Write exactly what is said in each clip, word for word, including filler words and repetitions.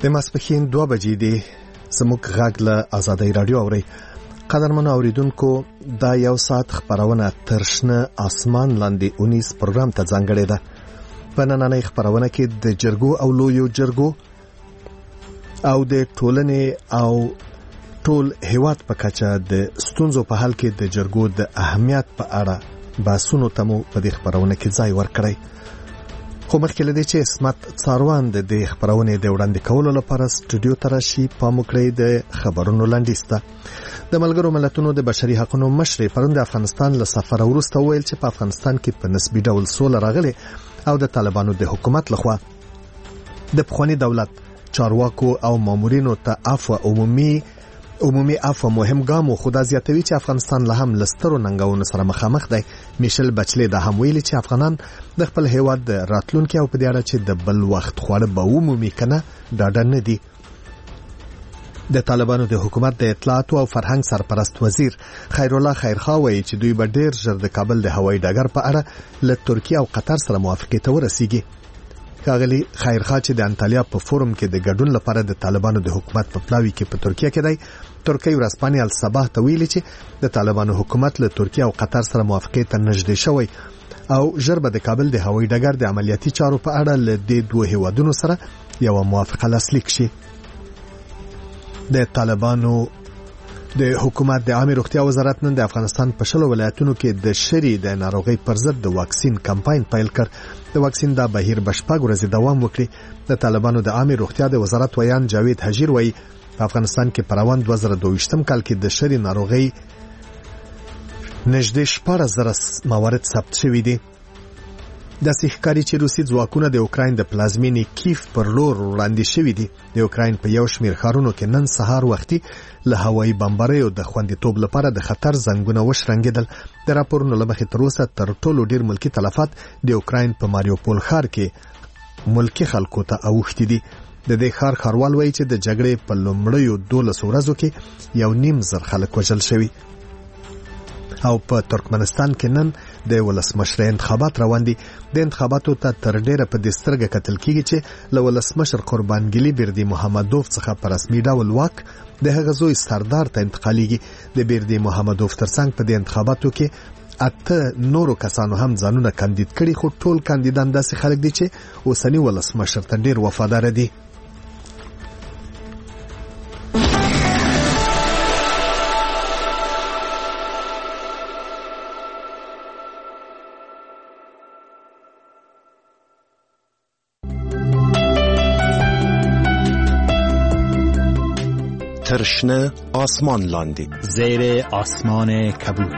د ماسپښین دوه بجې دی. زموږ غږ له آزادۍ رادیو اوري. قدرمنو اوریدونکو، دا یو ساعت خبرونه ترشنه آسمان لاندې اونیس پروګرام ته ځانګړې ده. په نننۍ خبرونه کې د جرګو او لویو جرګو او د ټولنې او ټول هیواد په کچه د ستونزو په حل کې د جرګو د اهمیت په اړه بحثونو ته مو په دې خبرونه کې ځای ورکړی. خو مخکې له دې چې اسمت څاروان د دې خبرونې د وړاندې کولو لپاره سټوډیو ته راشي، پام وکړئ د خبرونو لنډیز ته. د ملګرو ملتونو د بشري حقوقو مشر پرون د افغانستان له سفر وروسته ویل چې په افغانستان کې په نسبي ډول سوله راغله او د طالبانو د حکومت لخوا د پخوانی دولت چارواکو او مامورینو ته عفو عمومي عمومي عفو مهم ګام خو دا زیاتوي چې افغانستان له هم لسترو ننګونو سره مخامخ دی. میشل بچلی دا هم ویلي چې افغانان د خپل هیواد د راتلونکي او په دې اړه چې د بل وخت خواړه به عمومي کنه ډاډه نه دي. د طالبانو د حکومت د اطلاعات او فرهنګ سرپرست وزیر خیر الله خیرخوا وایي چې دوی به ډیر ژر د کابل د هوایي ډګر په اړه له ترکیه او قطر سره موافقه ته ورسیږي. کاغلی خیرخوا چې د انټالیا په فورم کې د ګډون لپاره د طالبانو د حکومت په پلاوي کې په ترکیه کې دی، ترکیه ورځپاڼې الصباح ته ویلي چې د طالبانو حکومت له ترکیه او قطر سره موافقه ته نږدې شوی او ژر به د کابل د هوایي ډګر د عملیاتي چارو په اړه له دې دوه هیوادونو سره یو موافقه لاسلیک شي. د طالبانو د حکومت د عامه روغتیا وزارت نن د افغانستان په شلو ولایتونو کې د شری د ناروغي پر ضد د واکسین کمپاین پیل کړ. د واکسین دا بهیر بشپږ ورځې دوام وکړي. د طالبانو د عامه روغتیا د وزارت ویان جاوید حجیر وایي په افغانستان کې پروان دوه زره دوه ویشتم کال کې د شری ناروغي نږدې شپږ زره موارد ثبت شوي دي. د سیخکاری چې روسي ځواکونه د اوکراین د پلازمینې کیف پر لور وړاندې شوي دي. د اوکراین په یو شمېر ښارونو کې نن سهار وختي له هوایي بمباریو د خوندیتوب لپاره د خطر زنګونه وشرنګېدل. د راپورونو له مخې تر اوسه تر ټولو ډیر ملکی تلفات د اوکراین په ماریوپول ښار کې ملکی خلکو ته اوښتي دي. د دې ښار ښاروال وایي چې د جګړې په لومړیو دولس ورځو کې یو نیم زر خلک وژل شوي. او په ترکمنستان کې نن د ولسمشر انتخابات روان دي. د انتخاباتو ته تر ډیره په دې سترګه کتل کیږي چې له ولسمشر قربانګلی بیردی محمدوف څخه په رسمي ډول واک د هغه زوی سردار ته انتقالیږي. د بیردی محمدوف ترڅنګ په دې انتخاباتو کې اته نورو کسانو هم ځانونه کاندید کړي، خو ټول کاندیدان داسې خلک دي چې اوسنی ولسمشر ته ډیر وفادار دي. ترشنه آسمان لاندی زیر آسمان کبود.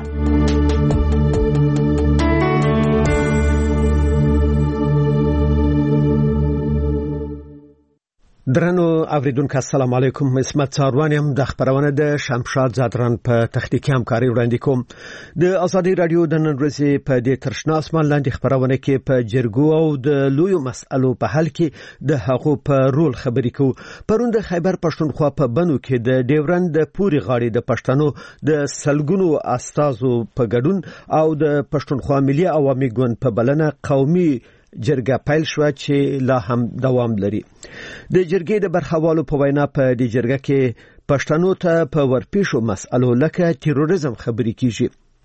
درنو اوریدونکو السلام علیکم. اسمت څاروان یم. د خبرونه د شمشاد زادران په تخنیکی همکاري وړاندې کوم. د آزادۍ رادیو د نن ورځې په دې ترشنه آسمان لاندې خبرونه کې په جرګو او د لویو مسألو په حل کې د هغو په رول خبرې کوو. پرون د خیبر پښتونخوا په بنو کې د ډیورند د پوري غاړي د پښتنو د سلګونو استازو په ګډون او د پښتونخوا ملي عوامي ګوند په بلنه قومي جرګه پیل شو چې لا هم دوام لري. د جرګې د برخوالو په وینا په دې جرګه کې پښتنو ته په ورپېښو مسألو لکه تیروریزم خبرې کیږي.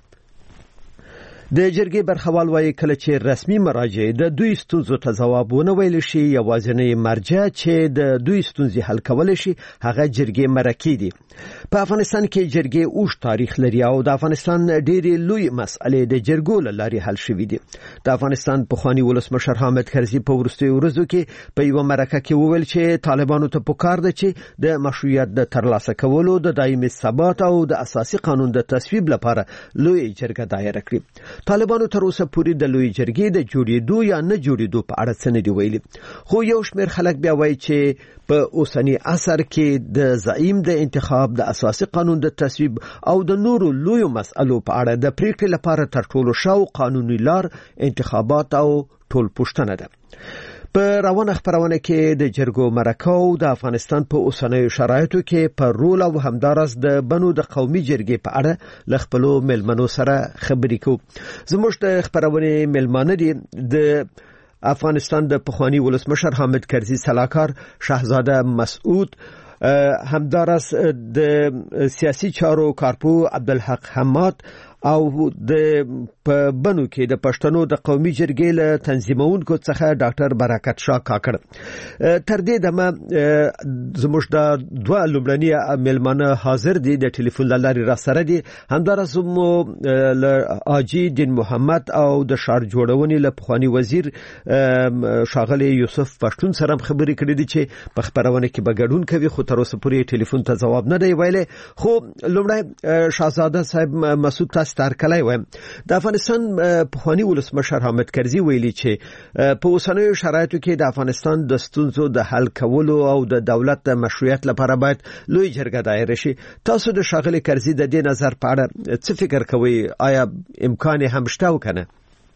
د جرګې برخوال وایي کله چې رسمي مراجع د دوی ستونزو ته ځواب ونه ویل شي، یوازینی مرجع چې د دوی ستونزې حل کول شي هغه جرګې مرکې دي. په افغانستان کې جرګې اوږد تاریخ لري او د افغانستان ډېرې لوی مسئلې د جرګو له لارې حل شوې دي. د افغانستان پخوانی ولسمشر حامد کرزي په وروستیو ورځو کې په یوه مرکه کې وویل چې طالبانو ته پکار ده چې د مشروعیت د ترلاسه کولو، د دایمي ثبات او د اساسي قانون د تصویب لپاره لوی جرګه دایره کړي. طالبانو تر اوسه پورې د لوی جرګې د جوړېدو یا نه جوړېدو په اړه څه نه دی ویلي. خو یو شمېر خلک بیا وایي چې په اوسنی عصر کې د زعیم د انتخاب، د اساسي قانون د تصویب او د نورو لویو مسألو په اړه د پریکړې لپاره تر ټولو شاو قانوني لار انتخابات او ټول پوښتنه ده. په روانه خبرونه کې د جرګو مرکه او د افغانستان په اوسنیو شرایطو کې په رول او همدارس د بنو د قومي جرګې په اړه ل خپلو ملمنو سره خبرې کوو. زموږ د خبرونه ملمانه دي د افغانستان د پخوانی ولسمشر حامد کرزي سلاکار شاهزاده مسعود همدارس د سیاسي چارو کارپو عبدالحق حماد او د په بنو کې د پښتنو د قومي جرګې له تنظیمونکو څخه ډاکټر برکت شاه کاکړ تر دې دمه زموږ د دوه لومړني ملمانه حاضر دي د ټلیفون لارې را سره دي همدارس مو له اجي دین محمد او د شار جوړونې له پخوانی وزیر شاغلی یوسف پښتون سره خبرې کړې دي چې په خبرونه کې بغړون کوي خو تر اوسه پورې ټلیفون ته جواب نه دی ویلې خو لومړی شاهزاده صاحب مسعود تاسو ترکلای وایم د افغانستان پخوانی ولسمشر حامد کرزي ویلي چې په اوسنیو شرایطو کې د افغانستان د ستونزو د حل کولو او د دولت د مشروعیت لپاره باید لوی جرګه دایر شي تاسو د شاغلی کرزي د دې نظر په اړه څه فکر کوئ آیا امکان هم شته او کنه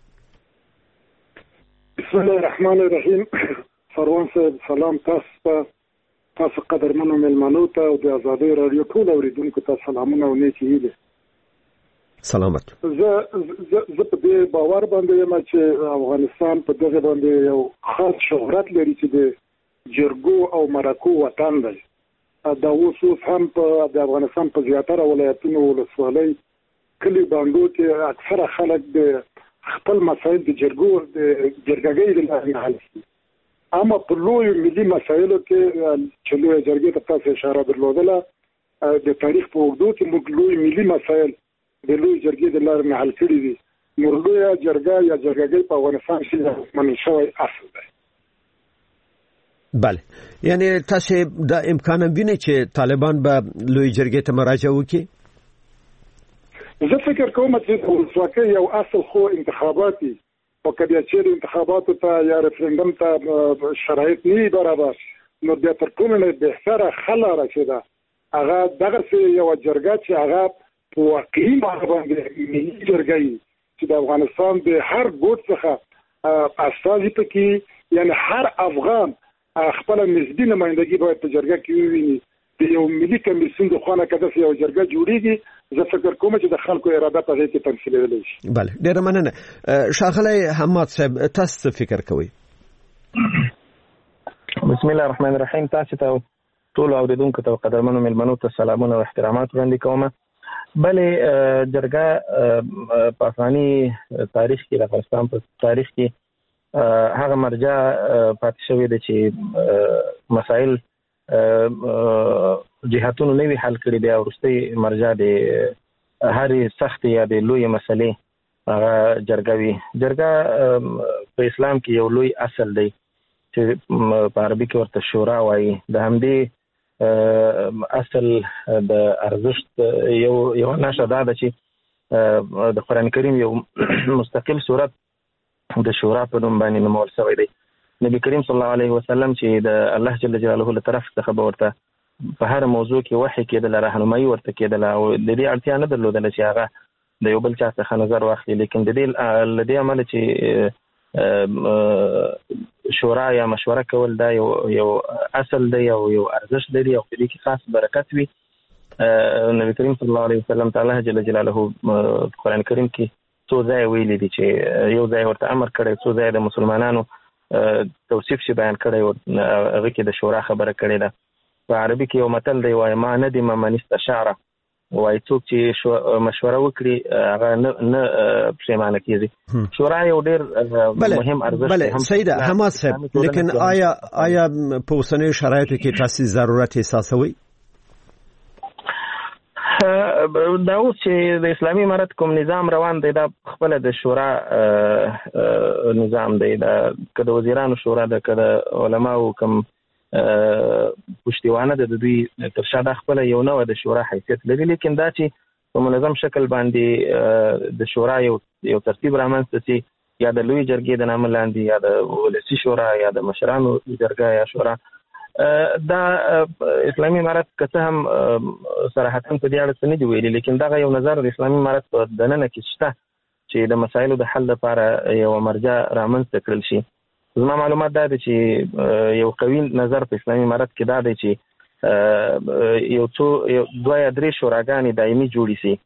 بسم الله الرحمن الرحیم فروان صاحب سلام تاسو تاسو قدرمنو ملمنو ته او د ازادي رادیو ټول اوریدونکو ته سلامونه او نیکی هیله سلامت زه زه په دې باور باندې یم چې افغانستان په دغه باندې یو خاص شهرت لري چې د جرګو او مرکو وطن دی دا اوس هم په د افغانستان په زیاتره ولایتونو ولسوالۍ کلی باندې کې اکثره خلک د خپل مسایل د جرګو د جرګګۍ د لارې حل شي اما په لوی ملي مسایلو کې چې لوی جرګې ته تاسو اشاره درلودله د تاریخ په اوږدو کې موږ لوی ملي مسایل د لوی جرګې د لارې نه حل کړي دي نو لوی جرګه یا جرګګۍ په افغانستان کې منل شوی اصل دی بله یعنی تاسو د امکان وینئ چې طالبان به لوی جرګې ته مراجعه وکړي زه فکر کوم چې د ولسواکۍ یو اصل خو انتخابات دي او کله چې انتخاباتو ته یا ریفرندوم ته شرایط نه برابر نو د تر کومه نه بهتره خلا راځي هغه دغه یو جرګه چې هغه په واقعي معنی باندې ملي جرګه چې د افغانستان د هر ګوټ څخه استازي پکې یعنی هر افغان خپل نسبی نمائندګي باید په جرګه کې وویني د یو ملي کمیسیون د خوانه کده یو جرګه جوړیږي زه فکر کوم چې د خلکو اراده په دې کې تمثیلېدل شي بله ډېر مننه شاغلی حماد صاحب تاسو فکر کوئ بسم الله الرحمن الرحیم تاسو ته ټول اوریدونکو ته قدرمنو ملمنو ته سلامونه او احترامات وړاندې کوم بلې جرګه په افغاني تاریخ کې د افغانستان په تاریخ کې هغه مرجع پاتې شوې ده چې مسائل جهاتونو نوی حل کړي دي او وروستۍ مرجع د هرې سختې یا د لویې مسلې هغه جرګه وي جرګه په اسلام کې یو لوی اصل دی چې په عربي کې ورته شورا وایي د همدې اصل د ارزښت یو یو نشه دا ده چې د قران کریم یو مستقل سورت د شورا په نوم باندې نومول شوی دی نبی کریم صلی الله علیه وسلم چې د الله جل جلاله له طرف څخه به ورته په هر موضوع کې وحی کېدل راهنمایي ورته کېدل او د دې اړتیا نه درلودله چې هغه د یو بل چا څخه نظر واخلي لیکن د دې له دې عمله چې شورا یا مشوره کول دا یو یو اصل دی او یو ارزښت دی او په دې کې خاص برکت وي نبی کریم صلی الله علیه وسلم تعالی جل جلاله قرآن کریم کې څو ځای ویلي دي چې یو ځای ورته امر کړی څو ځای د مسلمانانو توصیف شي بیان کړی هغه کې د شورا خبره کړې ده په عربي کې یو متل دی وایي ما ندم من استشاره وایي څوک چې مشوره وکړي هغه نه پښیمانه کیږي شورا یو ډېر مهم ارزښت بله سیده حماد صاحب لیکن آیا آیا په اوسنیو شرایطو کې تاسو ضرورت احساسوئ دا اوس چې د اسلامي امارت کوم نظام روان دی دا خپل د شورا نظام دی دا که د وزیرانو شورا ده که د علماو کوم پشتیوانه د دوی تر شا دا خپل یو نوع د شورا حیثیت لري لیکن دا چې په منظم شکل باندې د شورا یو یو ترتیب رامنځته شي یا د لوی جرګې د نامه لاندې یا د ولسي شورا یا د مشرانو جرګه یا شورا دا اسلامي امارت که څه هم صراحتاً په دې اړه څه نه دي ویلي لیکن دغه یو نظر د اسلامي امارت په دننه کې شته چې د مسایلو د حل لپاره یو مرجع رامنځته کړل شي زما معلومات دا دی چې یو قوي نظر په اسلامي امارت کې دا دی چې یو څو دوه یا درې شوراګانې دایمي جوړې شي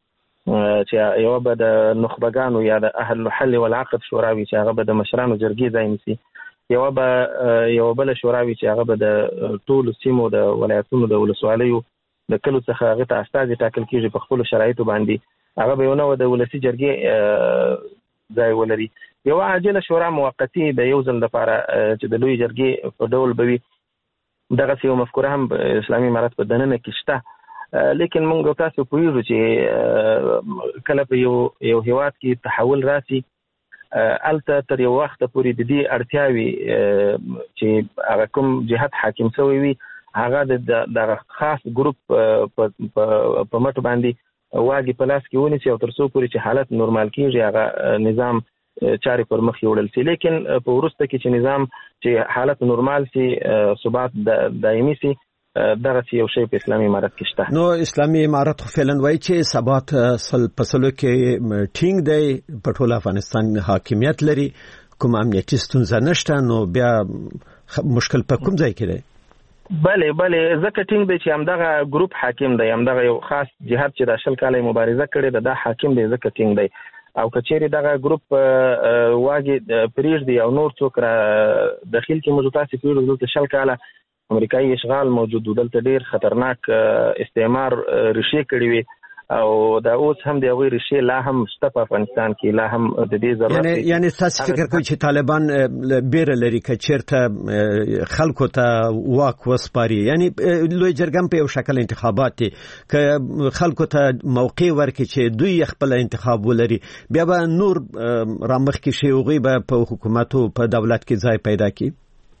چې یو به د نخبګانو یا د اهل الحل والعقد شوراوي چې هغه به د مشرانو جرګې ځای نیسي، یو به یو بل شوراوي چې هغه به د ټولو سیمو د ولایتونو د ولسوالیو د کلو څخه هغه ته استازي ټاکل کیږي په خپل شرایطو باندې، هغه به یو نو د ولسی جرګې ځای ولري. یو عاجله شورا موقتی د یو ځل لپاره چې د لوی جرګې په ډول بوي، دغه یو مفکوره هم اسلامي امارت په دننه کې شته، لیکن موږ تاسو پوهیږو چې کله په یو یو هیواد کې تحول راسي الته تر یو وخت پورې د دې اړتیاوي چې هغه کوم جهت حاکم شوی وي هغه د خاص ګروپ په مټ باندې واګي په لاس کې ونیسي او تر څو پورې چې حالت نورمال کیږي هغه نظام چاري پر مخ یوړل شي. لیکن په ورسته کې چې نظام چې حالت نورمال شي، ثبات دایمي شي، دغه یو شی په اسلامي امارت کې شته. نو اسلامي امارت خو فعلا وایي چې ثبات سل پسلو کې ټینګ دی، په ټول افغانستان حاکمیت لري، کوم امنیتي ستونزه نشته، نو بیا مشکل په کوم ځای کې دی؟ بله بله ځکه ټینګ دی چې همدغه ګروپ حاکم دی، همدغه یو خاص جهاد چې د شل کاله مبارزه کړې ده دا حاکم دی، ځکه ټینګ دی. او کچېری دغه ګروپ واګي پریږدي او نور څوک را داخل کې موجوده سي پیړو دلته شل کاله امریکایي اشغال موجود دلته ډیر خطرناک استعمار ریشه کړی وي او دا اوس هم د غوي ریشه لا هم شته په افغانستان کې، لا هم د دې ضرورت یعنی یعنی تاسو فکر کوئ چې طالبان بیر لري کچېرته خلکو ته واک وسپاري، یعنی لوی جرګم په یو شکل انتخابات دي ک خلکو ته موقع ورکړي چې دوی خپل انتخاب ولري، بیا به نور رامخ کې شي او غي په حکومت او په دولت کې ځای پیدا کړي.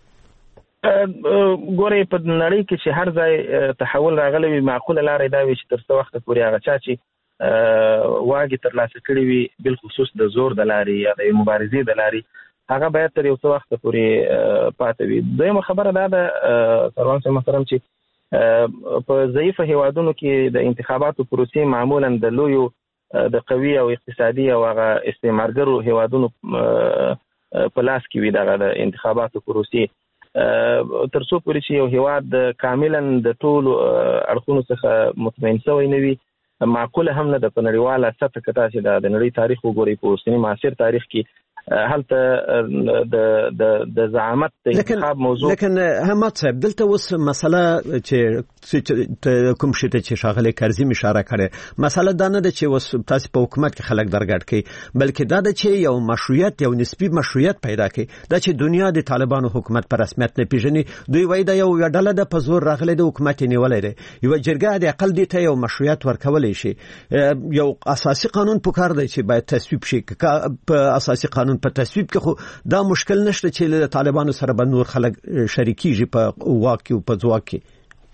ګورې په نړۍ کې چې هر ځای تحول راغلی وي معقوله لارې دا وي چې تر څو وخته پورې هغه چا چې واګې ترلاسه کړي وي بالخصوص د زور د لارې یا د مبارزې د لارې هغه باید تر یو څو وخته پورې پاتې وي. دویمه خبره دا ده سروان صاحب محترم چې په ضعیفه هیوادونو کې د انتخاباتو پروسې معمولا د لویو د قوي او اقتصادي او هغه استعمارګرو هیوادونو په لاس کې وي دغه د انتخاباتو پروسې، تر څو پورې چې یو هیواد کاملا د ټولو اړخونو څخه مطمئن شوی نه وي معقوله هم نه ده. په نړیواله سطح کې تاسو د نړۍ تاریخ وګورئ، په اوسنی معاصر تاریخ کې هلته د د د زعامت د انتخاب موضوع. لیکن احمد صاحب دلته اوس مسله چې کوم شي ته چې شاغله کرزي اشاره کړي، مسله دا نه ده چې اوس تاسو په حکومت کې خلک درګډ کړي، بلکې دا ده چې یو مشروعیت یو نسبی مشروعیت پیدا کړي، دا چې دنیا د طالبانو حکومت په رسمیت نه پیژني. دوی وایي دا یو ډله د پزور راغله د حکومت نیولې ده، یو جرګه د اقل دي ته یو مشروعیت ورکولې شي، یو اساسي قانون پکار دی چې باید تصویب شي. په اساسي قانون په تصویب کې خو دا مشکل نشته چې طالبانو سره به نور خلک شریکيږي په واقع او په ځواک کې.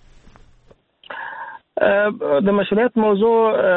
د مشروعیت موضوع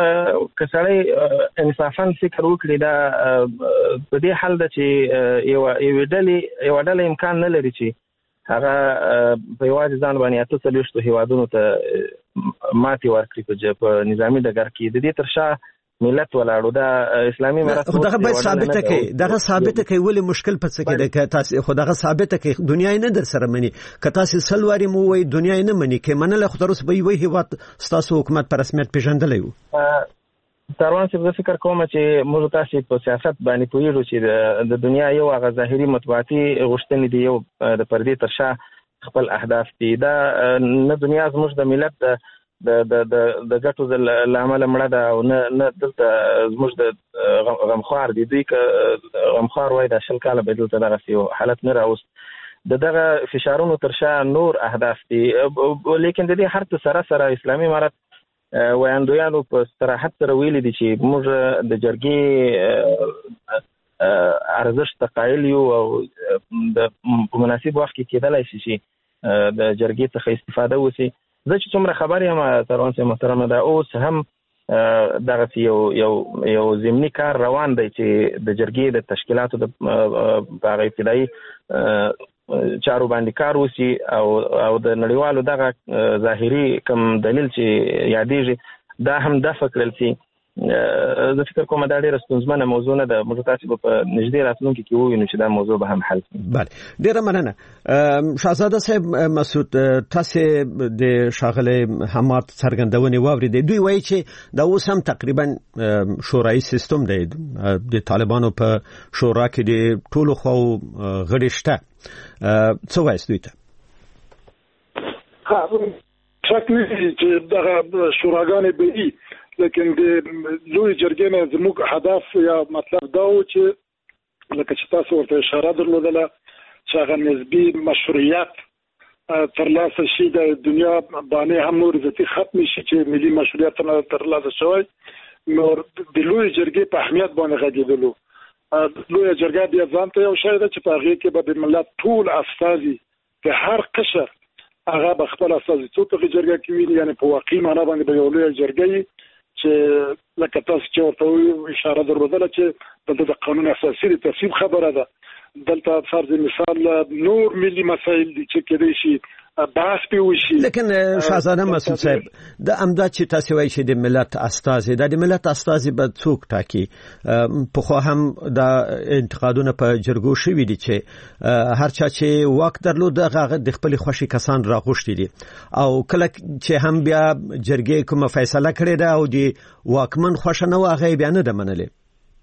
کسړی انصافا فکر وکړي دا په دې حال ده چې یو یو ډلې یو ډلې امکان نه لري چې هغه په یوازې ځان باندې اته څلوېښتو هیوادونو ته ماتې ورکړي په نظامي ډګر کې. د دې تر شا ملت ولاړو دا اسلامي امارت خدغه به ثابته کوي، دغه ثابته کوي ولې مشکل پڅ کې ده تاسو خدغه ثابته کوي دنیا نه در سره مني که تاسو سلواري مو وای دنیا نه مني کې منله خو تر اوسه به وي هیواد ستاسو حکومت په رسمیت پیژندلې وو. تروان څه فکر کوم چې موږ تاسو په سیاست باندې پوهیږو چې د دنیا یو هغه ظاهري مطبوعاتي غوښتنې دی، یو د پردې تر شا خپل اهداف دي، دا نه دنیا زموږ د ملت د د د د ګټو د لامل مړه ده او نه نه دلته زموږ د غمخوار دي. دوی که غمخوار وای د شل کاله به دلته دغه یو حالت نه راوست، د دغه فشارونو تر شا نور اهداف دي. لیکن د دې هر څه سره سره اسلامي امارت ویاندویانو په صراحت سره ویلي دي چې موږ د جرګې ارزښت تقایل یو او د مناسب وخت کې کېدلای شي چې د جرګې څخه استفاده وشي. زه چې څومره خبر یم تروان صاحب محترمه دا اوس هم دغه یو یو یو ضمني کار روان دی چې د جرګې د تشکیلاتو د هغه ابتدایي چارو باندې کار وشي او او د نړیوالو دغه ظاهري کم دلیل چې یادېږي دا هم دفع کړل شي زه فکر کوم دا ډېره ستونزمنه موضوع نه ده. موږ تاسو په نږدې راتلونکي کې ووینو چې دا موضوع به هم حل شي. بله، ډېره مننه. شاهزاده صاحب، مسعود تاسو د شاغله حماد څرګندونې واورېدې. دوی وایي چې دا اوس هم تقریبا شورایي سیستم دی، د طالبانو په شورا کې د ټولو خو غړي شته. څه وایي دوی ته؟ ها شک نه چې دا شوراګانې به وي، لیکن د لوی جرګې نه زموږ هدف یا مطلب دا و چې لکه چې تاسو ورته اشاره درلودله چې هغه نسبي مشروعیت ترلاسه شي، د دنیا باندې هم نور ذاتي ختم شي چې ملي مشروعیت نه ترلاسه شوی. نور د لوی جرګې په اهمیت باندې غږېدلو. لوی جرګه بیا ځان ته یو شی ده چې په هغې کې به د ملت ټول استازي د هر قشر هغه به خپل استازیتوب په جرګه کې وي، یعنې په واقعي معنا باندې به یو لوی جرګه چې لکه تاسو چې ورته اشاره درلودله چې دلته د قانون اساسي د تصویب خبره ده. دلته فرض مثال نور ملي مسایل دي چې کېدای شي بحث به وشي. لیکن شاهزاده مسعود صاحب، د امدا چې تاسو وایي چې د ملت استازي د ملت استازي به څوک ټاکي؟ په خو هم د انتقادونو په جرګو شوي دي چې هر چا چې واک درلود هغه د خپل خوشي کسان راغوښتي دي، او کله چې هم بیا جرګې کومه فیصله کړې ده او د واکمن خوښ نه و هغه بیا نه ده منلې.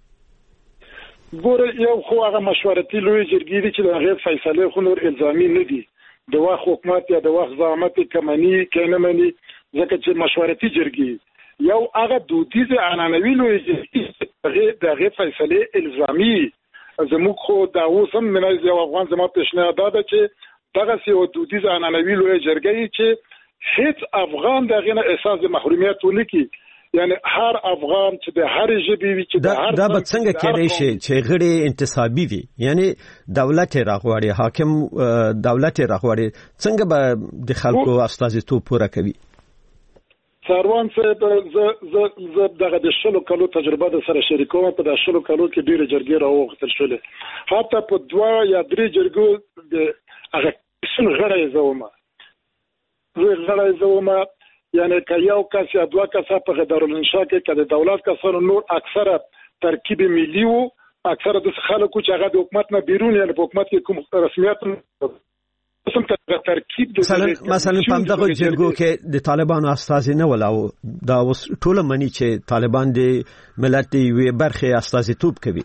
ګوره، یو خو هغه مشورتي لوی جرګې دي چې د هغې فیصلې خو نور الزامي نه دي. د وخت حکومت یا د وخت زعامت کمنی کنه منی، ځکه چې مشورتي جرګې یو هغه دودیزه عنعنوي لوی جرګې د هغې فیصلې الزامي. زموږ خو دا اوس هم منځ یو افغان زما پیشنهاد ده چې دغه یو دودیزه عنعنوي لوی جرګې چې هیڅ افغان د هغې نه احساس د محرومیت ونه کړي، یعنی هر افغان چې د هر ژبې وي چې د هر دا به څنګه کېدای شي چې غړي انتصابي وي، یعنی دولت راغواړي، حاکم دولت راغواړي، څنګه به د خلکو استازیتوب پوره کوي؟ سروان صاحب، زه زه زه دغه د شلو کلو تجربه د سره شریکوم. په د شلو کلو کې ډېرې جرګې راوغوښتل شولې، حتی په دوه یا درې جرګو د هغه کسونو غړی زه وم زه غړی زه وم یعنی که یو کس یا دوه کسه په دارالانشا کې که د دولت کسانو نور اکثره ترکیب ملی وو، اکثره د خلکو چې هغه د حکومت نه بیرون، یعنی په حکومت کې کوم رسمیت قسم ترکیب د مثلا مثلا په دغه جرګو کې د طالبانو استازي نه ولاو، دا اوس ټول مني چې طالبان د ملت دی وی برخه استازیتوب کوي.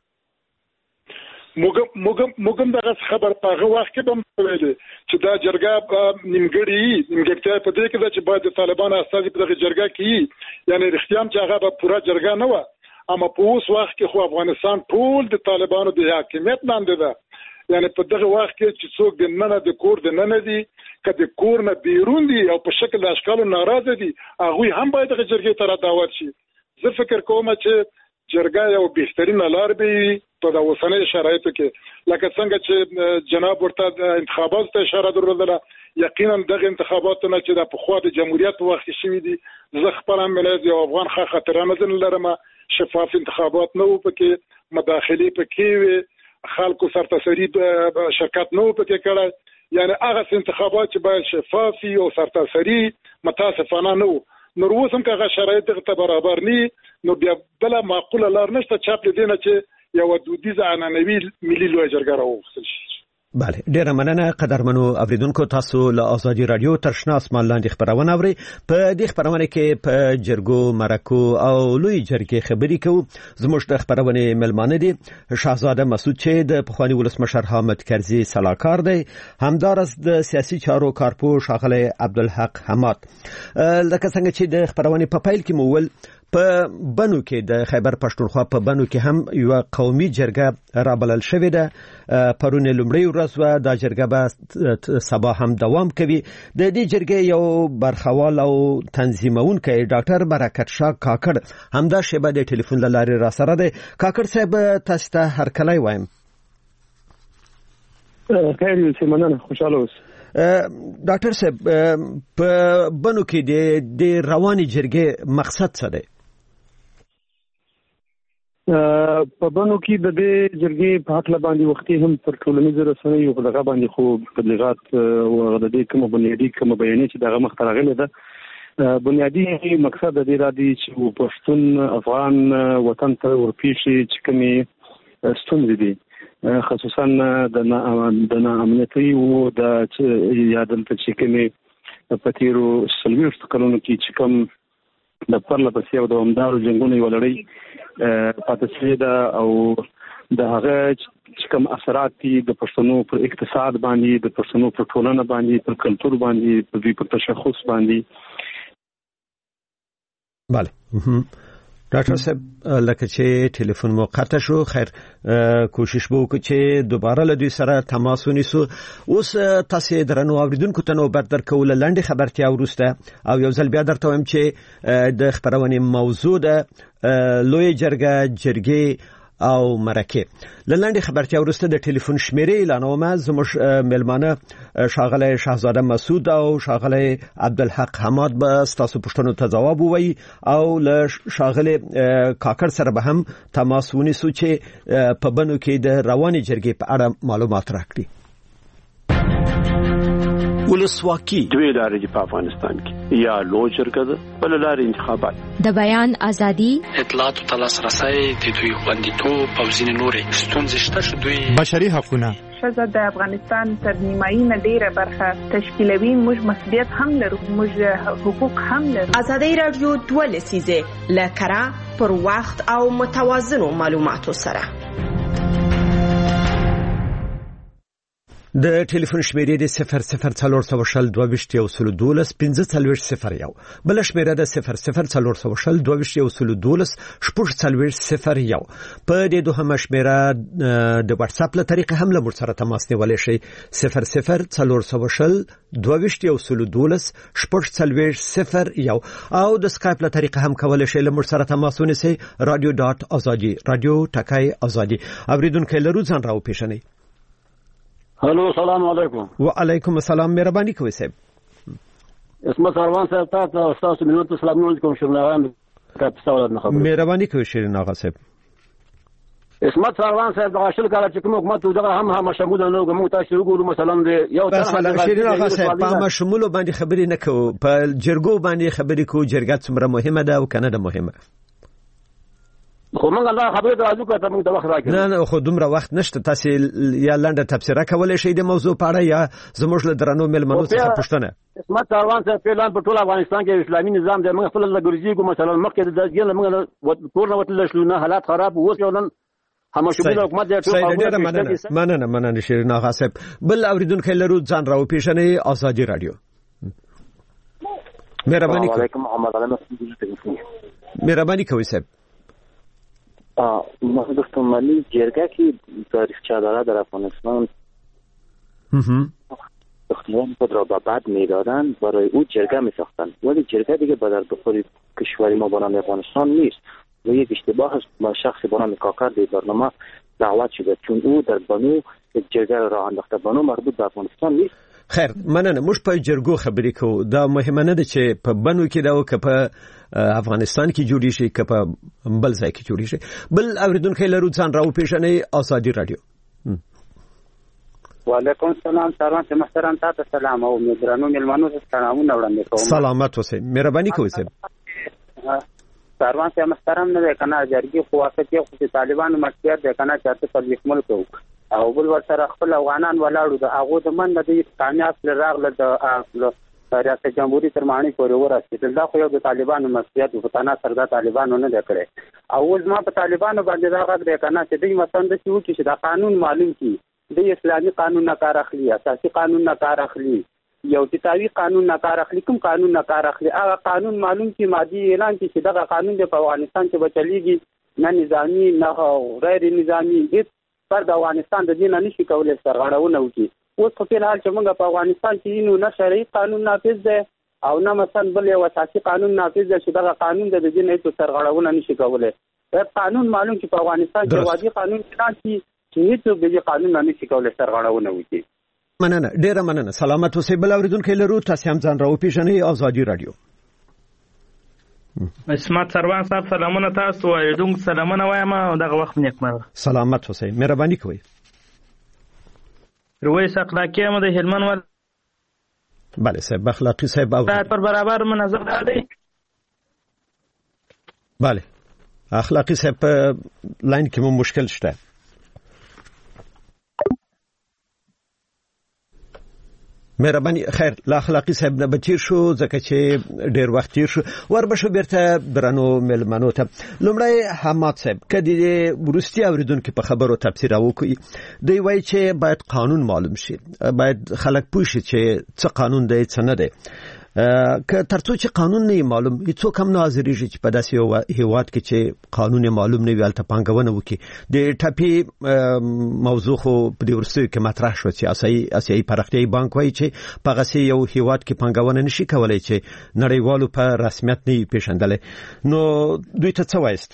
موږ موږ موږ دغه خبر په هغه وخت کې هم ویل چې دا جرګه نیمګړې نیمګړتیا په دې کې ده چې باید د طالبانو استازي په دغه جرګه کې، یعنی رښتیا هم چې هغه به پوره جرګه نه وه، اما په اوس وخت کې خو افغانستان ټول د طالبانو د حاکمیت لاندې ده. یعنی په دغه وخت کې چې څوک د ننه د کور د ننه دي که د کور نه بیرون دي او په شکل د اشکالو ناراضه دي، هغوی هم باید دغه جرګې ته رادعوت شي. زه فکر کوم چې جرګه یو بهترینه لار به وي په د اوسنیو شرایطو کې، لکه څنګه چې جناب ورته انتخاباتو ته اشاره درلودله. یقینا دغه انتخاباتو نه چې د پخوا د جمهوریت وخت شوي دي، زه خپل هم منځ یو افغان ښه خاطرانه ځینې لرم. شفاف انتخابات نه وو پکې، مداخلې پکې وې، خلکو سرتاسري شرکت نه وو پکې کړی، یعنی هغه انتخابات چې باید شفاف او سرتاسري متاسفانه نه وو. نور اوس هم که هغه شرایط دغه ته برابر ني، نو بیا بله معقوله لار نشته چاپ له دې نه چې یوه دودیزه عنعنوي ملي لویه جرګه راوغوښتل شي. بله، ډیره مننه قدرمنو اوریدونکو. تاسو له آزادي رادیو تر شنه اسمان لاندې خبرونه اورئ. په دې خبرونه کې په جرګو، مرکو او لوی جرګې خبرې کوو. زموږ د خبرونې ملمانه دي شاهزاده مسعود چې د پخواني ولسمشر حامد کرزي سلاکار دی، همدارس د سیاسي چارو کارپوه ښاغلی عبدالحق حماد. لکه څنګه چې د خبرونې په پیل کې مو وویل، په بنو کې د خیبر پښتونخوا په بنو کې هم یو قومي جرګه رابلل شوې ده. پرون لومړی ورځ و، دا جرګه به سبا هم دوام کوي. د دې جرګې یو برخوال او تنظیمونکی ډاکټر برکت شاه کاکړ همدا شیبه د ټلیفون له لارې را سره دی. کاکړ صاحب، تاسو ته هرکلی وایم. خیر یو مننه، خوشاله اوسئ. ډاکټر صاحب، په بنو کې د رواني جرګې مقصد څه دی؟ په بنو کې د دې جرګې په حق باندې وختي هم پر ټولنیزو رسنیو په دغه باندې خو تبلیغات او د دې کوم بنیادی کوم بیانې چې دغه مخ ته راغلي ده بنیادی مقصد د دې را دي چې پښتون افغان وطن ته ورپېښي چې کومې ستونزې دي خصوصا د د ناامنیتۍ او د یا دلته چې کومې په تیرو څلوېښتو کلونو کې چې کوم د پرله پسې او دوامدارو جنګونو یوه لړۍ پاتې شوې ده او د هغه چې کوم اثرات دي د پښتنو پر اقتصاد باندې، د پښتنو پر ټولنه باندې، پر کلتور باندې، په دوی پر تشخص باندې. بله ډاکټر صاحب لکه چې ټلیفون مو قطع شو، خیر کوشش به وکړو چې دوباره له دوی سره تماس ونیسو. اوس تاسو درنو اوریدونکو ته نوبت درکو له لنډې خبرتیا وروسته او یو ځل بیا درته وایم چې د خبرونې موضوع ده لوی جرګه، جرګې او مرکه. لنډه خبرتیا وروسته د ټلیفون شمیرې اعلانوم. زموږ ملمانه شاغله شاهزاده مسعود او شاغله عبدالحق حماد به تاسو پوښتنو ته جواب ووایي او له شاغله کاکړ سره به هم تماس ونیسو چې په بنو کې د رواني جرګې په اړه معلومات راکړي. ولسواکي دوی لارې په افغانستان کې یا لوی جرګه ده بل لارې انتخابات، د بیان ازادي، اطلاعات او تلاسرسي، د دوی خوندیتوب او ځینې نورې ستونزې شته چې دوی بشري حقوقونه ښځه د افغانستان تر نیمایي نه ډیره برخه تشکیلوي. موږ مسؤلیت هم لرو، موږ حقوق هم لرو. ازادي رادیو دوه لسیزه لکره پر وخت او متوازنو معلوماتو سره. د ټلیفون شمیرې د صفر صفر څلور سوه شل دوه ویشت یو سل دولس پنځه څلوېښت صفر یو، بل شمیره د صفر صفر څلور سوه شل دوه ویشت یو سل دولس شپږ څلوېښت صفر یو. په دې دوهمه شمیره د واتس اپ له طریقې هم له موږ سره تماس نیولی شئ. صفر صفر څلور سوه شل دوه ویشت یو سل دولس شپږ څلوېښت صفر یو او د سکایپ له طریقې هم کولی شئ له موږ سره تماس ونیسئ. رادیو ډاټ ازادي، رادیو ټکی ازادي. اوریدونکي لرو ځان راو پیژنئ. هلو، سلام علیکم. وعلیکم السلام. مهرباني کوئ صاحب. اسمت سروان صاحب تاسو تاسو مینوت سلام علیکم. شیرین آقا کا تساوت نه خبر. مهرباني کوئ شیرین آقا صاحب. اسمت سروان صاحب دغه شل کال چې کوم حکومت دغه هم هم شمول نه کوم تاسو وګورو مثلا د یو مثلا شیرین آقا صاحب په هم شمول باندې خبرې نه کوو، په جرګو باندې خبرې کوو. جرګه څومره مهمه ده او کنه ده مهمه. خو موږ الله خبرې راځو که ته موږ د وخت راکړو. نه نه خو دومره وخت نشته. تاسو یا لنډه تبصره کولای شئ د موضوع په اړه یا زموږ له درنو ملمنو څخه پوښتنه. اسمت سروان صاحب فعلا په ټول افغانستان کې اسلامي نظام د موږ خپل له ګرځېګو مثلا مخکې د ځګل موږ کور نه وتل شو نه حالات خراب اوس یو نن هم شوبې حکومت د ټول مننه مننه مننه شیرین آقا صاحب. بل اوریدونکو لرو ځان راو پیژنئ. ازادي رادیو. مهرباني کوئ. علیکم محمد علي مهرباني کوئ صاحب. دوستان ملی جرگه که تاریخچه داره در افغانستان دختران خود را به بد میدادن، برای او جرگه میساختن، ولی جرگه دیگه به در بخور کشوری ما به نام افغانستان نیست و یک اشتباه است. با شخص به نام کاکر در برنامه دعوت شده چون او در بنو جرگه را انداخته. بنو مربوط به افغانستان نیست. خیر مننه. موږ په جرګو خبرې کوو. دا مهمه نه ده چې په بنو کې دا او که په افغانستان کې جوړی شي که په بل ځای کې جوړی شي. بل اوریدونکو لرو ځان راو پیژنئ. ازادي رادیو. وعلیکم السلام. سلام محترم تاسو سلام او مدرنو ملمنو سلامونه وړاندې کوم. سلامت اوسئ. مهرباني کوئ صاحب. سروان صاحب محترم نه کنه جرګي خو واسطه کې خو طالبانو مشکل ده کنه چې تاسو په ملک او بل ور سره خپل افغانان ولاړو د هغه د من د کامیاب راغله د ریاست جمهوریت تر معنی پورې ورسېدل. دا خو یو د طالبانو مسئولیت و فتانا سره د طالبانو نه ده کړې. او اوس ما په طالبانو باندې دا غږ دی کنه چې دوی مثلا د څه وکړي چې دا قانون معلوم کړي، د اسلامي قانون نه کار اخلي، اساسي قانون نه کار اخلي، یو تطاوی قانون نه کار اخلي، کوم قانون نه کار اخلي. هغه قانون معلوم کړي، مادي اعلان کړي چې دا قانون د افغانستان کې بچلېږي، نه نظامی نه غیر نظامی. هیڅ پر د افغانستان د دین نشي کولای سرغړونه وکړي. اوس په فلحال چې موږ په افغانستان کې نو نه شرعي قانون نافذ دی او نه مثلا بل یو اساسي قانون نافذ دی چې دا قانون د دین هیڅ سرغړونه نشي کولای. دا قانون معلوم چې په افغانستان کې وادي قانون شته چې هیڅ د قانون نه نشي کولای سرغړونه وکړي. مننه، ډیره مننه. سلامت اوسئ. بل اوریدونکو لرو تاسو هم ځان راو پیژنئ. ازادي رادیو. اسمت سروان صاحب سلامونه تاسو اوریدونکو سلامونه وایم او دغه وخت نیکمرغه. سلامت اوسئ. مهرباني کوئ. رویس اخلاقی هم د هلمند ول بله صاحب اخلاقی صاحب او پر برابر منظم دی. بله اخلاقی صاحب په لاین کې مو مشکل شته. مهرباني خیر لا اخلاقی صاحب نه بچیر شو ځکه چې ډیر وخت تیر شو. وربشو بیرته درنو ملمنو ته. لومړی حماد صاحب کدی ورستی اوریدونکو په خبرو تفسیر وکړي. دوی وایي چې باید قانون معلوم شي، باید خلک پوه شي چې څه قانون دی څه نه دی. که ترڅو چې قانون نه معلوم هیڅوک هم نه حاضرېږي چې په داسې یو هیواد کې چې قانون معلوم نه وي هلته پانګونه وکړي. د ټاپي موضوع خو په دې وروستیو کې مطرح شو چې آسیایي آسیایي پراختیایي بانک وایي چې په هغسې یو هیواد کې پانګونه نشي کولی چې نړیوالو په رسمیت نه وي پېژندلی. نو دوی ته څه وایست؟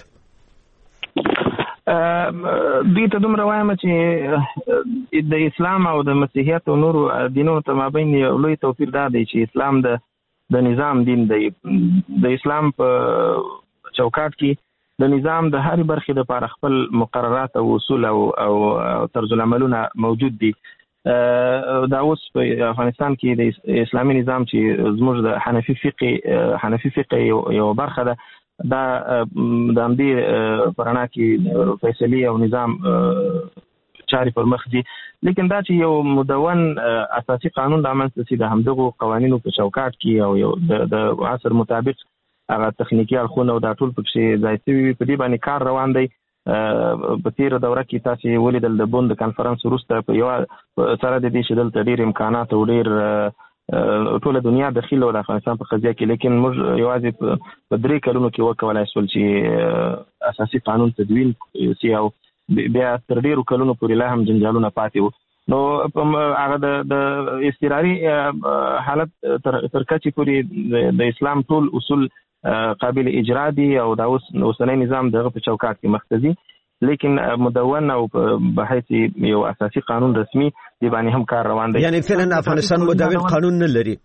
دوی ته دومره وایم چې د اسلام او د مسیحیت او نورو دینونو ته مابین یو لوی توپیر دا دی چې اسلام د د نظام دین دی. د اسلام په چوکاټ کې د نظام د هر برخې لپاره خپل مقررات او اصول او او طرز العملونه موجود دي. دا اوس په افغانستان کې د اسلامي نظام چې زموږ د حنفي فقه حنفي فقه یو برخه ده، دا د همدې پرانا کې فیصلې او نظام چاري پر مخ دي. لیکن دا چې یو مدون اساسي قانون د رامنځته شي د همدغو قوانینو په چوکاټ کې او یو د عصر مطابق هغه تخنیکی اړخونه او دا ټول پکې ځای شوي په دې باندې کار روان دی. په تیره دوره کې تاسو ولیدل د بوند کانفرنس وروسته په یو سره د دې چې دلته ډېر امکانات او ډېر ټول دنیا داخل او د افغانستان په قضیه کې، لیکن موږ یوازې په درې کلونو کې وکولای شول چې اساسي قانون تدوین شي او بیا تر ډیرو کلونو پورې لا هم جنجالونه پاتې وو. نو هغه د استقراري حالت تر کچې پورې د اسلام ټول اصول قابل اجرا دي او دا اوس اوسنی نظام دغه په چوکاټ کې مختصي، لیکن مدون او بحیث یو اساسي قانون رسمي دی باندې هم کار روان دی. یعنی فعلا افغانستان مدون قانون نه لري.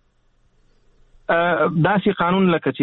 داسې قانون لکه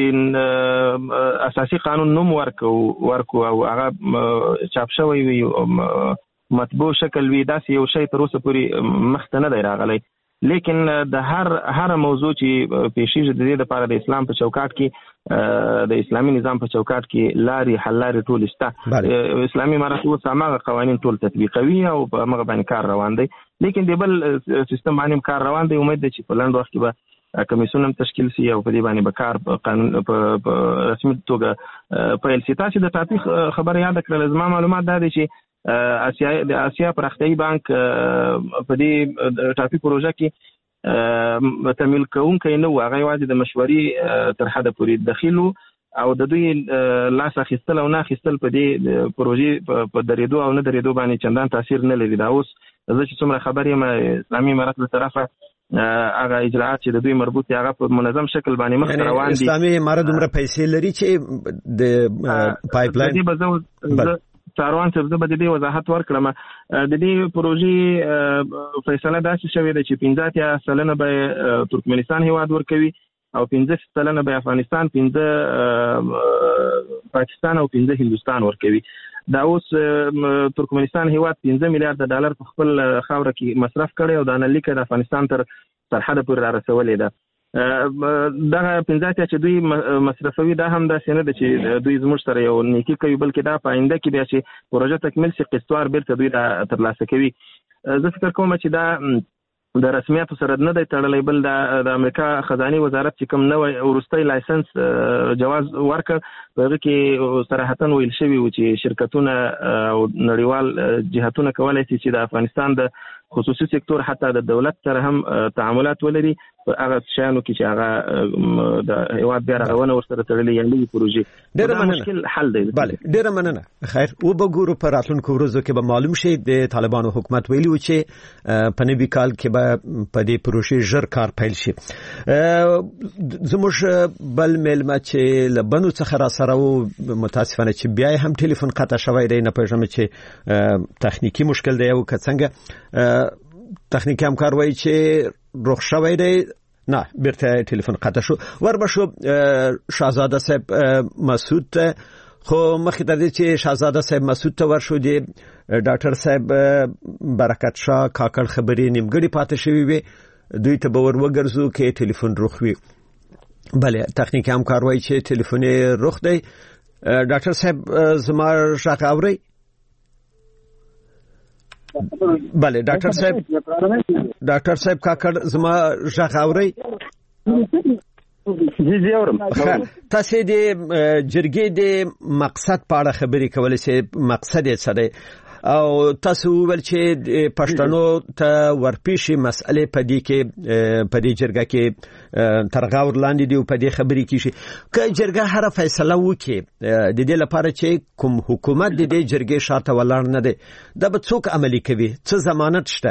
چې اساسي قانون نوم ورکو ورکو او هغه چاپ شوی وي مطبوع شکل وي، داسې یو شی تر اوسه پورې مخته نه دی راغلی. لیکن د هر هر موضوع چې پیشیږي د دې لپاره د اسلام په چوکاټ کې د اسلامي نظام په چوکاټ کې لارې حل لارې ټول شته. اسلامي امارت اوس هغه قوانین ټول تطبیقوي او په هغه باندې کار روان دی. لیکن د بل سیستم باندې کار روان دی. امید ده چې په لنډ وخت کې به کمیسیون هم تشکیل شي او په دې باندې به کار په قانون په رسمي توګه پیل شي. تاسو د ټاپي خبره یاد کړل. زما معلومات دا دي چې اسیا د اسیا پراختیایي بانک په دې ټاپي پروژه کې تمویل کوونکی نه و، هغه یوازې د مشورې تر حده پورې دخیل و او د دوی لاس اخیستل او نه اخیستل په دې پروژې په درېدو او نه درېدو باندې چندان تاثیر نه لري. دا اوس زه چې څومره خبر یم اسلامي امارت له طرفه هغه اجراءات چې د دوی مربوط هغه په منظم شکل باندې مخ روان دي. اسلامي امارت دومره پیسې لري چې د پایپ لاین ساروان څه به د دې وضاحت ورکړم. د دې پروژې فیصله داسې شوې ده چې پنځه اتیا سلنه به ترکمنستان هیواد ورکوي او پنځه سلنه به افغانستان، پنځه پاکستان او پنځه هندوستان ورکوي. دا اوس ترکمنستان هیواد پنځه میلیارډ ډالر په خپل خاوره کې مصرف کړي او د انالیکه د افغانستان تر سرحد پورې را رسولې ده. دغه پنځه اتیا چې دوی مصرفوي دا هم داسې نه ده چې دوی زموږ سره یو نیکي کوي، بلکې دا په آینده کې بیا چې پروژه تکمیل شي قسطوار بیرته دوی دا ترلاسه کوي. زه فکر کوم چې دا د رسمیاتو سره نه دی تړلی، بل د امریکا خزاني وزارت چې کوم نوی وروستی لایسنس جواز ورکړ په هغه کې صراحتاً ویل شوي و چې شرکتونه او نړیوال جهتونه کولی شي چې د افغانستان د خصوصي سکتور حتی د دولت سره هم تعاملات ولري په هغه شیانو کې چې هغه د هیواد بیا رغونه ورسره تړلې یا نوې پروژې. ډېره مننه. مشکل حل دی. بله ډېره مننه. خیر وبګورو په راتلونکو ورځو کې به معلوم شي. د طالبانو حکومت ویلي و چې په نوي کال کې به په دې پروژې ژر کار پیل شي. زموږ بل میلمه چې له بنو څخه را سره و متاسفانه چې بیا هم ټلیفون قطع شوی دی، نه پوهېږم چې تخنیکی مشکل دی او که څنګه. تخنیکی همکار وایي چې رخ شوی دی. نه بیرته ټلیفون قطع شو. وربشو شاهزاده صاحب مسعود ته خو مخکې تر دې چې شاهزاده صاحب مسعود ته ورشو دی ډاکټر صاحب برکت شاه کاکړ خبرې نیمګړې پاتې شوې وي. دوی ته به ور وګرځو کې ټلیفون روخ وي. بله تخنیکی همکار وایي چې ټلیفون روخ دی. ډاکټر صاحب زما غږ اورئ؟ بله ډاکټر صاحب ډاکټر صاحب کاکړ زما غږ اورئ؟ جی جی اورم. تاسو د جرګې د مقصد په اړه خبرې کولای شئ. مقصد یې څه دی او تاسو ول چې پښتنو ته ورپېښې مسئله په دې کې په دې جرګه کې ترغاور لاندې دی او په دې خبرې کې شي که جرګه هر فیصله وکړي د دې لپاره چې کوم حکومت د دې جرګې شاته ولاړ نه دی دا به څوک عملي کوي؟ څه ضمانت شته؟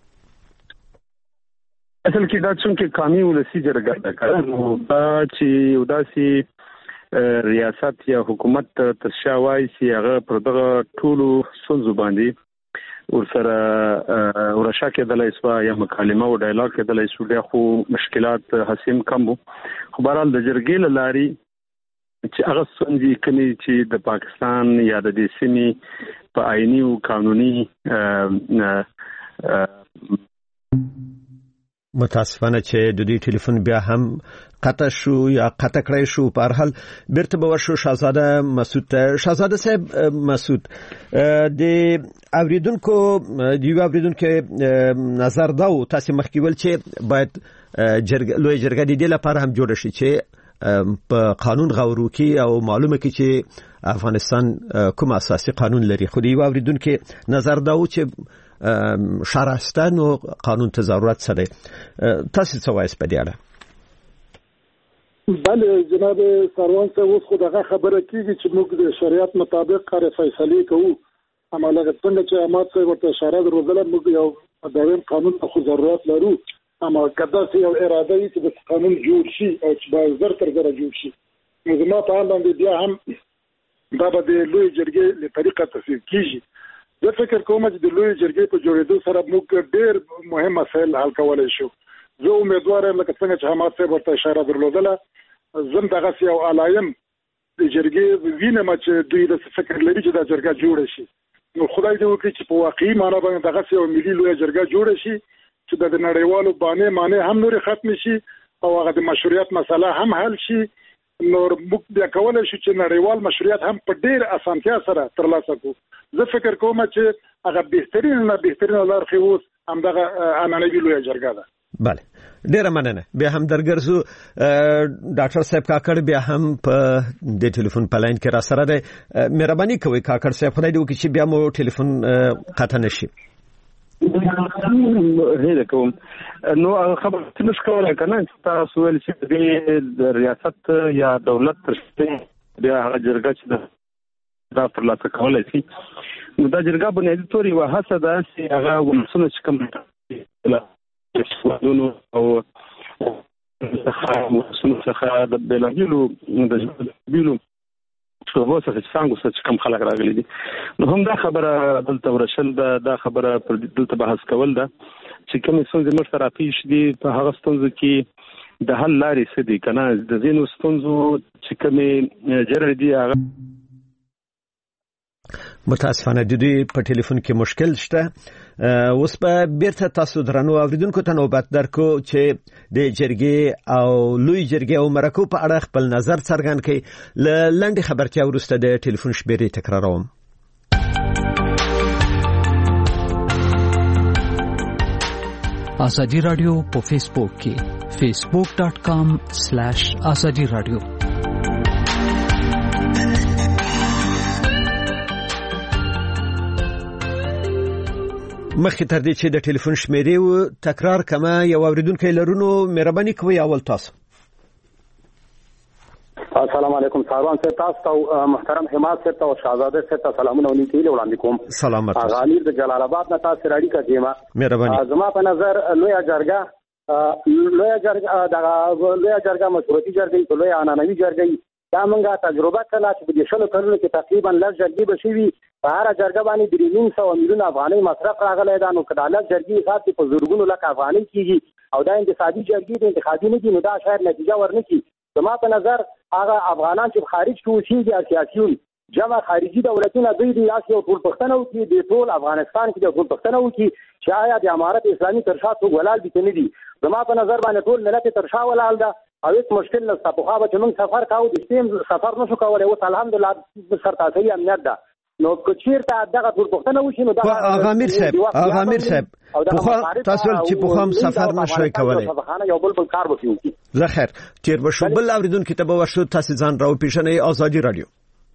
اصل کې دا چې قانوني ولسی جرګه ده کړه دا چې وداسي ریاست یا حکومت تشاوای سی هغه پر دغه ټولو سنځو باندې ورسره ورشا کېدلای سو یا مکالمه او ډایلاګ کېدلای سو بیا خو مشکلات حسیم کم وو. خو بهرحال د جرګې لاري چې هغه سنځي کمی چې د پاکستان یا د دې سیمې په آئینی او قانوني متاسفانه چې د دې ټلیفون بیا هم قطع شو یا قطع کړی شو. په هر حال بیرته به ورشو شاهزاده مسعود ته. شاهزاده صاحب مسعود د اوریدونکو د یو اوریدونکو نظر دا و تاسو مخکې ول چې باید جرګه لوی جرګه د دې لپاره هم جوړ شي چې په قانون غورو کې او معلومه کې چې افغانستان کوم اساسي قانون لري. خو د یو اوریدونکو نظر دا و چې شهرستان او قانون ته ضرورت سره. تاسو څه وایي په دې اړه؟ بله جناب سروان صاحب اوس خو دغه خبره کیږي چې موږ د شریعت مطابق کار فیصله کوو. عمله څنګه چې امات صاحب ورته اشاره درلوده موږ یو دایم قانون ته خو ضرورت لرو اما کدا چې یو اراده وي چې د قانون جوړ شي او چې به زر تر زر جوړ شي نو زما په اړه باندې بیا هم دا به د لوی جرګې له طریقه تصویب کیږي. زه فکر کوم چې د لوی جرګې په جوړېدو سره موږ ډېر مهم مسایل حل کولای شو. زه امیدوار یم لکه څنګه چې حماد صاحب ورته اشاره درلودله زم دغه یو علایم د جرګې وینم چې دوی د فکر لري چې دا جرګه جوړه شي. نو خدای دې وکړي چې په واقعي معنی باندې دغه یو ملي لوی جرګه جوړه شي چې د نړیوالو باندې معنی هم نور ختم شي او هغه د مشروعیت مسله هم حل شي. نور موږ بیا کولای شو چې نړیوال مشروعیت هم په ډېر اسانتیا سره ترلاسه کړو. زه فکر کوم چې هغه بهترین نه بهترین لار خو اوس همدغه عنعنوي لوی جرګه ده. بله ډیره مننه. بیا هم درګرځو ډاکټر صاحب کاکړ بیا هم په د ټلیفون په لاین کې را سره دی. مهرباني کوئ کاکړ صاحب خدای دې وکړي چې بیا مو ټلیفون قطع نشي. هیله کوم نو خبر تنس کوله کنه تاسو ول چې د ریاست یا دولت ترڅنګ بیا هغه جرګه چې دا پر لاسه کولای شي نو دا جرګه بنیادی توري و هڅه ده چې هغه ولسونه چې کوم ودونو او څخه څخه د بلګلو د بلګلو څو څه څنګه څه کوم خلک راغلي دي نو هم دا خبره دلته ورشل دا, دا خبره پر دلته بحث کول ده چې کوم څنګه مر سره پیښ دي په هغه ستونزې کې د حل لارې څه دي کنه د زینو ستونزو چې کوم جره دي هغه متاسفانه د دې په ټلیفون کې مشکل شته. اوس په بیرته تاسو درنو اوریدونکو ته نوبت درکو چې د جرګې او لوی جرګې او مرکو په اړه خپل نظر څرګند کړي. ل لنډ خبرتیا وروسته د ټلیفون شمیرې تکراروم. آزادی رادیو په فیسبوک کې facebook dot com slash azadi radio. مخکې تر دې چې د ټلیفون شمیرې و تکرار کما یو اوریدونکو لرونو مهرباني کوئ اول تاسو. السلام علیکم ساروان صاحب تاسو محترم حماد صاحب او شاهزاده صاحب سلامونه ونیتی له وړاندې کوم. سلامات غالیر د جلال آباد نه تاسو راډی کا دیما مهرباني. زما په نظر لوی جرګه لوی جرګه د لوی جرګه مشورتي جرګه لوی عنعنوي جرګه دا موږ تجربه کړه چې د شلو کلونو کې تقریبا لږ جرګې بشوي په هر جرګه باندې درې نیم سوه میلیون افغانۍ مصرف راغلی دا نو که دا لږ جرګې حساب کې په زرګونو لک افغانۍ کېږي او دا انتخابي جرګې د انتخابي نه دي نو دا شاید نتیجه ورنه کړي. زما په نظر هغه افغانان چې خارج کې اوسېږي او سیاسیون جمع خارجي دولتونه دوی د یاس یو ټول پښتنه وکړي د ټول افغانستان کې د ټول پښتنه وکړي چې آیا د امارت اسلامي تر شا څوک ولاړ دي که نه دي. زما په نظر باندې ټول ملت تر شا ولاړ ده او هیڅ مشکل نشته. په خو به چې موږ سفر کاوه د سیم سفر نشو کولای، اوس الحمدلله سرتاسري امنیت ده. نو کچیرته دغه ټول پښتنه وشي نو دا اغامیر صاحب اغامیر صاحب په تاسو چې په هم سفر نشوي کولای یو بل بل کار وکړي. زه خیر تیر بشو بل اوریدونکو ته به ورشو تاسو ځان راو پیژنې آزادي رادیو.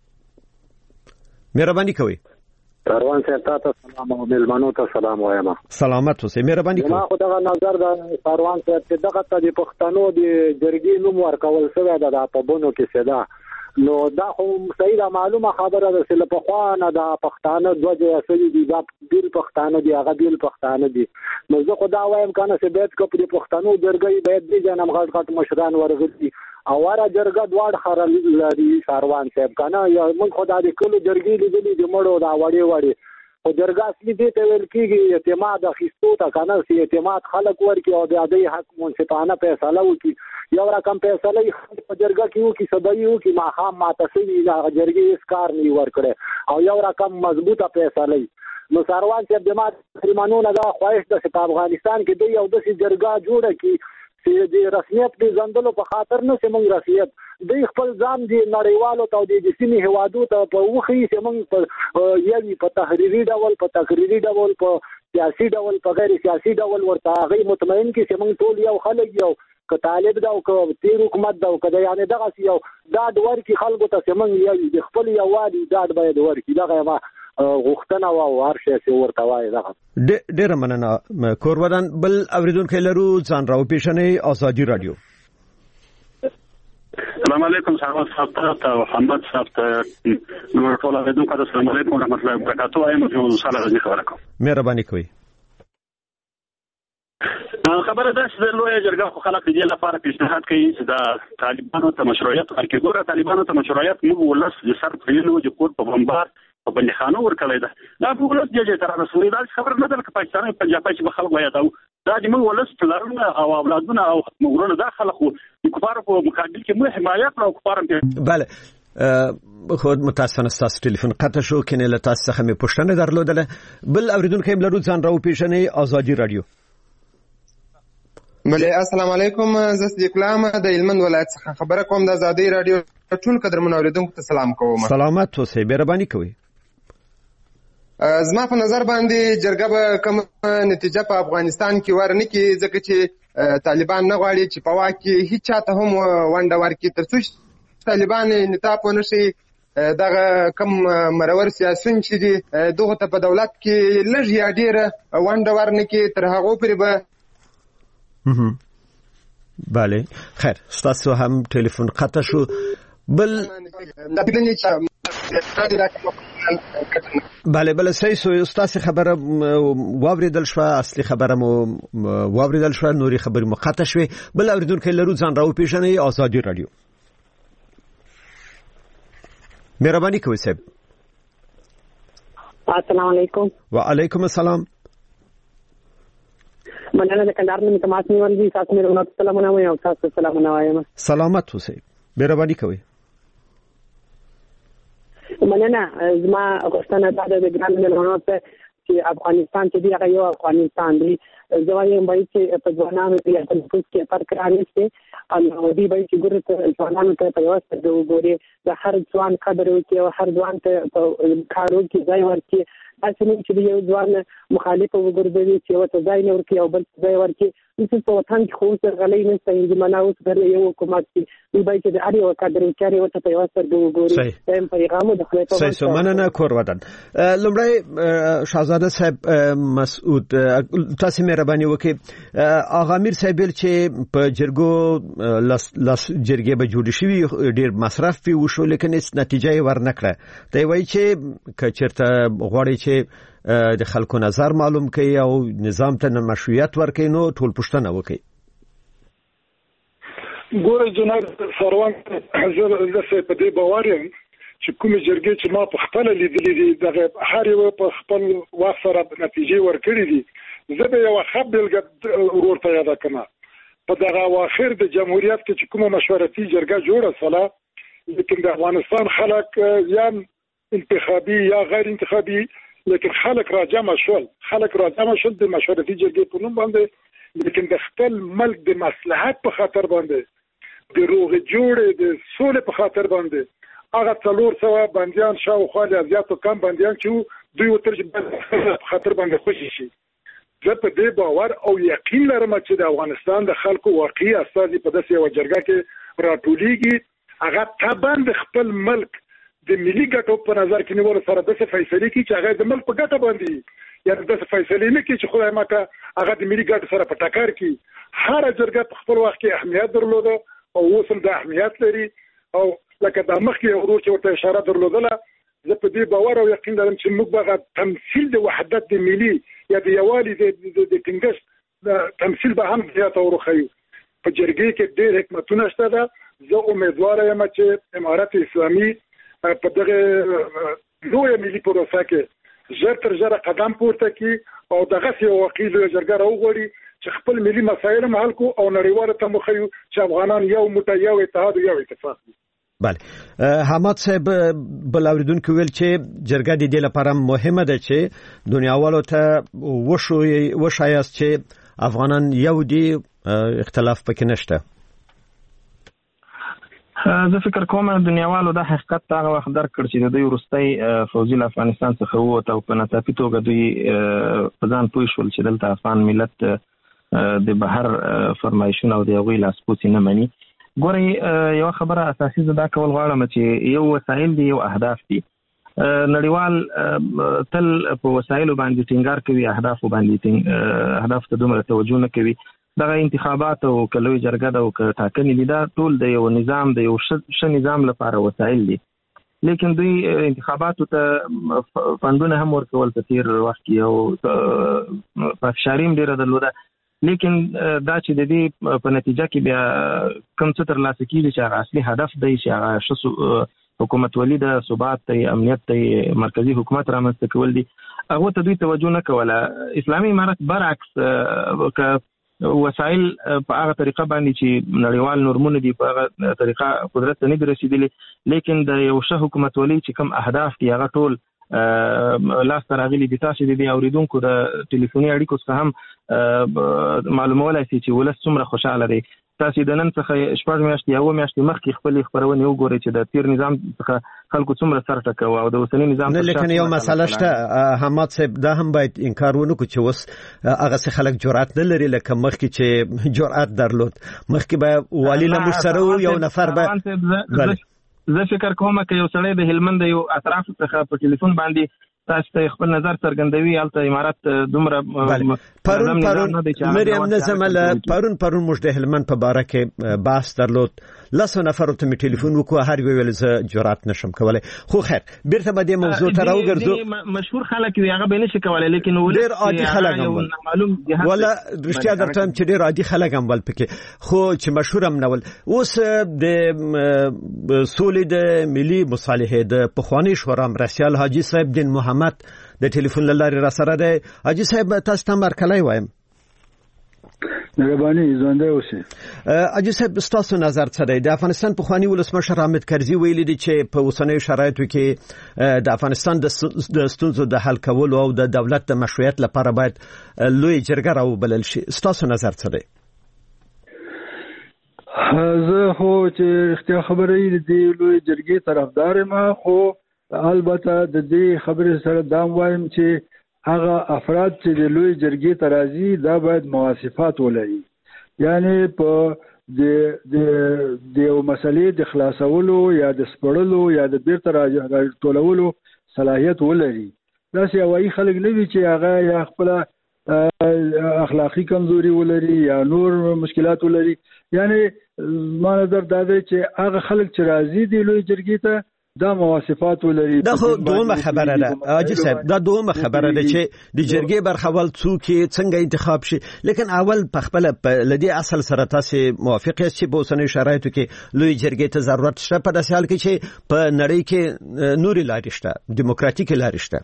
مهرباني کوئ. کاروان صاحب تاسو سلام او ملمنو ته سلام وایم. سلامت اوسئ. مهرباني کوئ. ما خو دا نظر دا کاروان صاحب چې دغه ته د پښتنو د جرګې نوم ورکول شوی دا په بونو کې سدا نو دا خو صحیح ده، معلومه خبره ده چې په خوانه د پښتانه دوه اصلي دي، دا بیل پښتانه دي، هغه بیل پښتانه دي. نو زه خو دا وایم کنه چې باید کو په پښتنو جرګې باید دي جنم غټ غټ مشران ورغلي او واره جرګه دواړه خړل لري کاروان صاحب کنه یا موږ خدای دې کله جرګې لیدلې د مړو دا وړي وړي او جرګه اصلي دې ته ویل کېږي اعتماد اخیستو ته کنه چې اعتماد خلک ورکړي او د دې حق منصفانه فیصله وکړي. یو رقم فیصله په جرګه کې وکړي سبي وکړي ما خام ماتسوي دا جرګې هیڅ کار نه ورکړي او یو رقم مضبوطه فیصله. نو ساروان چې د ماتریمانو نه دا خواهش ده چې په افغانستان کې د یو داسې جرګه جوړه کړي چې د رسمیت په ځندلو په خاطر نه چې موږ رسمیت د خپل ځان دی نړیوالو ته د سیمې هوادو ته په وخی چې موږ په یوي په تحریری ډول په تقریری ډول په سیاسي ډول په غیر سیاسي ډول ورته غي مطمئن کې چې موږ ټول یو خلک یو که طالب دا او که تیر حکومت دا او که یعنی دغه یو دا د ورکی خلکو ته چې موږ یو د خپل یووالي دا باید ورکی دغه ما غوښتنه او هر شی چې ورته وایي دغه ډېر مننه کورودان. بل اوریدونکو لرو ځان راو پیژنې آزادي رادیو. السلام علیکم سلام صاحب ته محمد صاحب ته نو ټول اوریدونکو ته السلام علیکم ورحمت الله وبرکاته. ایم یو سلام غوښتنه خبره کوم. مهرباني کوئ. خبره ده چې لوی جرګه خو خلک دې لپاره پیشنهاد کوي چې د طالبانو ته مشروعیت ورکړي. ګوره طالبانو ته مشروعیت موږ ولس د سر پرېلو چې کور په بمبار په بندخانو ورکړی ده دا په ولس ججې تر رسولي دا خبره نه ده چې پاکستان په جاپان کې به خلک وایي دا د موږ ولس پلرونه او اولادونه او مغرونه دا خلک خو د کفارو په مقابل کې موږ حمایت او کفارو په بله خود متاسفانه ستاسو ټلیفون قطع شو کنه له تاسو څخه مې پوښتنه درلودله. بل اوریدونکو هم لرو ځان راو پیژنې آزادي رادیو. بله السلام علیکم. زه صدیق الله د هلمند ولایت څخه خبره کوم. د آزادي رادیو ټول قدرمن اوریدونکو ته سلام کوم. سلامت اوسئ. مهرباني کوئ. زما په نظر باندې جرګه به کوم نتیجه په افغانستان کې ورنه کې ځکه چې طالبان نه غواړي چې په واک کې هیڅ چاته هم ونډه ورکړي تر څو طالبان انعطاف ونه شي دغه کم مرور سیاسيون چې دي دغه ته په دولت کې لږ یا ډیره ونډه ورنه کې تر هغه پورې به بله خیر ستاسو هم ټلیفون قطع شو. بل بله بله صحیح سو ستاسو خبره واوریدل شو، اصلي خبره مو واوریدل شو، نوري خبرې مو قطع شوه. بل اوریدونکو لرو ځان راو پیژنې آزادي رادیو. مهرباني کوئ صاحب. السلام علیکم. وعلیکم السلام. مننه د کندهار نه تماس نیول دي. تاسو مې ورته سلامونه وایم او تاسو سلامونه وایم. سلامت اوسئ. مهرباني کوئ. مننه. زما غوښتنه دا ده د ګران ملګرو ته چې افغانستان چې دی هغه یو افغانستان دی. زه وایم باید چې په ځوانانو کې په نفوس کې فرق رانیسي او دی باید چې ګورته ځوانانو ته په واسطه د وګوري د هر ځوان قدر وکړي او هر ځوان ته کارو کې ځای ورکړي. اصلي چې یو ځوان مخالف وګرځي چې وته ځای نه ورکړي او بل ځای ورکړي. نو په وطن کې خو څه غلې نه ستې د مناوس غره یو حکومت دی باید چې د اړ یو قدر وکړي وته په واسطه د وګوري تم پیغام د خپل صحیح سمنه کور ودان. لمړی شاهزاده صاحب مسعود تاسو مهرباني وکړئ. آغا امیر صاحب چې په جرګو لاس جرګې به جوړ شي ډیر مصرف وی وشو لیکن هیڅ نتیجه ورنکړه. دی وایي چې کچرته غواړي چې د خلکو نظر معلوم کړي او نظام ته مشروعیت ورکړي نو ټول پښتنه وکړي. ګوره جناب سروان زه په دې باور یم چې کومې جرګې چې ما په خپل لیدلې دي دغه هر یو په خپل وخت سره نتیجې ورکړي دي. زه به یو خبرګ ورته یاد کړم په دغه واخر د جمهوریت کې چې کومه مشورتي جرګه جوړه سره لیکن د افغانستان خلک یا انتخابي یا غیر انتخابي لیکن خلک را جمع شول خلک را جمع شول د مشورتي جرګې په نوم باندې لیکن د خپل ملک د مصلحت په خاطر باندې د روغ جوړ د سولې په خاطر باندې هغه څلور سوه بندیان شاوخوا له زیاتو کم بندیان چې دوی ورته په خاطر باندې خوشي شي. زه په دې باور او یقین لرم چې د افغانستان د خلکو واقعي استازي په داسې یو جرګه کې راټولیږي هغه طبعا د خپل ملک د ملي ګټو په نظر کې نیول سره داسې فیصله کوي چې هغه د ملک په ګټه باندې یعنی داسې فیصله نه کوي چې خدای ماته هغه د ملي ګټو سره په ټکر کې. هر جرګه په خپل وخت کې اهمیت درلوده او اوس هم د اهمیت لري او لکه د مخکې ورور چې ورته اشاره درلودله زه په دې باور او یقین لرم چې موږ به تمثيل د وحدت د ملي یا د یوالي د د ټینګښت تمثيل به هم زیاته ورخیو. په جرګې کې ډېر حکمتونه شته ده. زه امیدوار یم چې امارت اسلامي په دغه لویه ملي پروسه کې ژر تر ژره قدم پورته کړي او دغسې یو واقعي لویه جرګه راوغواړي چې خپل ملي مسایل هم حل کړو او نړیوالو ته وښیو چې افغانان یو موټی یو اتحاد او یو اتفاق دي. بله حماد صاحب بل اوریدونکو ویل چې جرګه د دې لپاره مهمه ده چې دنیاوالو ته وښوي وښایاست چې افغانان یو دي اختلاف پکې نشته. زه فکر کوم دنیاوالو دا حقیقت هغه وخت درک کړ چې د دوی وروستی فوجي له افغانستان څخه ووت او په ناڅاپي توګه دوی په ځان پوه شول چې دلته افغان ملت د بهر فرمایشونه او د هغوی لاسپوڅي نه مني. ګورئ یو خبره اساسي زه دا کول غواړم چې یو وسایل دي یو اهداف دي. نړیوال تل په وسایلو باندې ټینګار کوي اهدافو باندې اهداف ته دومره توجه نه کوي. دغه انتخابات او کلوي جرګه او ټاکنې دي دا ټول د یو نظام د یو ښه نظام لپاره وسایل دي. لیکن دوی انتخاباتو ته فندونه هم ورکول په تیر وخت کې او پافشاریم ډیره درلوده. لیکن دا چې د دې په نتیجه کې بیا کوم څه ترلاسه کیږي چې هغه اصلي هدف دی چې هغه ښه حکومت ولید ثبات ته امنیت ته مرکزی حکومت رامنځته کول دي هغه ته دوی توجه نه کوله. اسلامي امارت برعکس ک وسایل په هغه طریقه باندې چې نړیوال نورمونه دي په هغه طریقه قدرت ته نه رسیدلي لیکن د یو ښه حکومت ولي چې کوم اهداف دي هغه ټول لاس ته راغلي دي. تاسو د دې اوریدونکو د ټلیفوني اړیکو څخه هم معلومولای شئ چې ولس څومره خوشاله دی. تاسو د نن څخه شپږ میاشتې یا اووه میاشتې مخکې خپلې خپرونې وګورئ چې د تیر نظام څخه خلکو څومره سر ټکاوه او د اوسني نظام نه. لیکن یو مسله شته حماد صاحب دا هم باید انکار ونه کړو چې اوس هغه څه خلک جرأت نه لري لکه مخکې چې جرأت درلود. مخکې به والي له موږ سره یو نفر به زه فکر کوم چې یو سړی د هلمند یو اطراف څخه په ټلیفون باندې تاسو ته خپل نظر څرګندوي البته امارات دومره پرون پرون مریم نظم له پرون پرون موږ د هلمند په باره کې بحث درلود. لاسو نفر ته می ټلیفون وکړ هر ویل زه جرأت نشم کولای. خو خیر بیرته به د موضوع ته راوګرځو. مشهور خلک وي هغه به نشي کولای لیکن ډیر عادي خلک هم معلوم ولا رښتیا درته چې ډیر عادي خلک هم ول پکې خو چې مشهور هم نول. اوس د سولې د ملي مصالحه د پخوانی شورا مرسیال حاجی صاحب دین محمد د ټلیفون لارې را سره دی. حاجی صاحب تاسو ته مرکلای وایم. مهرباني زنده اوسئ. حاجی صاحب تاسو نظر څه دی؟ د افغانستان پخوانی ولسمشر حامد کرزي ویلي دی چې په اوسنیو شرایطو کې د افغانستان د ستونزو د حل کولو او د دولت د مشروعیت لپاره باید لوی جرګه راوبلل شي. تاسو نظر څه دی؟ زه خو چې اختیار خبرې دی لوی جرګې طرفدار یم خو البته د دې خبرې سره دا وایم چې هغه افراد چې د لوی جرګې ته راځي دا باید مواصفات ولري. یعنی په د د یو مسلې د خلاصولو یا د سپړلو یا د بیرته راټولولو صلاحیت ولري. داسې هوایي خلک نه وي چې هغه یا خپله اخلاقی کمزوري ولري یا نور مشکلات ولري. یعنی ما نظر دا دی چې هغه خلک چې راځي د لوی جرګې ته دا مواصفات ولري. دا خو دومره خبره ده حاجی صاحب دا دومره خبره ده چې د جرګې برخوال څوک څنګه انتخاب شي. لیکن اول په خپل لدی اصل سره تاسو موافق یاست چې په اوسنۍ شرایطو کې لوی جرګې ته ضرورت شته په داسې حال کې چې په نړۍ کې نوري لارې شته دیموکراتیک لارې شته.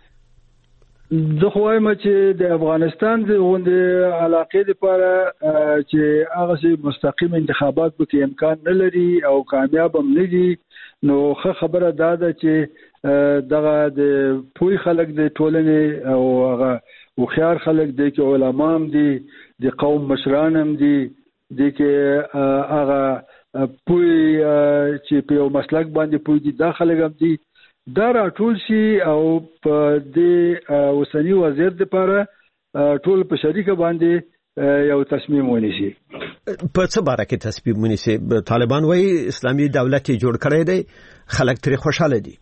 زه خو وایم چې د افغانستان د غونډې علاقې لپاره چې هغه مستقیم انتخابات به امکان نه لري او کامیاب هم نه دي نو ښه خبره دا ده چې دغه د پوی خلک د ټولنې او هغه وخيار خلک دي کې علما هم دي د قوم مشران هم دي د کې هغه پوي چې په یو مسلک باندې پوي دي داخله هم دي دا راټول شي او په دې اوسنی وضعیت لپاره ټول په شریکه باندې یو تصمیم ونیسي. په څه باره کې تصمیم ونیسي؟ طالبان وایي اسلامي دولت جوړ کړی دی، خلک ترې خوشاله دي.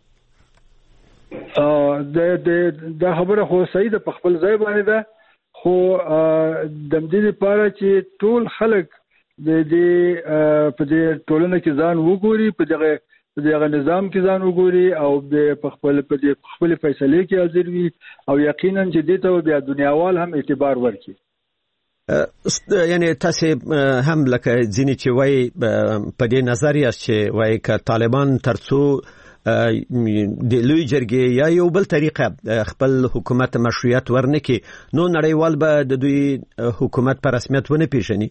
د د د خبره خو صحیح ده، په خپل ځای باندې ده، خو د دې لپاره چې ټول خلک د دې په دې ټولنه کې ځان وګوري، په دغه دغه نظام کې ځان وګوري او په خپل په دې خپل فیصله کې حاضر وي او یقینا چې دې ته بیا دنیاوال هم اعتبار ورکړي. یعنی تاسو هم لکه ځینې چې وایي په دې نظر یاست چې وایي ک طالبان ترڅو د لوی جرګې یا یو بل طریقه خپل حکومت مشروعیت ورنکي نو نړیوال به د دوی حکومت په رسمیت ونه پیژني.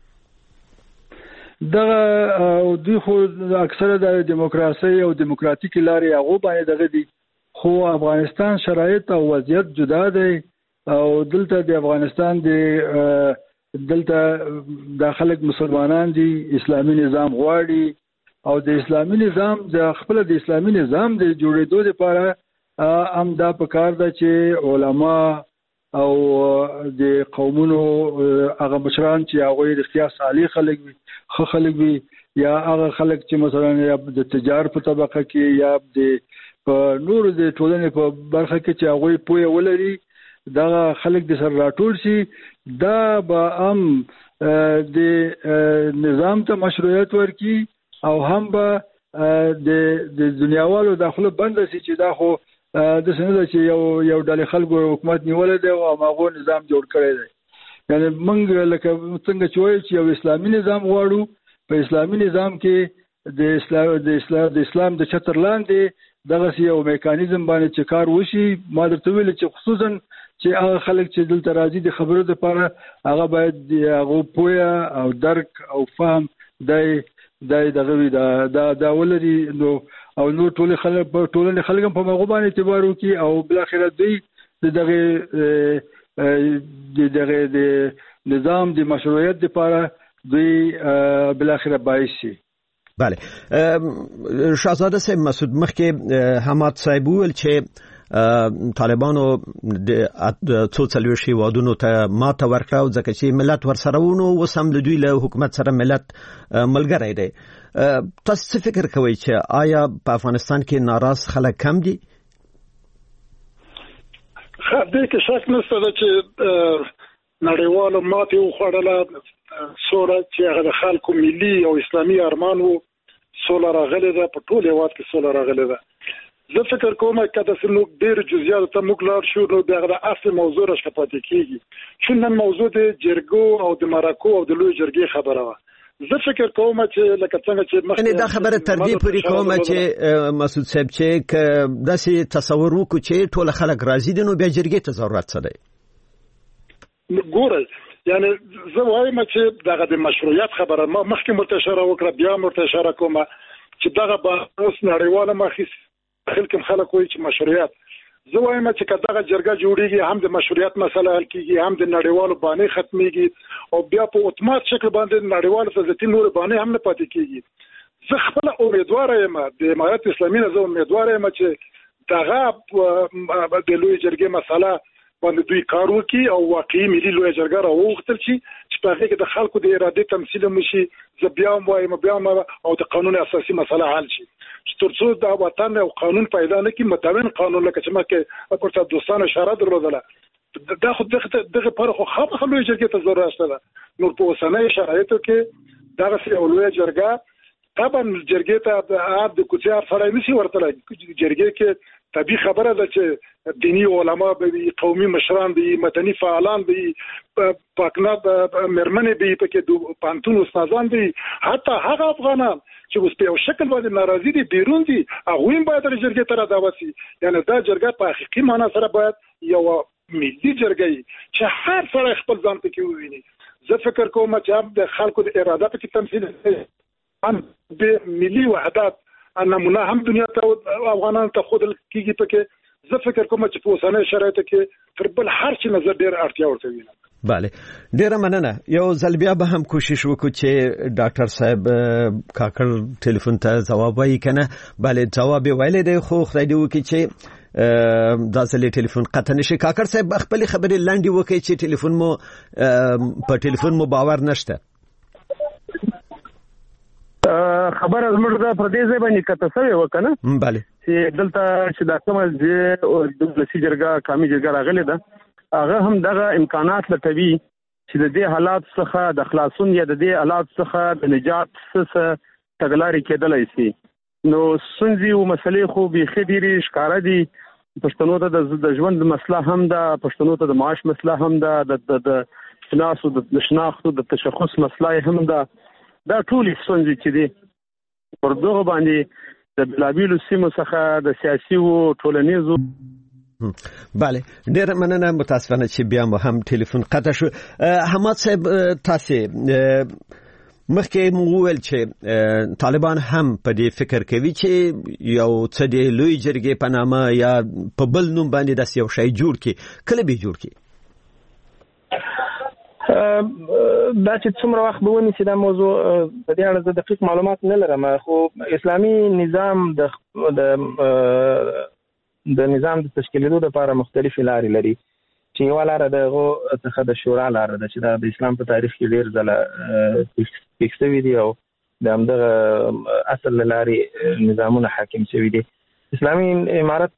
دغه دوی خو اکثره د دیموکراسي او دیموکراتیک لارې هغه باندې دغه دي، خو افغانستان شرایط او وضعیت جدا دی او دلته د افغانستان د دلته داخله مسلمانان دي، اسلامي نظام غواړي او د اسلامي نظام د خپل د اسلامي نظام د جوړېدو لپاره هم دا پکار ده چې علما او د قومونو هغه مشران چې هغه د اختیار صالح خلک وي، خو خلک وي، یا هغه خلک چې مثلا یا د تجار په طبقه کې یا د نور د ټولنې په برخه کې چې هغه پوهه ولري، دا خلک د سر راټول شي، دا به هم د نظام ته مشروعیت ورکي او هم به د دنیاوالو داخله بند شي چې دا خو د سند چې یو یو ډول خلکو حکومت نیولې دی او هغه نظام جوړ کړی دی. یعنی موږ لکه څنګه چې وایي چې یو اسلامي نظام غواړو، په اسلامي نظام کې د اسلام د اسلام د اسلام د چتر لاندې دغه یو میکانیزم باندې چې کار وشي. ما درته ویل چې خصوصا چې هغه خلک چې دلته راځي د خبرو لپاره هغه باید هغه پوهه او درک او فهم دی دای دغه وی دا دا دا ولري نو او نو ټول خلک په ټولنې خلک په مغو باندې اعتبار وکي او بل اخر دوی دغه دغه د نظام د مشروعیت لپاره دوی بل اخر باعث شي. بله شاهزاده صاحب مسعود مخکې حماد صاحب ویل چې طالبانو د څو څلويشي وادونو ته ماته ورکړه او ځکه چې ملت ورسره ونه وسم د دوی له حکومت سره ملت ملګری دی. تاسو څه فکر کوئ چې آیا په افغانستان کې ناراض خلک کم دي؟ خدای کې شک نشته چې نړیوالو ماته وخوړله سوره چې هغه د خلکو ملي او اسلامي ارمان وو، سوله راغله ده په ټول هیواد کې سوله راغله ده. زه فکر کوم چې د سنوک ډیر جزئیات ته موږ لار شو نو دغه اصل موضوع راشه پاتې کیږي. چې نن موضوع د جرګو او د مراکو او د لوی جرګې خبره وه. زه فکر کوم چې لکه څنګه چې مخکې دا خبره تر دې پورې کوم چې مسعود صاحب چې داسې تصور وکړو چې ټول خلک راضي دي نو بیا جرګې ته ضرورت څه دی؟ ګورئ یعنی زه وایم چې دغه د مشروعیت خبره ما مخکې مرتشره وکړه بیا مرتشره کوم چې دغه به اوس نړیواله مخې خلک خلک وایي چې مشروعیت. زه وایم چې کداغه جرګه جوړیږي هم د مشروعیت مسله حل کیږي هم د نړیوالو باندې ختميږي او بیا په اتومات شکل باندې نړیوالو سزتي نور باندې هم نه پاتې کیږي. زه خپل امیدوار یم د امارت اسلامي نظام امیدوار یم چې دغه د لوی جرګې مسله باندې دوی کار وکړي او واقعي ملي لوی جرګه راوغتل شي چې په هغه کې د خلکو د ارادې تمثيل وشي. زه بیا وایم بیا او د قانون اساسي مسله حل شي چې ترڅو د وطن او قانون پیدا نه کی متوین قانون لکه چې مکه ورته دوستانه اشاره درلودله دا خو دغه پر خو خامخا لوی جرګې ته ضرورت شته. نور په اوسنۍ شرایطو کې دغه یو لوی جرګه طبعا جرګې ته عاد د کوڅه سره نشي ورته جرګې کې طبيعي خبره ده چې دینی علما به قومي مشران دي، مدني فعالان دي، پاکناب مرمنې دي، پکې پانتون استادان دي، حتی هغه افغانان چې اوس په یو شکل باندې ناراضي دي بیرون دي هغه هم باید جرګې ته راځي. یعنی دا جرګه په حقيقي معنا سره باید یو ملي جرګه چې هر سره خپل ځان پکې وویني. زه فکر کوم چې د خلکو د اراده په تمثيل ان د ملي وحدت نمونه هم دنیا ته افغانان ته خود کیږي پکې زه فکر کوم چې په اوسنۍ شرایطو کې تر بل هر څه نظر ډیر اړتیا ورته وینم. بله ډیره مننه. یو ځل بیا به هم کوشش وکړو چې ډاکټر صاحب کاکړ ټلیفون ته جواب وایي کنه. بله جواب ویلې دی خو خدای دې وکړي چې دا ځلې ټلیفون قطع نشي. کاکړ صاحب خپل خبرې لنډې وکړي چې ټلیفون مو په ټلیفون مو باور نشته. خبره زموږ د پردیس باندې کته سوی وکنه. بله چې دلته چې د کومه چې د ولسی جرګه قومي جرګه راغله ده هغه هم دغه امکانات لټوي چې د دې حالات څخه د خلاصون یا د دې حالات څخه د نجات څخه تګلارې کېدلای شي. نو سنځي او مسلې خو به خېډيري ښکارا دي. پښتنو ته د ژوند مسله هم ده، پښتنو ته د معاش مسله هم ده، د د شناخت د شناخت د تشخص مسله هم ده. دا ټول سنځي چې دي پر دغه باندې د بلابیلو سیمو څخه د سیاسي او ټولنیزو. بله ډیر مننه. متاسفانه چې بیا مو هم ټلیفون قطع شو. حماد صاحب تاسو مخکې مو ویل چې طالبان هم په دې فکر کوي چې یو څه د لوی جرګې په نامه یا په بل نوم باندې داسې یو شی جوړ کړي. کله به جوړ کړي؟ دا چې څومره وخت به ونیسي دا موضوع په دې اړه زه دقیق معلومات نه لرم. خو اسلامي نظام د د نظام د تشکیلېدو لپاره مختلفې لارې لري چې یو لار دغه څخه د شورا لار ده چې د اسلام په تاریخ کې ډېر ځله فکسوي دي او د همدغه اصل لارې نظامونه حاکم شوي دي. اسلامي امارت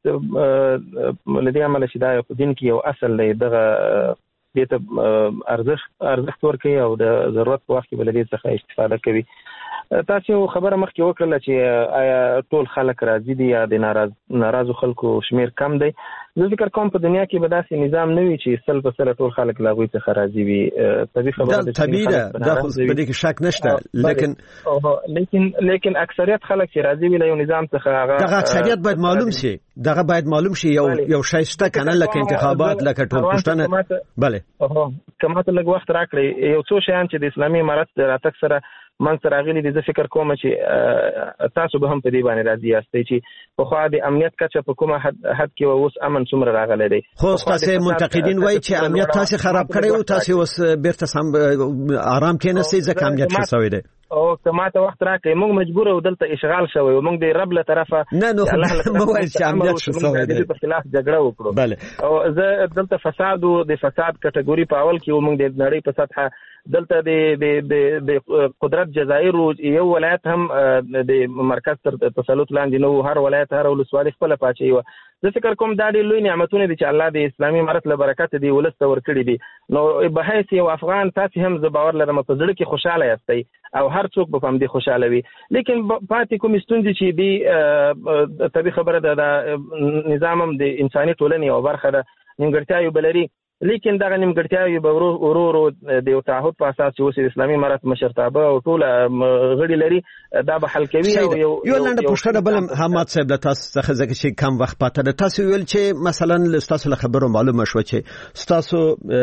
لدې عمل چې دا په دین کې یو اصل دی دغه دې ته ارزښت ارزښت ورکوي او د ضرورت په وخت کې بل دې څخه استفاده کوي. تاسو خبره مخکې وکړه چې آیا ټول خلک راضي دي یا د ناراض ناراضو خلکو شمیر کم دی. زه فکر کوم په دنیا کې به داسې نظام نه وي چې سل په سل ټول خلک لا غوي څخه راضي وي. طبيعي خبره ده طبيعي ده دا خو په دې کې شک نشته. لیکن لیکن لیکن اکثریت خلک چې راضي وي له یو نظام څخه هغه دغه اکثریت باید معلوم شي. دغه باید معلوم شي یو یو شای شته کنه لکه انتخابات لکه ټول پښتنه. بله کومه ته لږ وخت راکړي. یو څو شیان چې د اسلامي امارت راتګ سره من سره غلي دي. زه فکر کوم چې تاسو به هم په دې باندې راضي یاستئ چې په خو د امنیت کچه په کومه حد حد کې اوس امن څومره راغلی دی. خو تاسو منتقدین وایي چې امنیت تاسو خراب کړی او تاسو اوس بیرته سم آرام کې نسئ ځکه امنیت ښه شوی دی. او کما ته وخت راکړي موږ مجبور او دلته اشغال شوی او موږ د رب له طرفه نه نو مو وایي چې امنیت ښه شوی دی په خلاف جګړه وکړو. بله او زه دلته فساد او د فساد کټګوري په اول کې موږ د نړۍ په سطح دلته د د د قدرت جزایر یو ولایت هم د مرکز تر تسلط لاندې نو هر ولایت هر ولسوالۍ خپل پاچي و. زه فکر کوم دا ډېر لوی نعمتونه دي چې الله د اسلامي امارت له برکت دی ولست ورکړي دي. نو به هیڅ یو افغان تاسو هم زه باور لرم په زړه کې خوشاله یاستئ او هر څوک به هم دې خوشاله وي. لیکن پاتې کوم ستونزې چې دی طبيعي خبره ده د نظام هم د انساني ټولنې او برخه ده نیمګړتیاوې بلري. لیکن دا نیمګړتیاوې به ورو ورو د یو تعهد په اساس چې اوس اسلامي امارت مشرتابه او ټول غړي لري دا به حل کوي. او یو یو لاندې پوښتنه بل حماد صاحب د تاسو څخه ځکه چې کم وخت پاتې ده. تاسو ویل چې مثلا تاسو له خبرو معلومه شو چې تاسو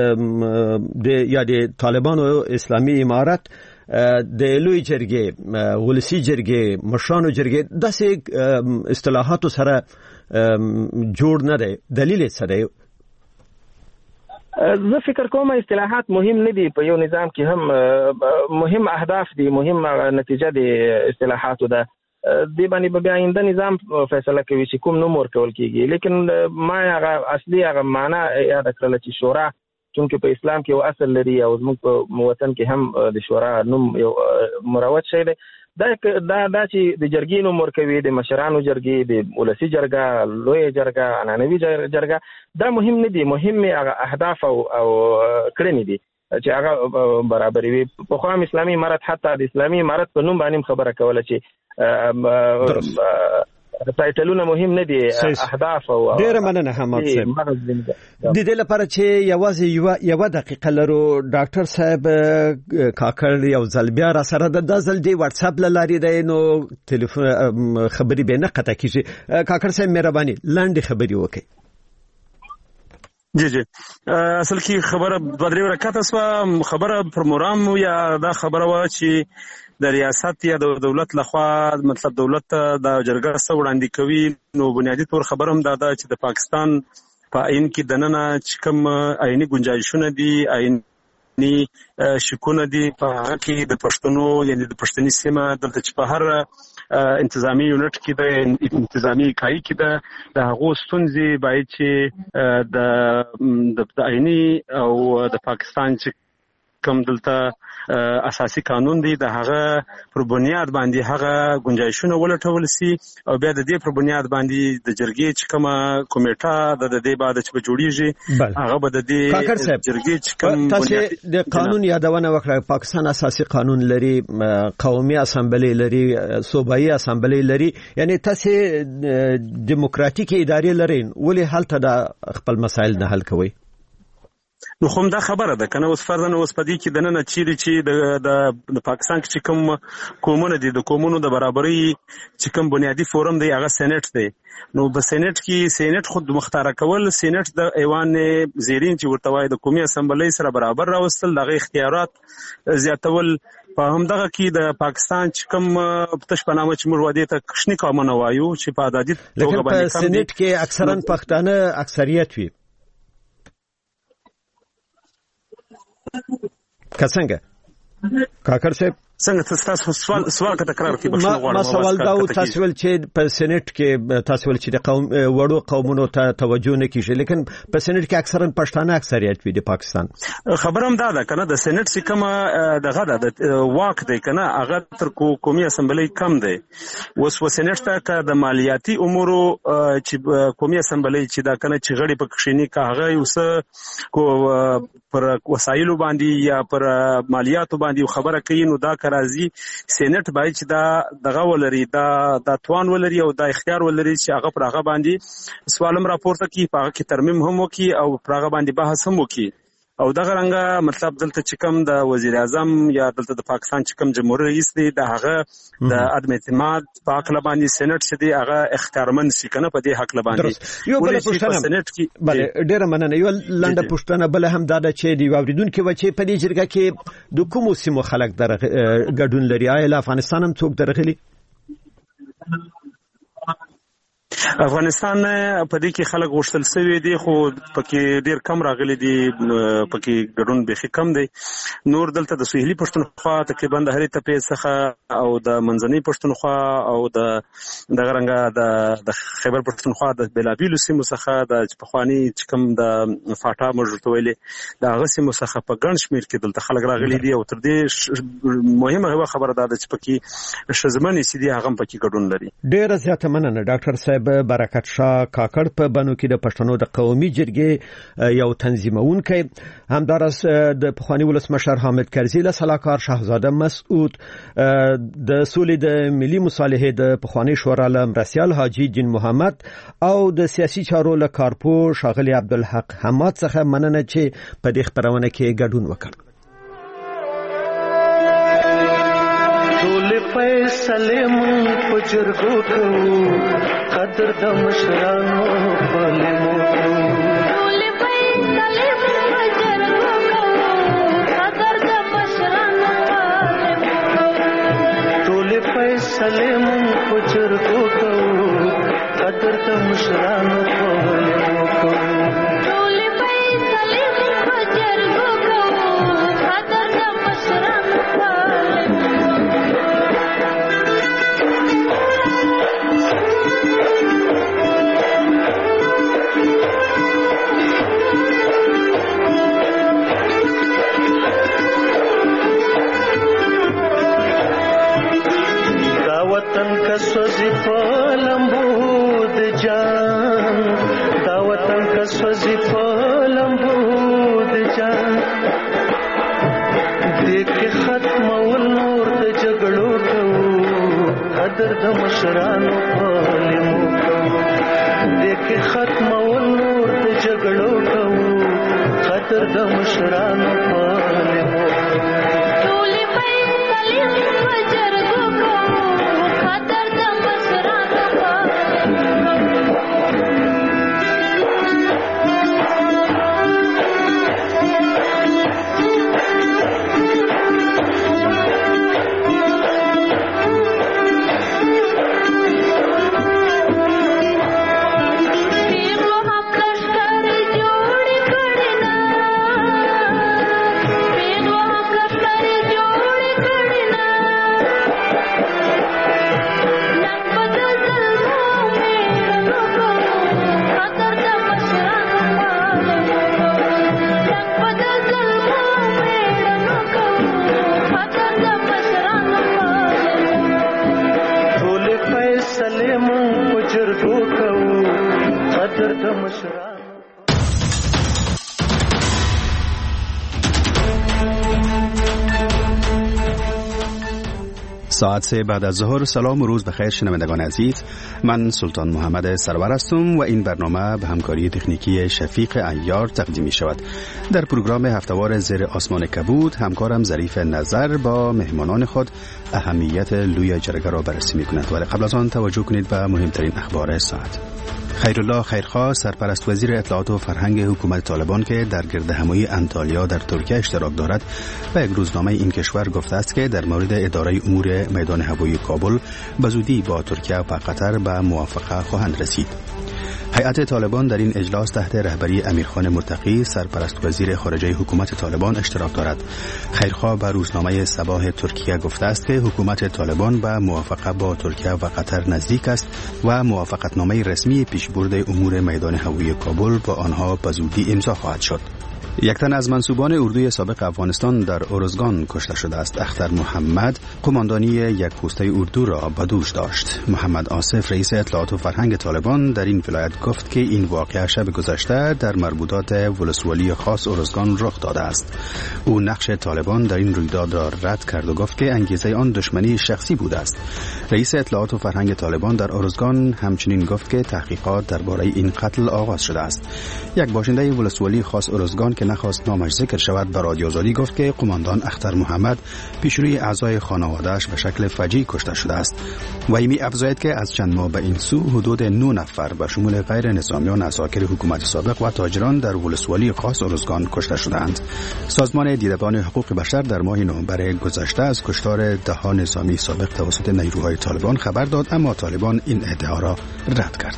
د یا د طالبانو اسلامي امارت د لوی جرګې ولسی جرګې مشرانو جرګې داسې اصطلاحات سره جوړ نه دی. دلیل څه دی؟ زه فکر کوم اصطلاحات مهم نه دي. په یو نظام کې هم مهم اهداف دي، مهم نتیجه دي اصطلاحاتو ده. دی باندې به آینده نظام فیصله کوي چې کوم نوم ورکول کیږي. لیکن ما هغه اصلي هغه معنا یاد کړل چې شورا چونکه په اسلام کې یو اصل لري او زموږ په وطن کې هم د شورا نوم یو مروج شی دی. دا دا دا چې د جرګې نوم ورکوي د مشرانو جرګې د ولسی جرګه لوی جرګه عنعنوي جرګه دا مهم نه دي. مهم هغه اهداف او او کړنې دي چې هغه برابر وي. په خو اسلامي امارت حتی د اسلامي امارت په نوم باندې خبره کوله چې ټایټلونه مهم نه دي، اهداف او ډیر مننه حماد صاحب. د دې لپاره چې یوازې یو یو دقیقه لرو ډاکټر صاحب کاکړ یو ځل بیا را سره د ځل دی واتس اپ لاري دی نو ټلیفون خبري به نه قطع کیږي. کاکړ صاحب مهرباني لاندې خبري وکړئ. جی جی اصل کی خبره بدري ورکته سو خبره پر مرام یا دا خبره وا چې د ریاست یا د دولت لخوا مطلب دولت د جرګه سره وړاندې کوي نو بنیادی تور خبر هم دا ده چې د پاکستان په عین کې دننه چې کوم عیني گنجائشونه دي عیني شکونه دي په هغه کې د پښتنو یعنی د پښتني سیمه دلته چې په هر انتظامی یونټ کې د انتظامی کای کې د د هغو ستونزې باید چې د د عیني او د پاکستان چې کوم دلته اساسي قانون دی د هغه پر بنیاد باندې هغه گنجائشونه ولټول سي او بیا د دې پر بنیاد باندې د جرګې چې کومه کمیټه د دې بعد چې به جوړیږي هغه به د دې جرګې چې کوم تاسو د قانون یادونه وکړه پاکستان اساسي قانون لري قومي اسمبلی لري صوبایي اسمبلی لري یعنی تاسو دیموکراتیک ادارې لري ولې هلته د خپل مسایل نه حل کوي نو خو دا خبره ده کنه اوس فرضاً اوس پدې کې د نن چیرې چې د د پاکستان کې چې کوم قومونه دي د قومونو د برابرۍ چې کوم بنیادی فورم دی هغه سېنات دی نو په سېنات کې سېنات خود مختار کول سېنات د ایوان زیرین چې ورته وایي د قومي اسمبلی سره برابر راوستل دغه اختیارات زیاتول په همدغه کې د پاکستان چې کوم تش په نامه چې موږ ودی ته کښنی قومونه وایو چې په عادي توګه باندې کم دي سېنات کې اکثرا پښتانه اکثریت وي کڅنګه کاکر صاحب څنګه تاسو سوال سوال کا تکرار کی بخښنه غواړم ما سوال دا تاسو ول چې په سېنات کې تاسو ول چې د قوم وړو قومونو ته توجه نه کیږي لیکن په سېنات کې اکثرا پښتانه اکثریت وي د پاکستان خبرم دا ده کنه د سېنات چې کومه دغه د واک دی کنه هغه تر قومي اسمبلی کم دی وس وسېنات ته کا د مالیاتي امور چې قومي اسمبلی چې دا کنه چې غړي په کښینی کا هغه اوس کو پر وسایلو باندې یا پر مالیاتو باندې خبره کوي نو دا راځي سېنات باید چې دا دغه ولري دا د توان ولري او د اختیار ولري چې هغه پر هغه باندې سوالم راپورته کوي په هغه کې ترمیم هم وکي او پر هغه باندې بحث هم وکي او دغه رنګه مطلب دلته چې کوم د وزیر اعظم یا دلته د پاکستان چې کوم جمهور رئیس دی د هغه د عدم اعتماد په حق لباندې سېنات چې دی هغه اختیارمن سي کنه په دې حق لباندې یو بل پښتنه بله ډیره مننه یو لنډه پښتنه بل هم دا چې دی اوریدونکو و چې په دې جرګه کې د کوم سیمو خلک در ګډون لري آیا افغانستان هم څوک درغلي افغانستان په دې کې خلک غوښتل سوي دي خو پکې ډیر کم راغلي دي پکې ګډون به کم دی نور دلته د سهيلي پښتونخوا تقریبا د هرې تپې څخه او د منځنۍ پښتونخوا او د دغه رنګه د د خیبر پښتونخوا د بلابیلو سیمو څخه د پخوانی چې کوم د فاټا مجرته ویلې د هغه سیمو څخه په ګڼ شمیر کې دلته خلک راغلي دي او تر دې مهمه خبره ده چې پکې شزمنې سي دي هغه پکې ګډون لري ډیر زیاته مننه ډاکټر صاحب برکت شاه کاکړ په بنو کې د پښتنو د قومي جرګې یو تنظیمونکي همدارس د پخوانی ولسمشر حامد کرزي له سلاکار شاهزاده مسعود د سولې د ملي مصالحې د پخوانی شورا له مرسیال حاجی دین محمد او د سیاسي چارو له کارپو شاغلي عبدالحق حماد څخه مننه چې په دې خبرونه کې ګډون وکړ فیصله مون پجرګو کو قدر د مشرانو په لمو ټول فیصله مون پجرګو کو قدر د مشرانو په لمو ټول فیصله مون پجرګو کو قدر د مشرانو په لمو ټول فیصله مون پجرګو کو قدر د مشرانو په سوزی پلمبو د جان دا وطن کا سوزی پلمبو د جان دیکھ ختم ول نور د جګړو کو قدر د مشرانو پلمو کو دیکھ ختم ول نور د جګړو کو قدر د مشرانو پلمو قدر د مشران. ساعت سه بعد از ظهر. سلام و روز بخیر شنوندگان عزیز، من سلطان محمد سرور هستم و این برنامه به همکاری تکنیکی شفیق عیار تقدیم می شود. در پروگرام هفتهوار زیر آسمان کبود همکارم ظریف نظر با مهمانان خود اهمیت لوی جرگه را بررسی می کند، ولی قبل از آن توجه کنید به مهمترین اخبار ساعت. خیرالله خیرخواه، سرپرست وزیر اطلاعات و فرهنگ حکومت طالبان که در گردهمایی انطالیا در ترکیه اشتراک دارد، به یک روزنامه این کشور گفته است که در مورد اداره امور میدان هوایی کابل به زودی با ترکیه و قطر به موافقه خواهند رسید. هیئت طالبان در این اجلاس تحت رهبری امیرخان متقی، سرپرست وزیر خارجه حکومت طالبان اشتراک دارد. خیرخواه به روزنامه صباح ترکیه گفته است که حکومت طالبان به موافقه با ترکیه و قطر نزدیک است و موافقتنامه رسمی پیشبرد امور میدان هوایی کابل با آنها به زودی امضا خواهد شد. یک تن از منصوبان اردوی سابق افغانستان در ارزگان کشته شده است. اختر محمد قماندانی یک پوسته اردو را به دوش داشت. محمد آصف، رئیس اطلاعات و فرهنگ طالبان در این ولایت گفت که این واقعه شب گذشته در مربوطات ولسوالی خاص ارزگان رخ داده است. او نقش طالبان در این رویداد را رد کرد و گفت که انگیزه آن دشمنی شخصی بوده است. رئیس اطلاعات و فرهنگ طالبان در ارزگان همچنین گفت که تحقیقات درباره این قتل آغاز شده است. یک باشنده ولسوالی خاص ارزگان که نخواست نامش ذکر شود به رادیو آزادی گفت که قماندان اختر محمد پیش روی اعضای خانواده‌اش به شکل فجیع کشته شده است. و می افزاید که از چند ماه به این سو حدود نه نفر به شمول غیر نظامیان، عساکر حکومت سابق و تاجران در ولسوالی خاص ارزگان کشته شدند. سازمان دیدبان حقوق بشر در ماه نوامبر گذشته از کشتار ده نظامی سابق توسط نیروهای طالبان خبر داد، اما طالبان این ادعا را رد کرد.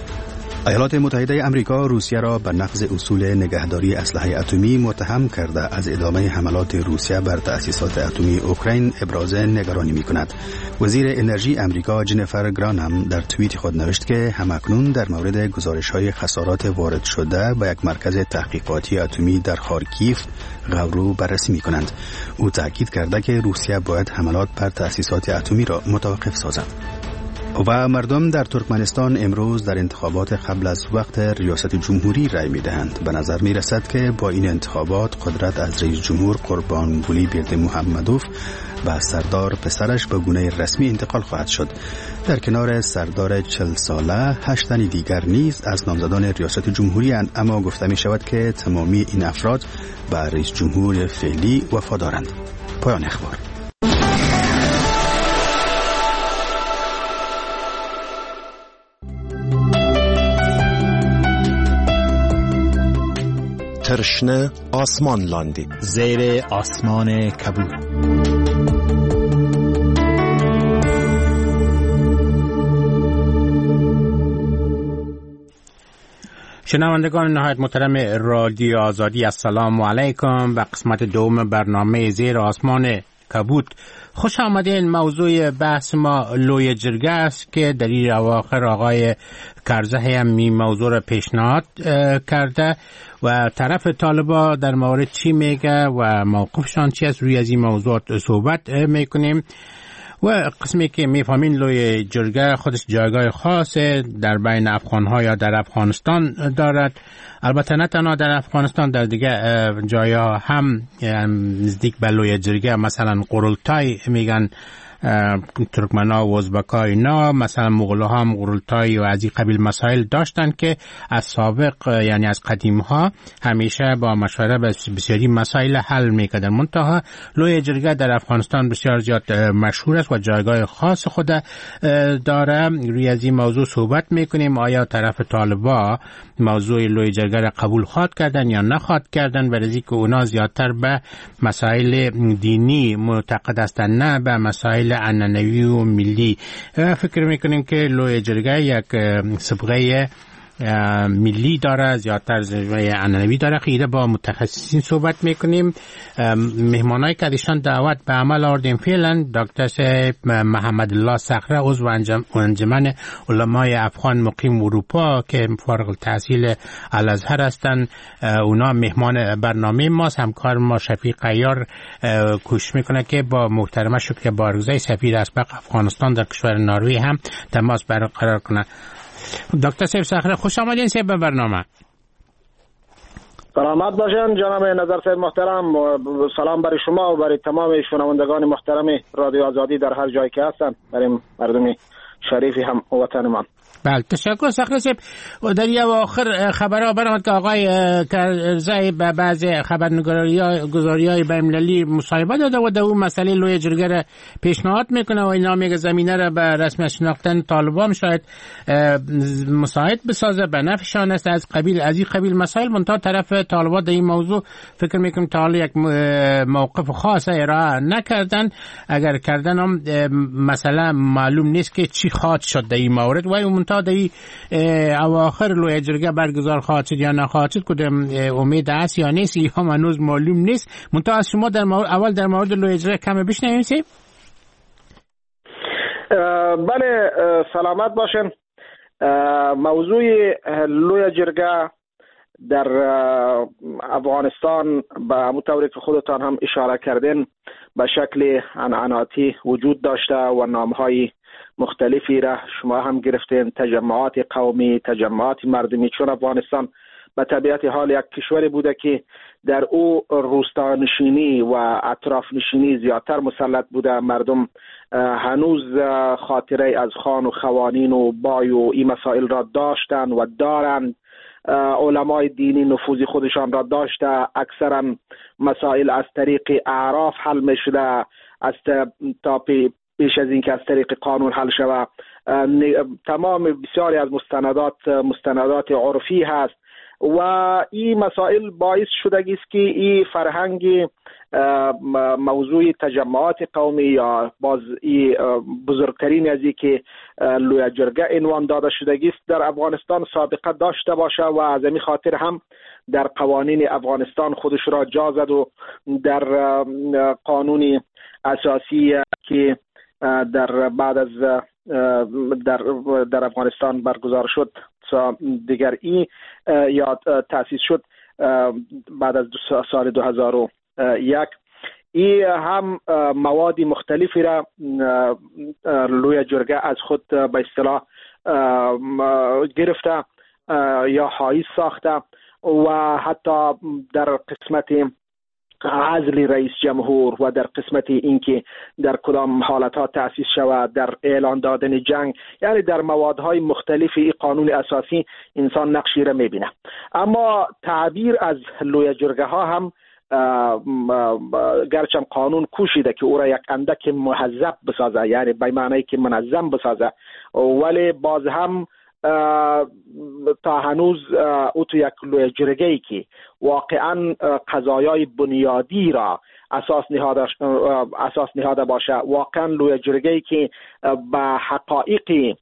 ایالات متحده آمریکا روسیه را به نقض اصول نگهداری اسلحه اتمی متهم کرده از ادامه حملات روسیه بر تأسیسات اتمی اوکراین ابراز نگرانی می‌کند. وزیر انرژی آمریکا جنیفر گرانهام در توییت خود نوشت که همکنون در مورد گزارش‌های خسارات وارد شده به یک مرکز تحقیقاتی اتمی در خارکیف غورو بررسی می‌کنند. او تاکید کرده که روسیه باید حملات بر تأسیسات اتمی را متوقف سازد. و مردم در ترکمنستان امروز در انتخابات قبل از وقت ریاست جمهوری رای می‌دهند. به نظر می‌رسد که با این انتخابات قدرت از رئیس جمهور قربانقلی بردمحمدوف و سردار پسرش به گونه رسمی انتقال خواهد شد. در کنار سردار چهل ساله، هشت تن دیگر نیز از نامزدان ریاست جمهوری اند، اما گفته می‌شود که تمامی این افراد به رئیس جمهور فعلی وفادارند. پایان اخبار. ترشنه آسمان لاندی زیر آسمان کبود. شنوندگان نهایت محترم رادیو آزادی، السلام علیکم. به قسمت دوم برنامه زیر آسمان کبود خوش آمدین. موضوع بحث ما لوی جرگه است که در این اواخر آقای کرزه هم این موضوع را پیشنهاد کرده و طرف طالبا در مورد چی میگه و موقفشان چی است، روی از این موضوعات صحبت میکنیم. و قسمی که میفهمین لوی جرگه خودش جایگاه خاصه در بین افغانها یا در افغانستان دارد. البته نه تنها در افغانستان، در دیگه جایا هم نزدیک به لوی جرگه، مثلا قرولتای میگن ترکمنا و ازبکا اینا، مثلا مغول ها هم قرولتای و از این قبیل مسائل داشتن که از سابق یعنی از قدیم ها همیشه با مشوره بسیاری مسائل حل میکردن. منتها لوی جرگه در افغانستان بسیار زیاد مشهور است و جایگاه خاص خود داره. روی از این موضوع صحبت میکنیم. آیا طرف طالبا موضوع لوی جرگه را قبول خواد کردن یا نخواد کردن، برای که اونا زیادتر به مسائل دینی معتقد هستن نه به مسائل عنعنوی و ملی. فکر میکنیم که لوی جرگه یک صبغه ملی داره، زیادتر زیادتر عنعنوی داره. خیلی با متخصصین صحبت میکنیم. مهمانایی که ازشان دعوت به عمل آوردیم فعلا دکتر محمد الله صخره، عضو انجمن علمای افغان مقیم اروپا که فارغ التحصیل الازهر هستند. اونا مهمان برنامه ماست. همکار ما شفیق عیار کوشش میکنه که با محترمه شکر بارگزای سفیر اسبق افغانستان در کشور نروژ هم تماس برقرار کنه. دکتر سیف صخره خوش آمدین سیف به برنامه. سلامت باشین جناب نظر صاحب محترم. سلام برای شما و برای تمام شنوندگان محترم رادیو آزادی در هر جایی که هستن، برای مردم شریفی هم وطن من. بله تشکر صخره صاحب. در یه آخر خبرها برآمد که آقای کرزی به بعض خبرنگاری‌های بین‌المللی مصاحبه داده و در اون مسئله لوی جرگه را پیشنهاد میکنه و اینا میگه زمینه را به رسمی شناختن طالبان شاید مساعد بسازه، به نفعشان است. از قبیل از این قبیل مسائل منتها طرف طالبان در این موضوع فکر میکنم تا حالا یک موقف خاص ارائه نکردن. اگر کردن هم مثلا معلوم نیست که چی خواهد شد در این مورد و منتها در این اواخر لوی جرگه برگزار خواهد شد یا نخواهد شد کدام امید است یا نیست یا هنوز معلوم نیست. منتها از شما در مورد اول در مورد لوی جرگه کم بشنویم سیب. بله سلامت باشین. موضوع لوی جرگه در افغانستان به همون طوری که خودتان هم اشاره کردین به شکل عنعناتی وجود داشته و نامهای مختلفی را شما هم گرفتین، تجمعات قومی، تجمعات مردمی، چون افغانستان به طبیعت حال یک کشوری بوده که در او روستانشینی و اطراف نشینی زیادتر مسلط بوده. مردم هنوز خاطره از خان و خوانین و بای و این مسائل را داشتن و دارند. علمای دینی نفوذ خودشان را داشته. اکثرا مسائل از طریق اعراف حل می شده، از تا پیش از اینکه از طریق قانون حل شود. تمام بسیاری از مستندات مستندات عرفی هست و این مسائل باعث شده است که این فرهنگ موضوع تجمعات قومی یا باز این بزرگترین از این که لوی جرگه عنوان داده شده است در افغانستان سابقه داشته باشه و از این خاطر هم در قوانین افغانستان خودش را جا زد و در قانون اساسی که در بعد از در در افغانستان برگزار شد دیگر این یا تأسیس شد بعد از سال دو هزار و یک، این هم مواد مختلفی را لوی جرگه از خود به اصطلاح گرفته یا حایز ساخته و حتی در قسمت عزل رئیس جمهور و در قسمت اینکه در کدام حالتها تأسیس شود، در اعلان دادن جنگ، یعنی در موادهای مختلفی قانون اساسی انسان نقشی را میبینه. اما تعبیر از لوی جرگه ها هم گرچه قانون کوشیده که او را یک اندک مهذب بسازه، یعنی به معنی که منظم بسازه، ولی باز هم تا هنوز او تو یک لوی جرگه ای که واقعا قضایای بنیادی را اساس نهاده اساس نهاده باشه، واقعا لوی جرگه ای که به حقایق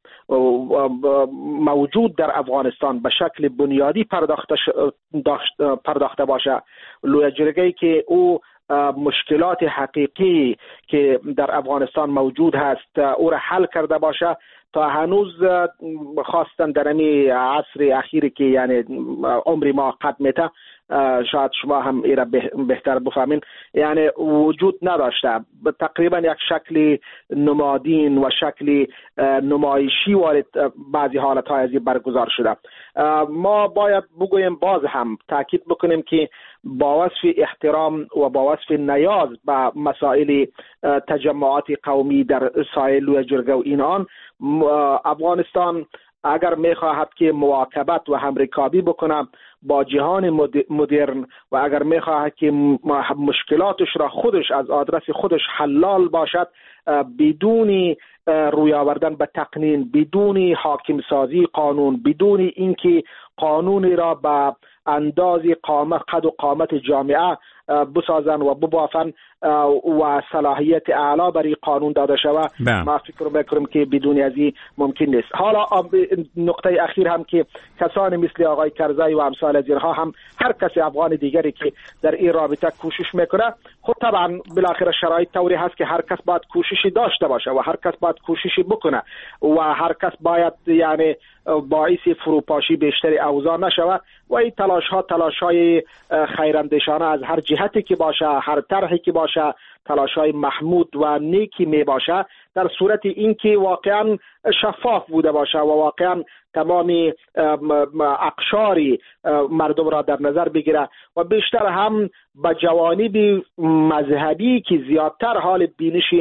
موجود در افغانستان به شکل بنیادی پرداخته پرداخته باشه، لوی جرگه ای که او مشکلات حقیقی که در افغانستان موجود هست او را حل کرده باشه. تا هنوز خواستن در امی عصر اخیری که یعنی عمری ما قد میته، شاید شما هم ایره بهتر بفهمین، یعنی وجود نداشته. تقریبا یک شکل نمادین و شکل نمایشی وارد بعضی حالتهای ازی برگزار شده. ما باید بگویم باز هم تاکید بکنیم که با وصف احترام و با وصف نیاز به مسائل تجمعات قومی در ساحل لوی جرگه و اینان، افغانستان اگر میخواهد که مواکبت و همرکابی بکنه با جهان مدرن و اگر میخواهد که مشکلاتش را خودش از آدرس خودش حلال باشد، بدون روی آوردن به تقنین، بدون حاکم سازی قانون، بدون اینکه قانونی را به اندازی قامت قد و قامت جامعه بسازن و ببافن و صلاحیت اعلا برای قانون داده شود، ما فکر میکنم که بدون از این ممکن نیست. حالا نقطه اخیر هم که کسانی مثل آقای کرزی و امثال از اینها هم هر کسی افغان دیگری که در این رابطه کوشش میکنه، خب طبعا بالاخره شرایط طوری هست که هر کس باید کوششی داشته باشه و هر کس باید کوششی بکنه و هر کس باید یعنی باعث فروپاشی بیشتری اوضاع نشود و این تلاش ها تلاش های خیراندیشانه از هر جهتی که باشه، هر طرحی که باشه باشه، تلاش‌های محمود و نیکی می باشه، در صورت اینکه واقعا شفاف بوده باشه و واقعا تمام اقشاری مردم را در نظر بگیره و بیشتر هم به جوانب مذهبی که زیادتر حال بینش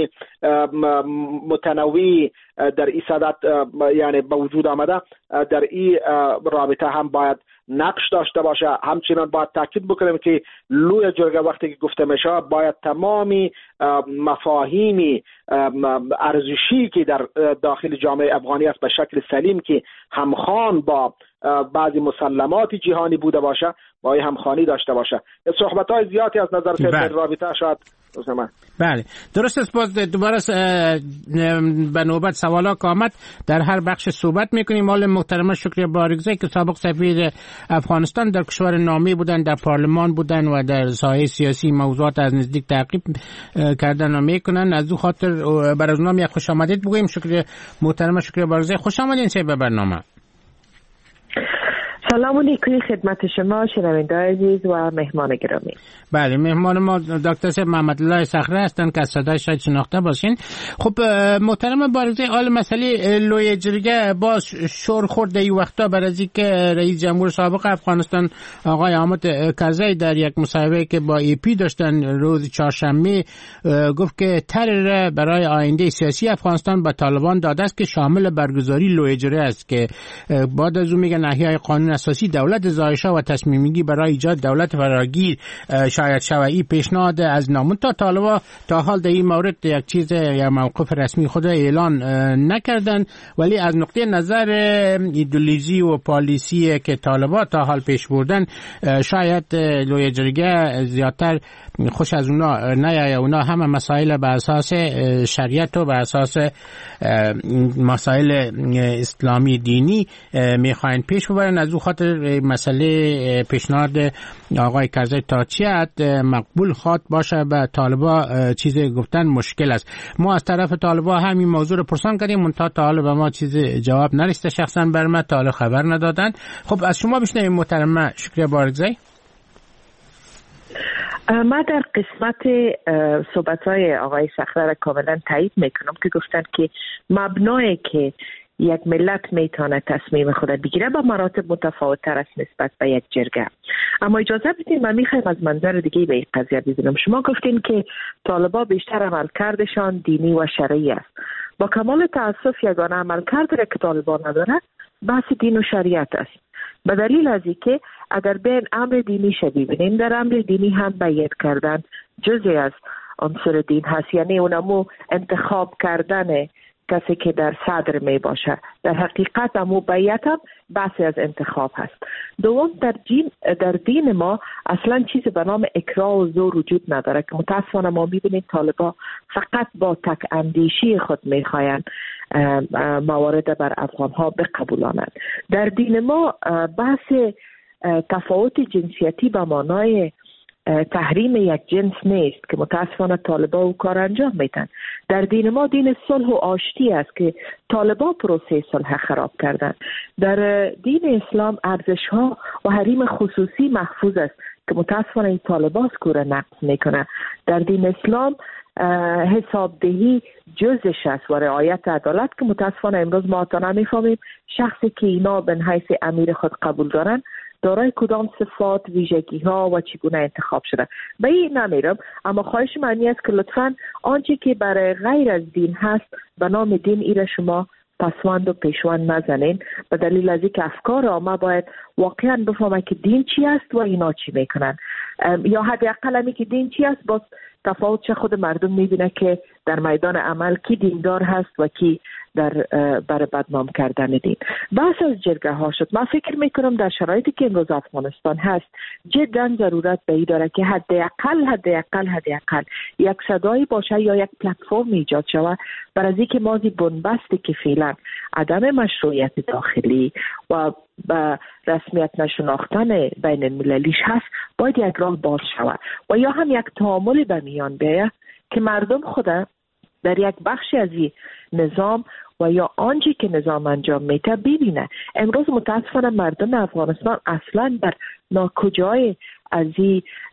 متنوع در این صدد یعنی به وجود آمده، در این رابطه هم باید نقش داشته باشه. همچنان باید تاکید بکنیم که لوی جرگه وقتی که گفته میشه باید تمام مفاهیم ارزشی که در داخل جامعه افغانی است به شکل سلیم که همخوان با بعضی مسلمات جهانی بوده باشه با همخوانی داشته باشه. صحبت‌های زیادی از نظر که در رابطه شاید زمان. بله درست است. باز دوباره به نوبت سوالا که آمد در هر بخش صحبت میکنیم. مال محترمه شکریه بارگزی که سابق سفیر افغانستان در کشور نامی بودن، در پارلمان بودن و در ساحه سیاسی موضوعات از نزدیک تعقیب کردن و میکنن. از او خاطر برای اونام یک خوش آمدید بگوییم. شکریه محترمه شکریه بارگزی، خوش آمدین سه به برنامه. سلام علیکم خدمت شما شنوندگان عزیز و مهمان گرامی. بله مهمان ما دکتر صاحب محمد الله صخره هستند که از صدای شاید شناخته باشین. خب محترم بارگزی، حال مسئله لوی جرگه باز شور خورده ای وقتا بر از اینکه رئیس جمهور سابق افغانستان آقای حامد کرزی در یک مصاحبه که با ای پی داشتن روز چهارشنبه گفت که طرح برای آینده سیاسی افغانستان به طالبان داده است که شامل برگزاری لوی جرگه است که بعد از اون میگن احیای قانون اساسی دولت زایشا و تصمیمگیری برای ایجاد دولت فراگیر شاید شوئی پیشنهاد از نامون تا طالبا تا حال در این مورد یک چیز یا موقف رسمی خود اعلان نکردن، ولی از نقطه نظر ایدئولوژی و پالیسی که طالبا تا حال پیش بردن شاید لوی جرگه زیادتر خوش از اونا نیایه. اونا همه مسائل به اساس شریعت و به اساس مسائل اسلامی دینی میخواین پیش ببرن. از او خاطر مسئله پیشنهاد آقای کرزی تا چی حد مقبول خواد باشه به طالبا چیز گفتن مشکل است. ما از طرف طالبا همین موضوع رو پرسان کردیم، منتها تا حالا به ما چیز جواب نرسیده، شخصا بر ما تا حالا خبر ندادن. خب از شما بشنویم محترمه شکریه بارگزی. ما در قسمت صحبت‌های آقای صخره را کاملا تایید میکنم که گفتن که مبنایی که یک ملت میتونه تصمیم خود بگیره با مراتب متفاوت‌تر است نسبت به یک جرگه. اما اجازه بدید من میخوایم از منظر دیگه به این قضیه ببینم. شما گفتین که طالبا بیشتر عملکردشان دینی و شرعی است. با کمال تاسف یگانه عملکرد که طالبان نداره بحث دین و شریعت است. به دلیل از اینکه اگر بین امر دینی شدی ببینیم در امر دینی هم بیعت کردن جزئی از عنصر دین هست، یعنی اونمو انتخاب کردن کسی که در صدر می باشه. در حقیقت امو بیعت هم بحثی از انتخاب هست. دوم در دین در دین ما اصلا چیزی به نام اکراه و زور وجود نداره که متاسفانه ما میبینیم طالبا فقط با تک اندیشی خود میخواین موارد بر افغان ها بقبولانند. در دین ما بحث تفاوت جنسیتی به معنای تحریم یک جنس نیست که متاسفانه طالبا او کار انجام میدن. در دین ما دین صلح و آشتی است که طالبا پروسه صلح خراب کردن. در دین اسلام ارزش ها و حریم خصوصی محفوظ است که متاسفانه این طالبا سکور نقض میکنه. در دین اسلام حسابدهی جزش است و رعایت عدالت که متاسفانه امروز ما تا نمیفهمیم شخصی که اینا به حیث امیر خود قبول دارن دارای کدام صفات، ویژگی ها و چگونه انتخاب شده. به این نمیرم، اما خواهش معنی است که لطفاً آنچه که برای غیر از دین هست به نام دین ایره شما پسوند و پیشوند نزنین، به دلیل از اینکه افکار عامه باید واقعاً بفهمن که دین چی است و اینا چی میکنن، یا حداقل همی که دین چی است باز تفاوت چه خود مردم میبینه که در میدان عمل کی دیندار هست و کی در برای بدنام کردن دین. بحث از جرگه ها شد. من فکر میکنم در شرایطی که امروز افغانستان هست جدا ضرورت به این داره که حداقل حداقل حداقل یک صدایی باشه یا یک پلتفرم ایجاد شود برای اینکه مازی بنبستی که فعلا عدم مشروعیت داخلی و با رسمیت نشناختن بین المللیش هست باید یک راه باز شود و یا هم یک تعامل به میان بیاید که مردم خود در یک بخشی از این نظام و یا آنچه که نظام انجام میده ببینه. امروز متاسفانه مردم افغانستان اصلا در ناکجای از این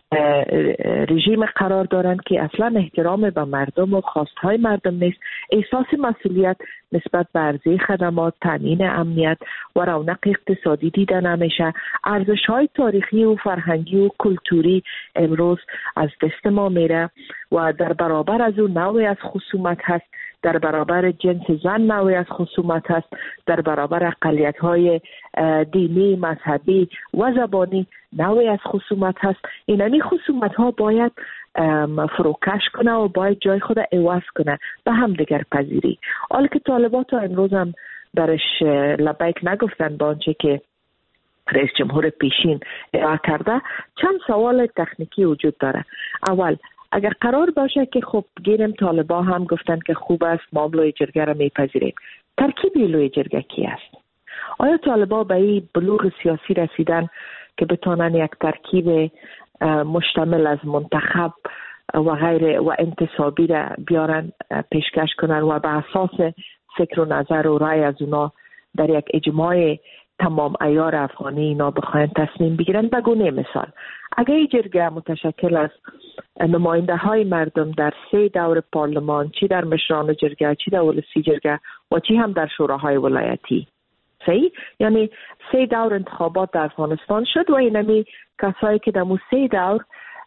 رژیم قرار دارند که اصلا احترام به مردم و خواستهای مردم نیست. احساس مسئولیت نسبت به عرضه خدمات، تامین امنیت و رونق اقتصادی دیده نمیشه. ارزش‌های تاریخی و فرهنگی و کلتوری امروز از دست ما میره و در برابر از اون نوعی از خصومت هست، در برابر جنس زن نوعی از خصومت هست، در برابر اقلیت‌های دینی، مذهبی و زبانی نوعی از خصومت هست. اینمی خصومت‌ها باید فروکش کنه و باید جای خود عوض کنه به هم دیگر پذیری. حال که طالبان تا امروز هم درش لبیک نگفتن با آنچه که رئیس جمهور پیشین ارائه کرده، چند سوال تکنیکی وجود داره. اول، اگر قرار باشه که خب گیرم طالبان هم گفتن که خوب است ما لوی جرگه را میپذیریم، ترکیب لوی جرگه کی است؟ آیا طالبان به این بلوغ سیاسی رسیدن که بتونن یک ترکیب مشتمل از منتخب و غیر و انتصابی را بیارن پیشکش کنن و به اساس فکر و نظر و رای از اونا در یک اجماع تمام عیار افغانی اینا بخواین تصمیم بگیرن؟ بگونه مثال، اگر این جرگه متشکل از نماینده های مردم در سه دور پارلمان، چی در مشران جرگه، چی در ولسی جرگه و چی هم در شوراهای ولایتی، صحیح؟ یعنی سه دور انتخابات در افغانستان شد و اینمی کسایی که در مو سه دور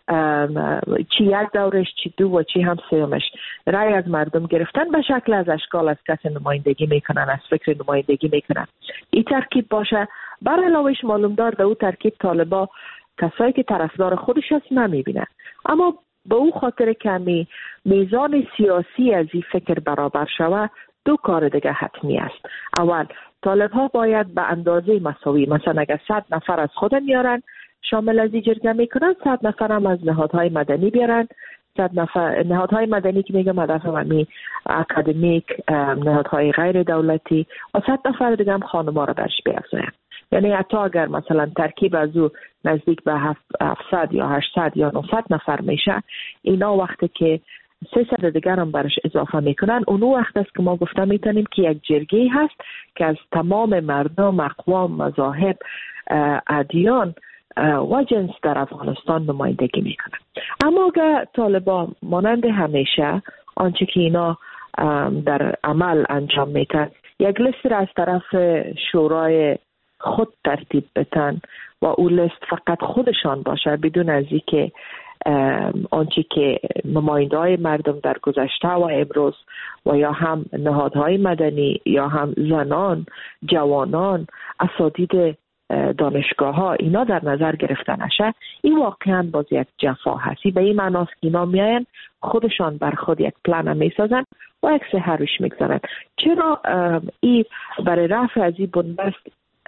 چی یک دورش، چی دو و چی هم سومش رای از مردم گرفتن، به شکل از اشکال از کس نمایندگی میکنن، از فکر نمایندگی میکنن. این ترکیب باشه. بر علاوهش معلوم دار در او ترکیب طالبا کسایی که طرفدار خودش هست نمیبینن، اما به او خاطر کمی میزان سیاسی از این فکر برابر شوه، دو کار دیگه حتمی است. اول، طالب ها باید به اندازه مساوی، مثلا اگر صد نفر از خود میارن شامل از این جرگه میکنن، صد نفر هم از نهادهای مدنی بیارن، صد نفر نهادهای مدنی که میگم هدف همی اکادمیک، نهادهای غیر دولتی و صد نفر دیگه هم خانما را برش بیافزاین. یعنی حتی اگر مثلا ترکیب از او نزدیک به هفتصد یا هشتصد یا نهصد نفر میشه، اینا وقتی که سیصد دیگر هم برش اضافه میکنن، اونو وقت است که ما گفته میتونیم که یک جرگه هست که از تمام مردم، اقوام، مذاهب، ادیان و جنس در افغانستان نمایندگی میکنن. اما اگر طالبان مانند همیشه آنچه که اینا در عمل انجام میتن، یک لیست را از طرف شورای خود ترتیب بتن و اون لیست فقط خودشان باشه بدون از اینکه آنچه که نماینده‌های مردم در گذشته و امروز و یا هم نهادهای مدنی یا هم زنان، جوانان، اساتید دانشگاه ها اینا در نظر گرفته نشه، این واقعا باز یک جفا هستی. به این معناست که اینا میاین خودشان بر خود یک پلان میسازن و یک سحر روش میگذارن. چرا این برای رفع از این بنبست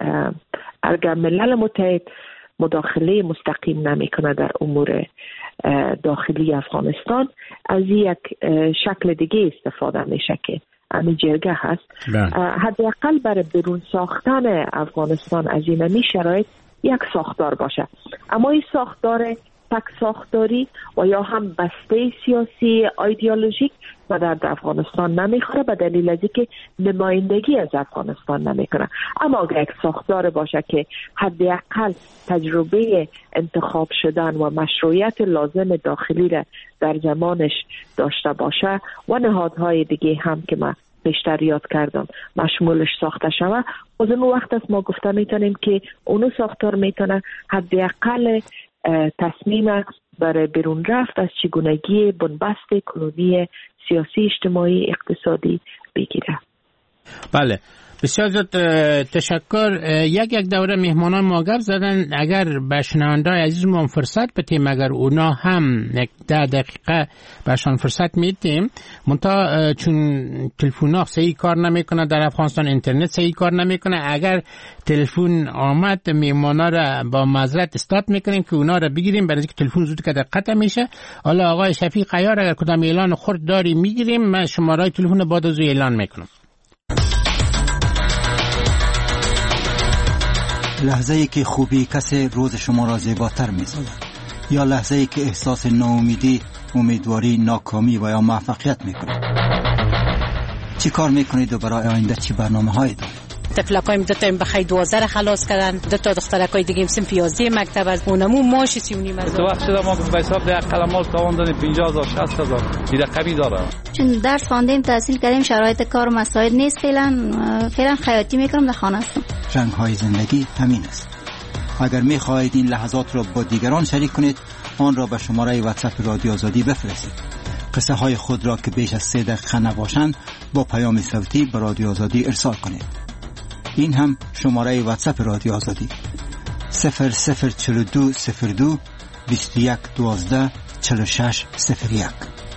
اگر ملل متحد مداخله مستقیم نمیکنه در امور داخلی افغانستان، از یک شکل دیگه استفاده میشه که همین جرگه هست. حداقل برای برون ساختن افغانستان از این شرایط یک ساختار باشه، اما این ساختار تک ساختاری و یا هم بسته سیاسی ایدئولوژیک و در افغانستان نمیخوره، به دلیل از اینکه نمایندگی از افغانستان نمیکنه. اما اگر یک ساختار باشه که حداقل تجربه انتخاب شدن و مشروعیت لازم داخلی را در زمانش داشته باشه و نهادهای دیگه هم که ما بیشتر یاد کردم مشمولش ساخته شوه، از اون وقت است ما گفته میتونیم که اونو ساختار میتونه حداقل تصمیم برای بیرون رفت از چگونگی بنبست کلونی سیاسی، اجتماعی، اقتصادی بگیره. بله، بسیار زیاد تشکر. یک یک دوره مهمانان ما گپ زدن، اگر به شنونده‌های عزیزمون فرصت بدیم، اگر اونا هم یک ده دقیقه بهشان فرصت میدیم، منتها چون تلفن‌ها صحیح کار نمیکنه در افغانستان، اینترنت صحیح کار نمیکنه، اگر تلفن آمد مهمانا را با معذرت استارت میکنیم که اونا را بگیریم، برای اینکه تلفن زود که قطع میشه. حالا آقای شفیق عیار اگر کدام اعلان خرد داری میگیریم، من شماره تلفن بعد از اعلان میکنم. لحظه ای که خوبی کسی روز شما را زیباتر می سازد، یا لحظه ای که احساس ناامیدی، امیدواری، ناکامی و یا موفقیت می کنید. چی کار می کنید و برای آینده چی برنامه هایی دارید؟ تفلکایم دو تا بخای دوازده خلاص کردن، دو تا دخترکای دیگه صنف یازده مکتب از اونمو ماش سی و نیم هزار. تو وقت شده ما به حساب ده قلمال تواندن پنجاه هزار شصت هزار این رقمی داره. چون درس خواندیم تحصیل کردیم شرایط کار مساعد نیست، فعلا فعلا خیاطی میکنم در خانه هستم. رنگ های زندگی همین است. اگر می خواهید این لحظات را با دیگران شریک کنید آن را به شماره واتساپ رادیو آزادی بفرستید. قصه های خود را که بیش از سه دقیقه نباشند با پیام صوتی به رادیو آزادی ارسال کنید. این هم شماره واتساپ رادیو آزادی صفر صفر چهل و دو صفر دو بیست و یک دوازده چهل و شش صفر یک.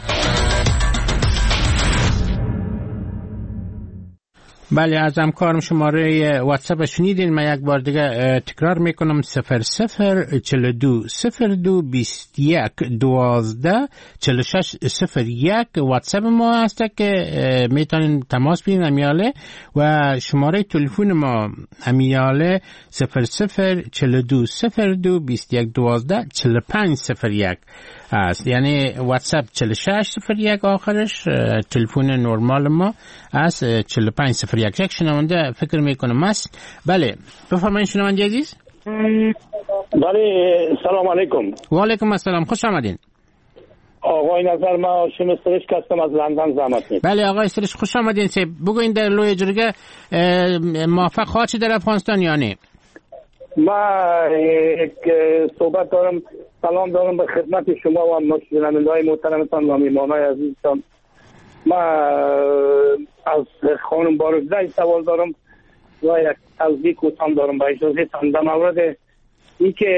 بله از همکارم شماره واتساپ شنیدین. من یک بار دیگه تکرار میکنم صفر صفر چهل و دو صفر دو بیست و یک دوازده چهل و شش صفر یک واتساپ ما هست که میتونین تماس بگیرین امیاله و شماره تلفن ما امیاله صفر صفر چهل و دو صفر دو بیست و یک دوازده چهل و پنج صفر یک است. یعنی واتساپ چهل و شش صفر یک آخرش، تلفن نرمال ما است چهل و پنج صفر یک. یک شنونده فکر میکنم است. بله بفرمایید شنونده عزیز. بله سلام علیکم. و علیکم السلام، خوش آمدین. آقای نظر من هاشم سرش هستم از لندن زحمت می‌کشم. بله آقای سرش خوش آمدین. سه بگوین در لوی جرگه موافق خواهد در افغانستان یا نه؟ من یک صحبت دارم، سلام دارم به خدمت شما و شنونده‌های محترمتان و مهمانای عزیزتان. من از خانم بارکزی سوال دارم و یک توضیح کوتاه دارم با اجازهتان در مورد اینکه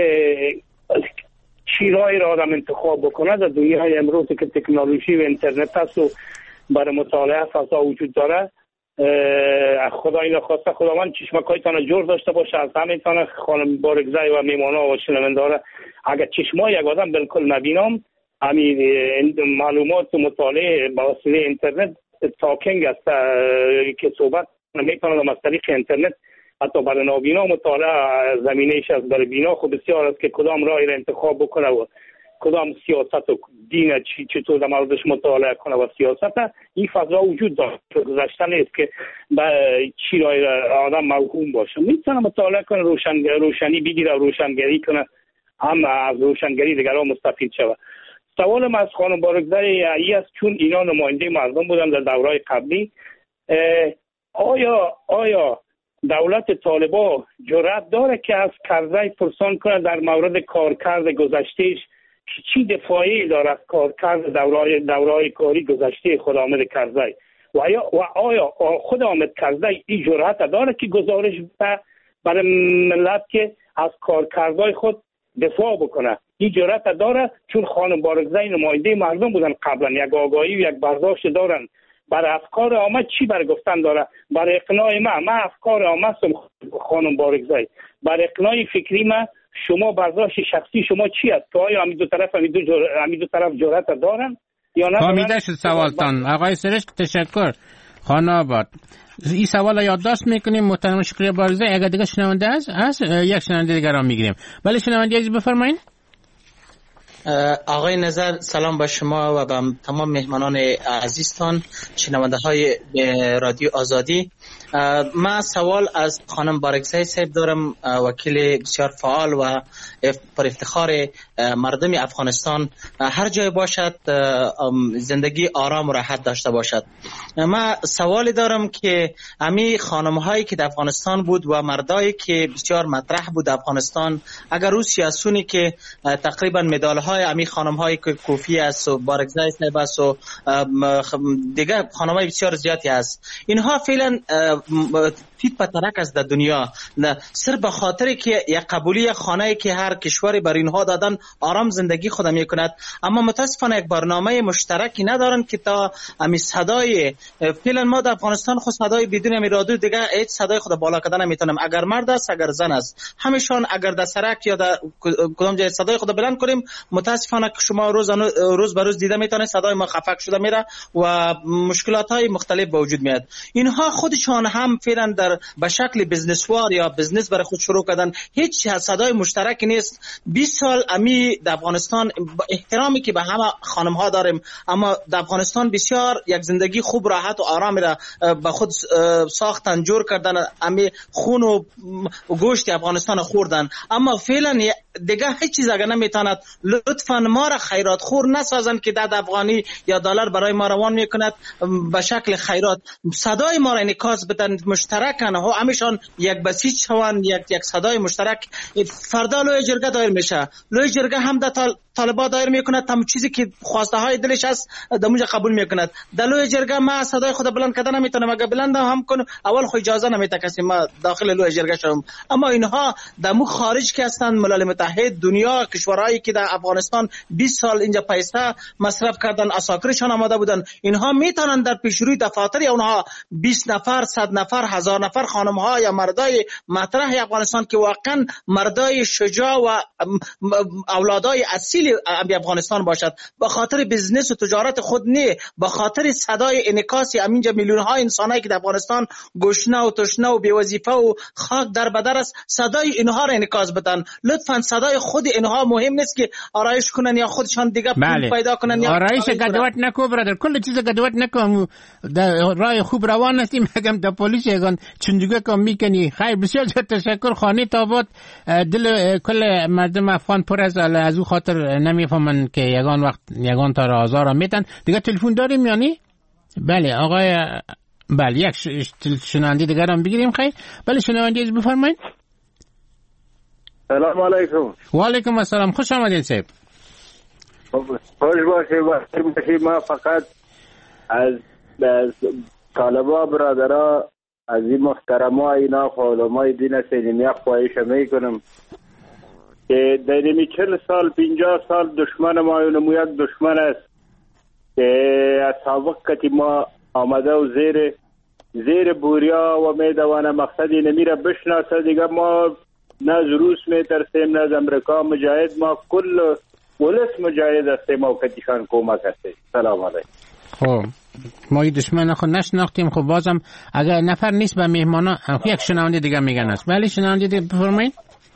چی راهی را آدم انتخاب بکنه در دنیای امروز که تکنولوژی و اینترنت هست و برای مطالعه فضا وجود داره. خدا اینو خواسته خداوند چشمکایتان جور داشته باشه، از همینتان خانم بارکزی و میمانا و شنونده‌ها اگر چشمای یک آدم بالکل نبینم همین معلومات و مطالعه با وسیله اینترنت تاکنگ است که صحبت نمیتونه از طریق اینترنت حتی برای نابینا مطالعه زمینه‌اش از برای بینا خب بسیار است که کدام راهی را انتخاب بکنه و کدام سیاست و دین چی چطور در موردش مطالعه کنه و سیاست این فضا وجود داره. گذشته نیست که چی راهی آدم موهوم باشه، میتونه مطالعه کنه، روشن روشنی بگیره، روشنگری کنه، هم از روشنگری دیگران مستفید شود. سوال من از خانم بارکزی ای است چون اینا نماینده مردم بودن در دورهای قبلی، آیا آیا دولت طالبان جرأت داره که از کرزی پرسان کنه در مورد کارکرد گذشتهش چی دفاعی داره از کارکرد دورهای دورهای کاری گذشته خود حامد کرزی و آیا و آیا خود حامد کرزی این جرأت داره که گزارش برای ملت که از کارکردهای خود دفاع بکنه؟ این جرأت داره چون خانم بارکزی نماینده مردم بودن قبلا، یک آگاهی و یک برداشت دارن برای افکار عامه چی برای گفتن داره. برای اقناع من من افکار عامه خانم بارکزی، برای اقناع فکری من شما برداشت شخصی شما چی است که آیا همین دو طرف همین دو, جر... همین دو طرف جرأت دارن یا نه؟ فهمیده شد سوالتان آقای سرش. تشکر خانه آباد. این سوال یادداشت میکنیم محترم شکریه بارکزی. اگر دیگه شنونده است از یک شنونده دیگر را میگیریم. ولی شنونده عزیز بفرمایید. آقای نظر سلام با شما و با تمام مهمانان عزیزتان شنونده های رادیو آزادی. من سوال از خانم بارکزی صاحب دارم، وکیل بسیار فعال و پر افتخار مردم افغانستان هر جای باشد زندگی آرام و راحت داشته باشد. من سوالی دارم که امی خانم هایی که در افغانستان بود و مردایی که بسیار مطرح بود افغانستان، اگر او سیاسونی که تقریبا مدال های امی خانم هایی که کوفی است و بارکزی صاحب است و دیگه خانم های بسیار زیادی است، اینها فعلا تیت پترک است در دنیا، سر به خاطر که یک قبولی خانه که هر کشوری بر اینها دادن آرام زندگی خود می کند، اما متاسفانه یک برنامه مشترکی ندارن که تا امی صدای فعلا ما در افغانستان خود صدای بدون امی رادیو دیگه هیچ صدای خود بالا کردن نمیتونم، اگر مرد است اگر زن است همیشون اگر در سرک یا در کدام جای صدای خود بلند کنیم متاسفانه که شما روز روز به روز دیده میتونه صدای ما خفک شده میره و مشکلات های مختلف به وجود میاد. اینها خودشان هم فعلا در در به شکل بزنسوار یا بزنس برای خود شروع کردن، هیچ صدای مشترک نیست. بیست سال امی در افغانستان، احترامی که به همه خانم ها داریم، اما در افغانستان بسیار یک زندگی خوب راحت و آرام را به خود ساختن، جور کردن، امی خون و گوشت افغانستان خوردن. اما فعلا دیگه هیچ چیز اگر نمیتواند لطفا ما را خیرات خور نسازن که در افغانی یا دلار برای ما روان میکند به شکل خیرات. صدای ما را انعکاس بدن، مشترکن ها، همیشان یک بسیج شوند، یک یک صدای مشترک. فردا لوی جرگه دایر میشه، لوی جرگه هم در طالبان دایر میکند، تمام چیزی که خواسته های دلش است دموجه قبول میکند. در لوی جرگه ما صدای خود بلند کردن نمیتونم، اگر بلند هم کنم اول خو اجازه نمیده کسی ما داخل لوی جرگه شوم. اما اینها دمو خارج که هستند، ملل متحد، دنیا، کشورهایی که در افغانستان بیست سال اینجا پیسه مصرف کردن، اساکرشان آماده بودن، اینها میتونن در پیشروی دفاتر اونها بیست نفر، صد نفر، هزار نفر خانم ها یا مردای مطرح افغانستان که واقعا مردای شجاع و اولادای اصیل افغانستان باشد، به خاطر بزنس و تجارت خود نه، به خاطر صدای انعکاسی همینجا میلیون ها انسانایی که در افغانستان گشنه و تشنه و بی وظیفه و خاک در بدر است، صدای اینها را انعکاس بدن. لطفا صدای خود اینها مهم نیست که آرایش کنن یا خودشان دیگه پول پیدا کنن یا آرایش گدوات نکو برادر، کل چیز گدوات نکو، در راه خوب روان هستیم. اگم در پلیس یگان چندگه کم میکنی. خیر، بسیار تشکر. خانه تابات دل کل مردم افغان پر از از او خاطر نمیفهمن که یگان وقت یگان تا آزار میتن. دیگه تلفن داریم یعنی؟ بله آقای، بله یک شنونده دیگر هم بگیریم. خیر، بله شنونده از بفرمایید. سلام علیکم. و علیکم السلام، خوش آمدید صاحب. خوش باشید باشید. ما فقط از از طالبا برادرها، از این محترما اینا علمای دین سلیمیه خواهش میکنم که در این چهل سال پنجاه سال دشمن ما اونمو یک دشمن است که از سابق که ما آمده و زیر زیر بوریا و میدوانه مقصد نمیره بشناسه. دیگه ما نه از روس میترسیم، نه از امریکا مجاهد، ما کل ولس مجاهد هستیم و کتیشان کمک هستیم. سلام علیکم. خب ما این دشمن خود نشناختیم. خب بازم اگر نفر نیست به مهمانا یک شنونده دیگه میگن است. بله شنونده دیگه بفرمایید.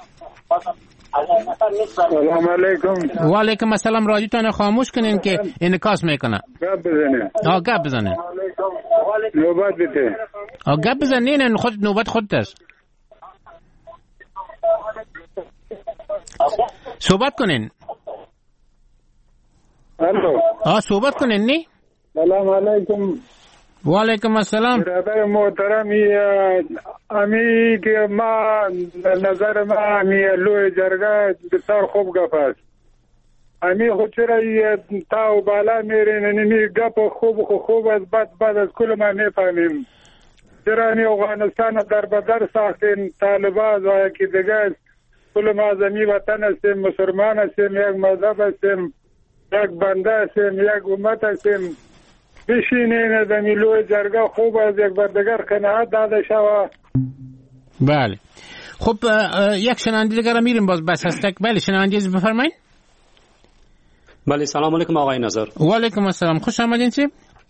سلام علیکم. و علیکم السلام. رادیوتون خاموش کنین که انعکاس میکنه. گپ بزنه. آ گپ بزنه. نوبت بده. آ گپ بزنین، خود نوبت خودت است. صحبت کنین. الو. آ صحبت کنین نی؟ سلام علیکم. و علیکم السلام. برادر محترمی، امی که ما نظر ما امی لوی جرگه بسیار خوب گپ است. امی خود چرا تا و بالا میرین، نمی گپ خوب خوب خوب از بد بد از کل ما میفهمیم. چرا امی افغانستان در بدر ساختین، طالبان و یکی دیگه کل ما زمین وطن هستیم، مسلمان هستیم، یک مذهب هستیم، یک بنده هستیم، یک امت هستیم. بشینین در لوی جرگه خوب از یک بردگر قناعت داده شوه. بله خب یک شنونده دیگر میریم باز بس هستک. بله شنونده از بفرمایید. بله سلام علیکم آقای نظر. و علیکم السلام، خوش آمدین. چی؟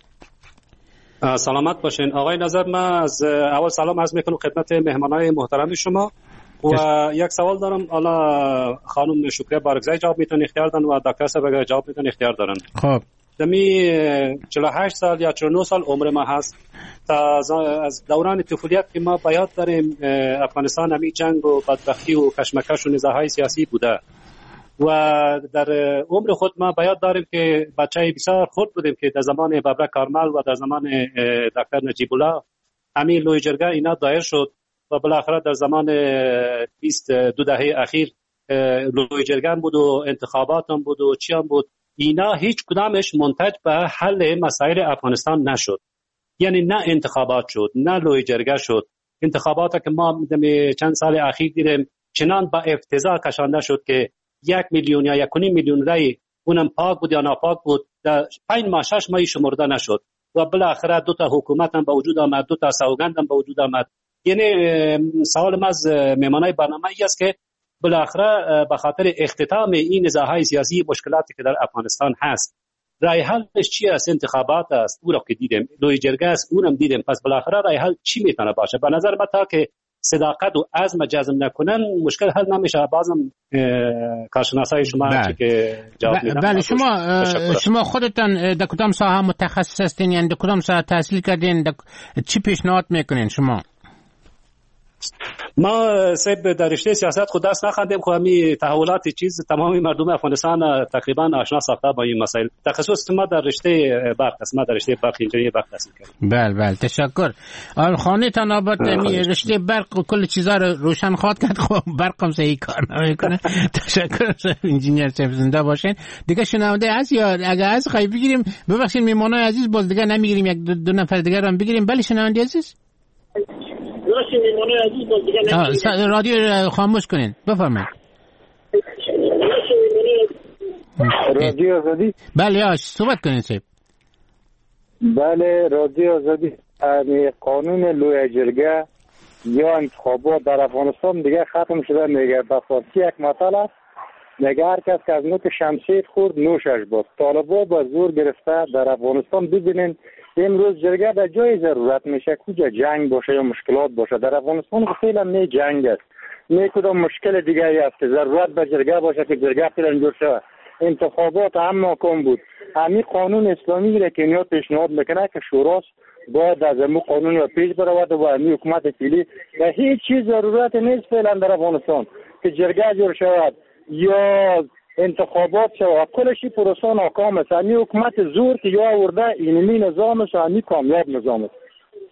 سلامت باشین آقای نظر. من از اول سلام عرض میکنم خدمت مهمانای محترم شما و یک سوال دارم. حالا خانم شکریه بارگزای جواب میتونه اختیار دارن و دکتر صاحب جواب میتونه اختیار دارن. خب دمی چهل و هشت سال یا چهل و نه سال عمر ما هست. تا از دوران طفولیت که ما باید داریم افغانستان همی جنگ و بدبختی و کشمکش و نزاعهای سیاسی بوده و در عمر خود ما باید داریم که بچه بسیار خود بودیم که در زمان ببرک کارمل و در زمان دکتر نجیب الله همی لوی جرگه اینا دایر شد و بالاخره در زمان بیست دو دهه اخیر لوی جرگه هم بود و انتخابات هم بود و چی هم بود. اینا هیچ کدامش منتج به حل مسائل افغانستان نشد. یعنی نه انتخابات شد، نه لوی جرگه شد. انتخابات که ما چند سال اخیر دیدیم چنان با افتضاح کشانده شد که یک میلیون یا یک و نیم میلیون رای اونم پاک بود یا ناپاک بود در پنج ماه شش ماه شمرده نشد و بالاخره دو تا حکومت هم به وجود آمد، دو تا سوگند هم به وجود آمد. یعنی سوال ما از مهمانای برنامه ای است که بالاخره به خاطر اختتام این نزاعهای سیاسی مشکلاتی که در افغانستان هست رای حلش چی است؟ انتخابات است، او را که دیدیم، لوی جرگه است، اونم دیدیم. پس بالاخره رای حل چی میتونه باشه؟ به نظر من تا که صداقت و عزم جزم نکنن مشکل حل نمیشه. بازم کارشناسای شما بله. که جواب میدن. بله شما شما خودتان در کدام ساحه متخصص هستین؟ یعنی در کدام ساحه تحصیل کردین؟ چی پیشنهاد میکنین شما؟ ما سب در رشته سیاست خود دست نخوندیم، خو همین تحولات چیز تمامی مردم افغانستان تقریبا آشنا ساخته با این مسائل. تخصص ما در رشته برق است، ما در رشته برق انجینری برق تحصیل کردیم. بله بله تشکر. خانه تان آباد رشته برق و کل چیزا رو روشن خواد کرد، خب برقم صحیح کار نمیکنه. تشکر انجینیر صاحب، زنده باشین. دیگه شنونده از یا اگه از خواهی بگیریم، ببخشید میمونای عزیز باز دیگه نمیگیریم، یک دو, دو نفر دیگه رو بگیریم. بله شنونده عزیز رادیو خاموش کنین، بفرمایید. رادیو آزادی. بله آش صحبت کنین صاحب. بله رادیو آزادی. قانون لوی جرگه یا انتخابات در افغانستان دیگه ختم شده. میگه به فارسی یک مثال است، میگه هر کس که از نوک شمشیر خورد نوشش بود. طالبا با زور گرفته در افغانستان. ببینین امروز جرگه در جای ضرورت میشه، کجا جنگ باشه یا مشکلات باشه. در افغانستان فعلا نه جنگ است، نه کدام مشکل دیگه ای است که ضرورت به جرگه باشه که جرگه فعلا جور شود. انتخابات هم ناکام بود. همین قانون اسلامی را که اینا پیشنهاد میکنه که شوراست باید از همون قانون را پیش برود و همین حکومت فعلی و هیچ چیز ضرورت نیست فعلا در افغانستان که جرگه جور شود یا انتخابات شود. کلشی پروسه ناکام است. همین حکومت زور که یا آورده اینمی نظام است و همین کامیاب نظام است.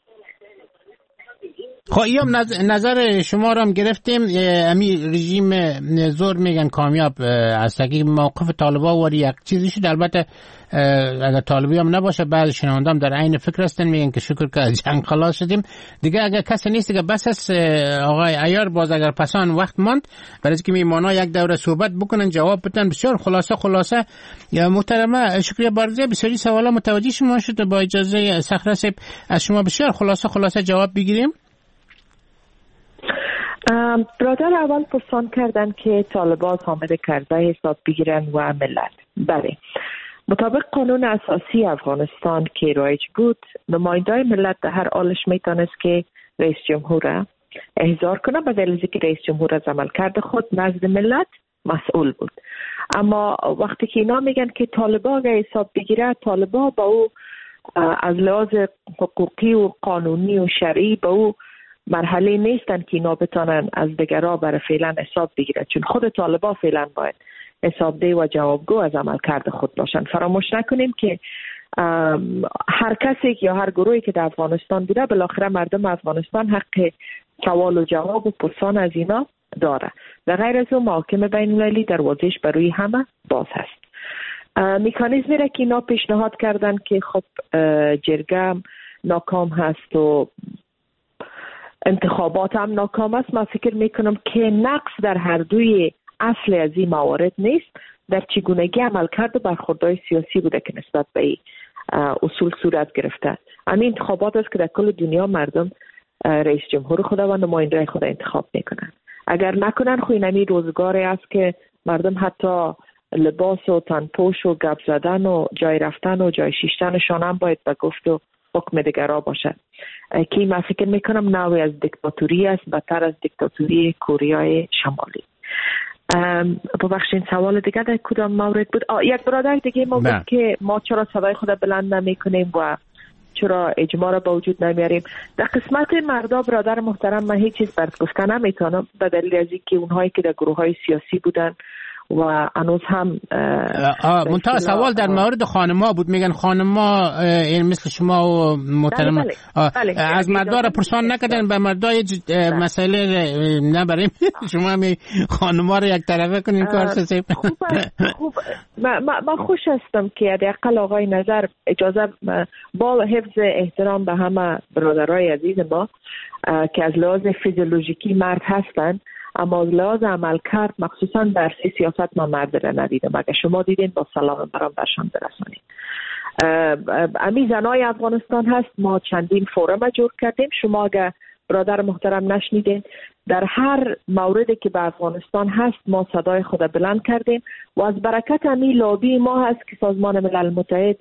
خب ایام نظر شما رو هم گرفتیم. امی رژیم زور میگن کامیاب است. اگه موقف طالبا وری یک چیزی شد، البته اگر طالبی هم نباشه بعض شنوندام در عین فکر هستن، میگن که شکر که از جنگ خلاص شدیم دیگه. اگر کسی نیست دیگه بس است. آقای عیار باز اگر پسان وقت ماند برای اینکه میمانا یک دوره صحبت بکنن جواب بدن. بسیار خلاصه خلاصه یا محترمه شکریه بارزه بسیاری سوالا متوجه شما شد. با اجازه صخره صاحب از شما بسیار خلاصه خلاصه جواب بگیریم. برادر اول پرسان کردن که طالبان حامد کرزی حساب بگیرن و ملت. بله مطابق قانون اساسی افغانستان که رایج بود، نماینده ملت در هر حالش میتونست که رئیس جمهور را احضار کنه به دلیل که رئیس جمهور از عملکرد خود نزد ملت مسئول بود. اما وقتی که اینا میگن که طالبان اگه حساب بگیره، طالبان با او از لحاظ حقوقی و قانونی و شرعی با او مرحله نیستن که اینا بتانن از دیگرها برای فعلا حساب بگیرن، چون خود طالبان فعلا باید حسابده و جوابگو از عملکرد خود باشن. فراموش نکنیم که هر کسی یا هر گروهی که در افغانستان بوده بالاخره مردم افغانستان حق سوال و جواب و پرسان از اینا داره. و غیر از اون محاکم بین المللی دروازش برای همه باز هست. مکانیزمی را که اینا پیشنهاد کردن که خب جرگه ناکام هست و انتخابات هم ناکام است، من فکر میکنم که نقص در هر دوی اصل از این موارد نیست، در چگونگی عملکرد و برخوردهای سیاسی بوده که نسبت به اصول صورت گرفته. همین انتخابات است که در کل دنیا مردم رئیس جمهور خود و نماینده خود انتخاب میکنن. اگر نکنن خو اینمی روزگاری است که مردم حتی لباس و تنپوش و گپ زدن و جای رفتن و جای شیشتنشان هم باید به گفت و حکم دیگرها باشد که من فکر میکنم نوعی از دیکتاتوری است، بدتر از دیکتاتوری کره شمالی. ببخشید سوال دیگه در کدام مورد بود؟ یک برادر دیگه ما بود که ما چرا صدای خود بلند نمیکنیم و چرا اجماع را به وجود نمیاریم. در قسمت مردا برادر محترم من هیچ چیز برات گفتن نمیتونم به دلیل از اینکه اونهایی که در گروه های سیاسی بودن و هنوز هم منتها سوال در مورد خانم‌ها بود. میگن خانم‌ها این مثل شما و محترم بله بله. بله. از مردا را پرسان نکردن، به مردا مسئله نبریم. شما می خانم‌ها را یک طرفه کنین کار سه. خوب من خوش هستم که حداقل آقای نظر اجازه با حفظ احترام به همه برادرای عزیز ما که از لحاظ فیزیولوژیکی مرد هستند، اما از لحاظ عمل کرد مخصوصا در سیاست ما مرد را ندیدم. اگر شما دیدین با سلام برام برشان برسانید. امی زنای افغانستان هست، ما چندین فورم جور کردیم. شما اگر برادر محترم نشنیدین. در هر موردی که به افغانستان هست ما صدای خود بلند کردیم و از برکت امی لابی ما هست که سازمان ملل متحد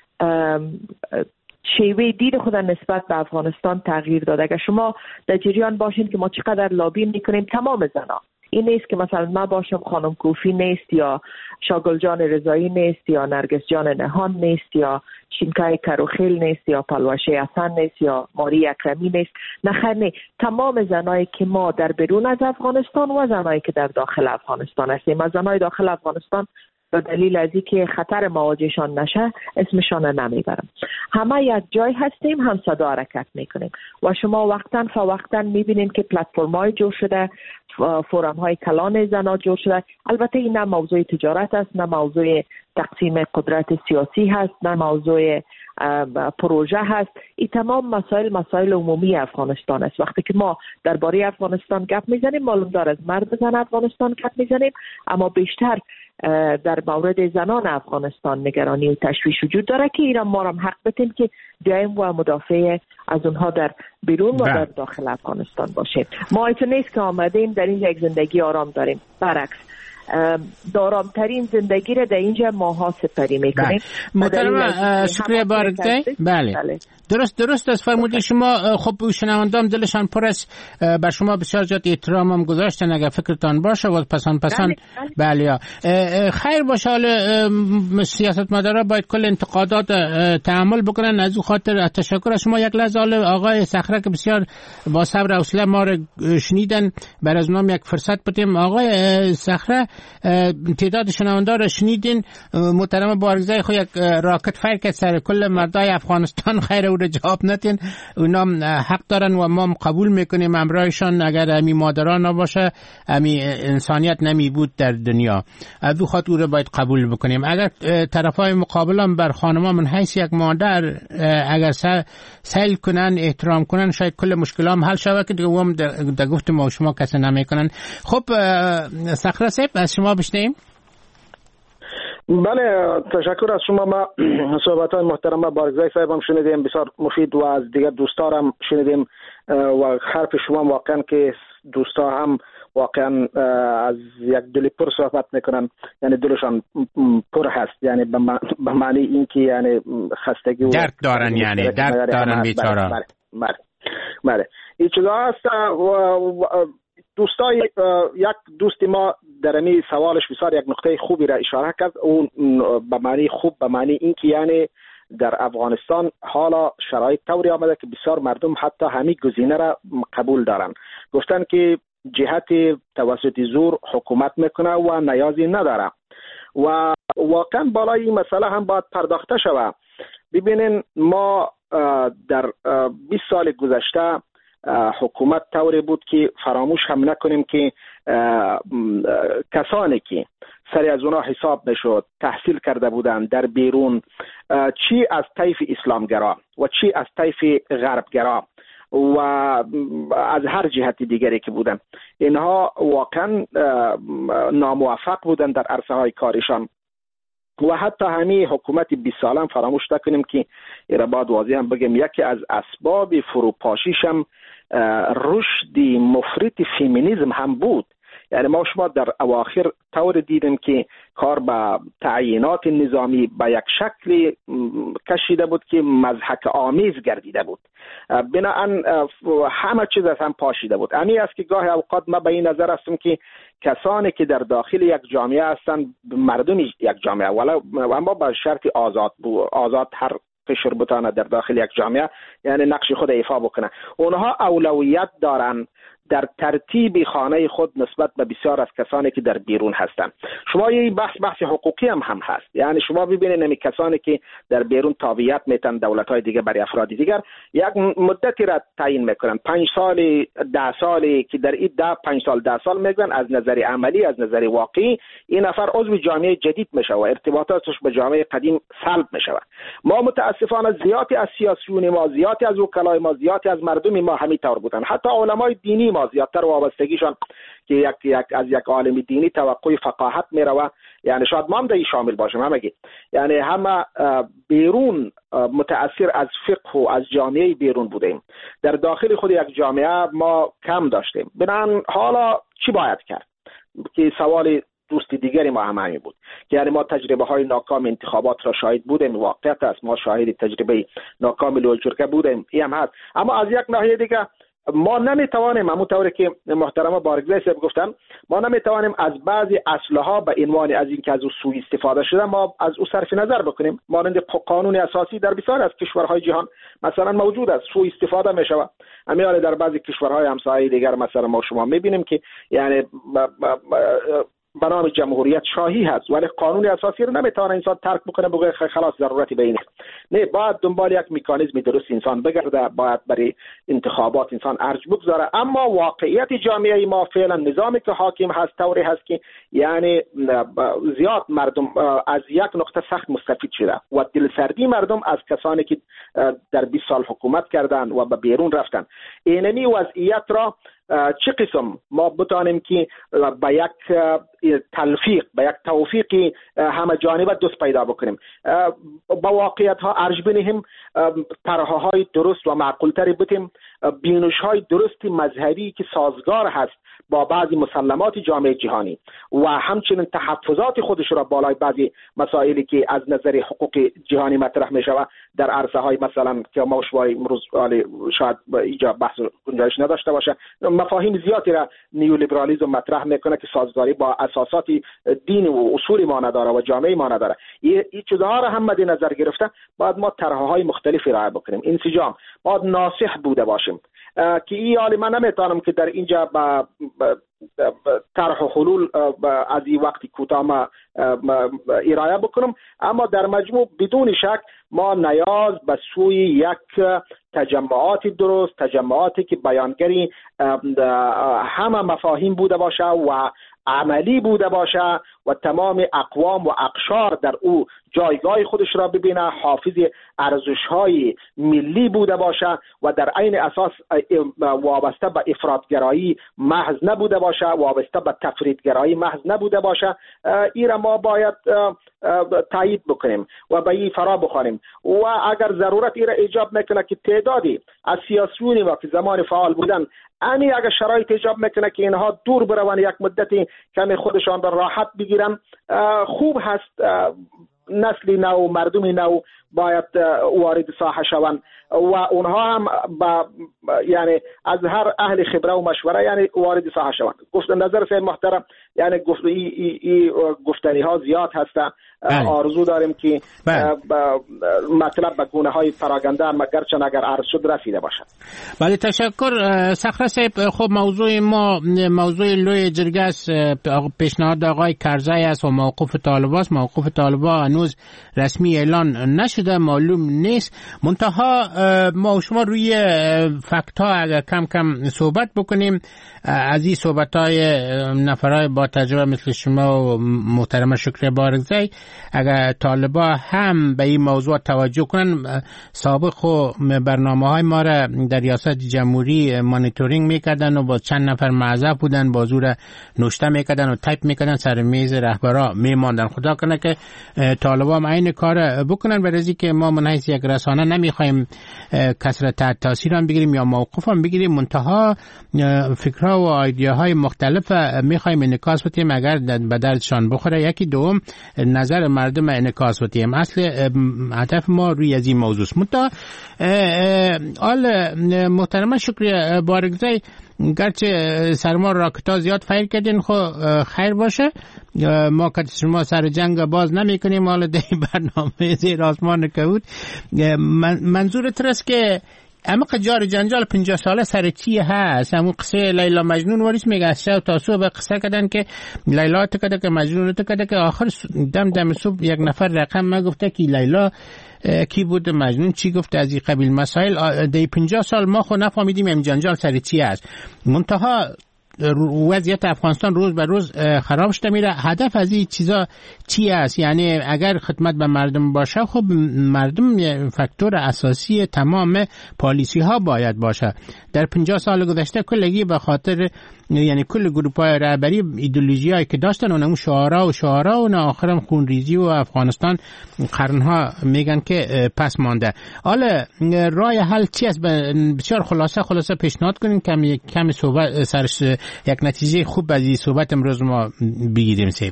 شیوه دید خود نسبت به افغانستان تغییر داده. اگر شما در جریان باشین که ما چقدر لابی میکنیم تمام زنا، این نیست که مثلا ما باشم خانم کوفی نیست یا شاگل جان رضایی نیست یا نرگس جان نهان نیست یا شینکای کروخیل نیست یا پلوشه حسن نیست یا ماری اکرمی نیست. نه خیر نه، تمام زنایی که ما در بیرون از افغانستان و زنایی که در داخل افغانستان هستیم. از زنای داخل افغانستان به دلیل از اینکه خطر مواجهشان نشه اسمشان نمیبرم. همه یک جای هستیم، هم صدا حرکت میکنیم و شما وقتا فوقتا میبینید که پلتفرم‌های جور شده، فورم های کلان زنا جور شده. البته این نه موضوع تجارت است، نه موضوع تقسیم قدرت سیاسی هست، نه موضوع پروژه هست. این تمام مسائل مسائل عمومی افغانستان است. وقتی که ما درباره افغانستان گپ میزنیم معلوم دار از مرد زن افغانستان گپ میزنیم، اما بیشتر در مورد زنان افغانستان نگرانی و تشویش وجود داره که ایران ما هم حق بتیم که دائم و مدافع از اونها در بیرون و در داخل افغانستان باشیم. ما ایتون نیست که آمدیم در اینجا یک زندگی آرام داریم، برعکس دارامترین زندگی را در اینجا ماها سپری میکنیم. محترم شکریه بارکزی. بله. بله درست درست است فرمودید شما. خب شنوندام دلشان پر است، بر شما بسیار زیاد احترام هم گذاشتن اگر فکرتان باشه و پسان پسان. بله خیر باشه. حال سیاستمدارا باید کل انتقادات تحمل بکنن. از او خاطر تشکر از شما. یک لحظه حال آقای صخره که بسیار با صبر و حوصله ما رو شنیدن، بر از اونام یک فرصت بدیم. آقای صخره تعداد شنوندا رو شنیدین. محترم بارگزای خو یک راکت فایر که سر کل مردای افغانستان خیر او رو جواب ندین. اونا حق دارن و ما قبول میکنیم امرایشان. اگر امی مادران نباشه امی انسانیت نمی بود در دنیا. دو خاطر رو باید قبول بکنیم. اگر طرفای مقابلان بر خانما من حیث یک مادر اگر سیل کنن احترام کنن شاید کل مشکلام حل شود که دیگه هم در گفت ما شما کسی نمیکنن. خب صخره صاحب از شما بشنیم. بله تشکر از شما. ما صحبت های محترم بارگزای صاحب هم شنیدیم، بسیار مفید و از دیگر دوستا هم شنیدیم و حرف شما واقعا که دوستا هم واقعا از یک دل پر صحبت میکنن، یعنی دلشان پر هست، یعنی به معنی این که یعنی خستگی و درد دارن، یعنی درد دارن بیچاره. بله بله بله این چیزا هست. دوستای یک دوستی ما در امی سوالش بسیار یک نقطه خوبی را اشاره کرد. اون به معنی خوب به معنی این که یعنی در افغانستان حالا شرایط طوری آمده که بسیار مردم حتی همین گزینه را قبول دارن. گفتن که جهت توسط زور حکومت میکنه و نیازی نداره و واقعا بالای این مسئله هم باید پرداخته شود. ببینین ما در بیست سال گذشته حکومت طوری بود که فراموش هم نکنیم که کسانی که سری از اونا حساب نشد تحصیل کرده بودند در بیرون، چی از طیف اسلامگرا و چی از طیف غربگرا و از هر جهت دیگری که بودن، اینها واقعا ناموفق بودند در عرصه های کارشان. و حتی همین حکومت بیست ساله فراموش نکنیم که ایرا باید واضح هم بگیم یکی از اسباب فروپاشیش هم رشد مفرط فمینیسم هم بود. یعنی ما شما در اواخر طور دیدیم که کار به تعیینات نظامی به یک شکل کشیده بود که مضحک آمیز گردیده بود، بناهن همه چیز از هم پاشیده بود. امی است که گاهی اوقات ما به این نظر هستم که کسانی که در داخل یک جامعه هستند مردم یک جامعه، ولی اما با شرط آزاد بود، آزاد هر قشر بتانه در داخل یک جامعه یعنی نقش خود ایفا بکنه. اونها اولویت دارن در ترتیب خانه خود نسبت به بسیار از کسانی که در بیرون هستند. شما یه بحث بحث حقوقی هم هم هست. یعنی شما ببینید نمی کسانی که در بیرون تابعیت میتن دولت‌های دیگه برای افراد دیگر یک مدتی را تعیین میکنن، پنج سال ده سالی که در این ده پنج سال ده سال میگن از نظر عملی از نظر واقعی این نفر عضو جامعه جدید میشه و ارتباطاتش به جامعه قدیم سلب میشه. ما متاسفانه زیادی از سیاسیون ما، زیادی از وکلای ما، زیادی از مردم ما همین طور بودن. حتی علمای دینی اما زیادتر وابستگیشان که یک یک از یک عالم دینی توقع فقاهت میره، یعنی شاید ما هم در این شامل باشیم همگی، یعنی همه بیرون متأثر از فقه و از جامعه بیرون بودیم، در داخل خود یک جامعه ما کم داشتیم. بنابراین حالا چی باید کرد که سوال دوست دیگری ما هم همین بود که یعنی ما تجربه های ناکام انتخابات را شاهد بودیم، واقعیت است ما شاهد تجربه ناکام لوی جرگه بودیم، این هم هست. اما از یک ناحیه دیگه ما نمیتوانیم، همون طوری که محترم بارگزای صاحب گفتن، ما نمیتوانیم از بعضی اسلحه ها به عنوان از اینکه از او سوء استفاده شده ما از او صرف نظر بکنیم. مانند قانون اساسی در بسیار از کشورهای جهان مثلا موجود است، سوء استفاده می شود. همین در بعضی کشورهای همسایه دیگر مثلا ما شما میبینیم که یعنی به نام جمهوریت شاهی هست، ولی قانون اساسی رو نمیتونه انسان ترک بکنه بگه خلاص ضرورتی به این نیست. نه، باید دنبال یک مکانیزم درست انسان بگرده، باید برای انتخابات انسان ارج بگذاره. اما واقعیت جامعه ما فعلا نظامی که حاکم هست طوری هست که یعنی زیاد مردم از یک نقطه سخت مستفید شده و دلسردی مردم از کسانی که در بیست سال حکومت کردن و به بیرون رفتن. اینمی وضعیت را چه قسم ما بتانیم که با یک تلفیق، با یک توفیق همه جانبه دوست پیدا بکنیم، با واقعیت ها ارج بنهیم، طرحه های درست و معقول تری بتیم، بینش های درست مذهبی که سازگار هست با بعضی مسلمات جامعه جهانی و همچنین تحفظات خودش را بالای بعضی مسائلی که از نظر حقوق جهانی مطرح می شود در عرصه های مثلا که ما شوای امروز شاید اینجا بحث گنجایش نداشته باشه، مفاهیم زیادی را نیولیبرالیسم مطرح میکنه که سازگاری با اساسات دین و اصول ما نداره و جامعه ما نداره. این چیزها را هم مد نظر گرفته باید ما طرحه های مختلفی را بکنیم. انسجام باید ناصح بوده باشیم که این حالی من نمیتونم که در اینجا با طرح و حلول از این وقتی کوتاه ما ارائه بکنم، اما در مجموع بدون شک ما نیاز به سوی یک تجمعات درست، تجمعاتی که بیانگری همه مفاهیم بوده باشه و عملی بوده باشه و تمام اقوام و اقشار در او جایگاه خودش را ببینه، حافظ ارزش‌های ملی بوده باشه و در عین اساس وابسته به افراطگرایی محض نبوده باشه، وابسته به تفریطگرایی محض نبوده باشه. این را ما باید تایید بکنیم و به این فرا بخوانیم و اگر ضرورت این را ایجاب میکنه که تعدادی از سیاسیونی ما که زمان فعال بودن امی اگر شرایط ایجاب میکنه که اینها دور بروند یک مدتی کمی خودشان را راحت بگیرن، خوب هست. نسلی نو، مردمی نو باید وارد ساحه شوند و اونها هم با یعنی از هر اهل خبره و مشوره یعنی وارد ساحه شوند. گفت نظر سید محترم یعنی گفت ای, ای, ای گفتنی ها زیاد هستن. آرزو داریم که مطلب به گونه های پراگنده مگرچه اگر عرض شد رسیده باشد. بله تشکر صخره صاحب. خب موضوع ما موضوع لوی جرگه است. پیشنهاد آقای کرزی است و موقف طالبان است. موقف طالبان هنوز رسمی اعلان نشده، معلوم نیست. منتها ما شما روی فکت ها اگر کم کم صحبت بکنیم، از این صحبت های نفرای با تجربه مثل شما و محترم شکری بارگزای، اگر طالبان هم به این موضوع توجه کنن، سابق خو برنامه های ما را در ریاست جمهوری مانیتورینگ میکردن و با چند نفر معذب بودن، بازو را نوشته میکردن و تایپ میکردن، سر میز رهبرا میماندن. خدا کنه که طالبان این کار بکنن، برای که ما من حیث یک رسانه نمیخوایم کثرت تاثیر هم بگیریم یا موقف هم بگیریم، منتها فکرها و ایدیاهای مختلف میخوایم انعکاس بدیم اگر به دردشان بخوره. یکی دوم نظر مردم انعکاس بدیم. اصل هدف ما روی از این موضوع است. منتها آل محترم شکری بارگزای، گرچه سرما راکتا زیاد فیر کردین، خو خیر باشه. ما که شما سر جنگ باز نمی کنیم، حالا در برنامه زیر آسمان کبوت منظور ترست که اما جار جنجال پنجاه ساله سر چی هست؟ همون قصه لیلا مجنون واریس میگه از شب تا صبح قصه کردن که لیلا تکده که مجنون تکده که آخر دم دم صبح یک نفر رقم ما گفته که لیلا کی بود، مجنون چی گفت، از این قبیل مسائل. دی پنجاه سال ما خود نفهمیدیم این جنجال سر چی هست. منتها وضعیت افغانستان روز به روز خراب شده میره. هدف از این چیزا چی است؟ یعنی اگر خدمت به مردم باشه، خب مردم فاکتور اساسی تمام پالیسی ها باید باشه. در پنجاه سال گذشته کلگی به خاطر یعنی کل گروپ‌های رهبری ایدئولوژیایی که داشتن اونم شعارا و شعارا و آخرم خونریزی و افغانستان قرنها میگن که پس مانده. حالا راه حل چی است؟ بسیار خلاصه خلاصه پیشنهاد کنین کمی کمی صحبت سرش یک نتیجه خوب از این صحبت امروز ما بگیریم. سیب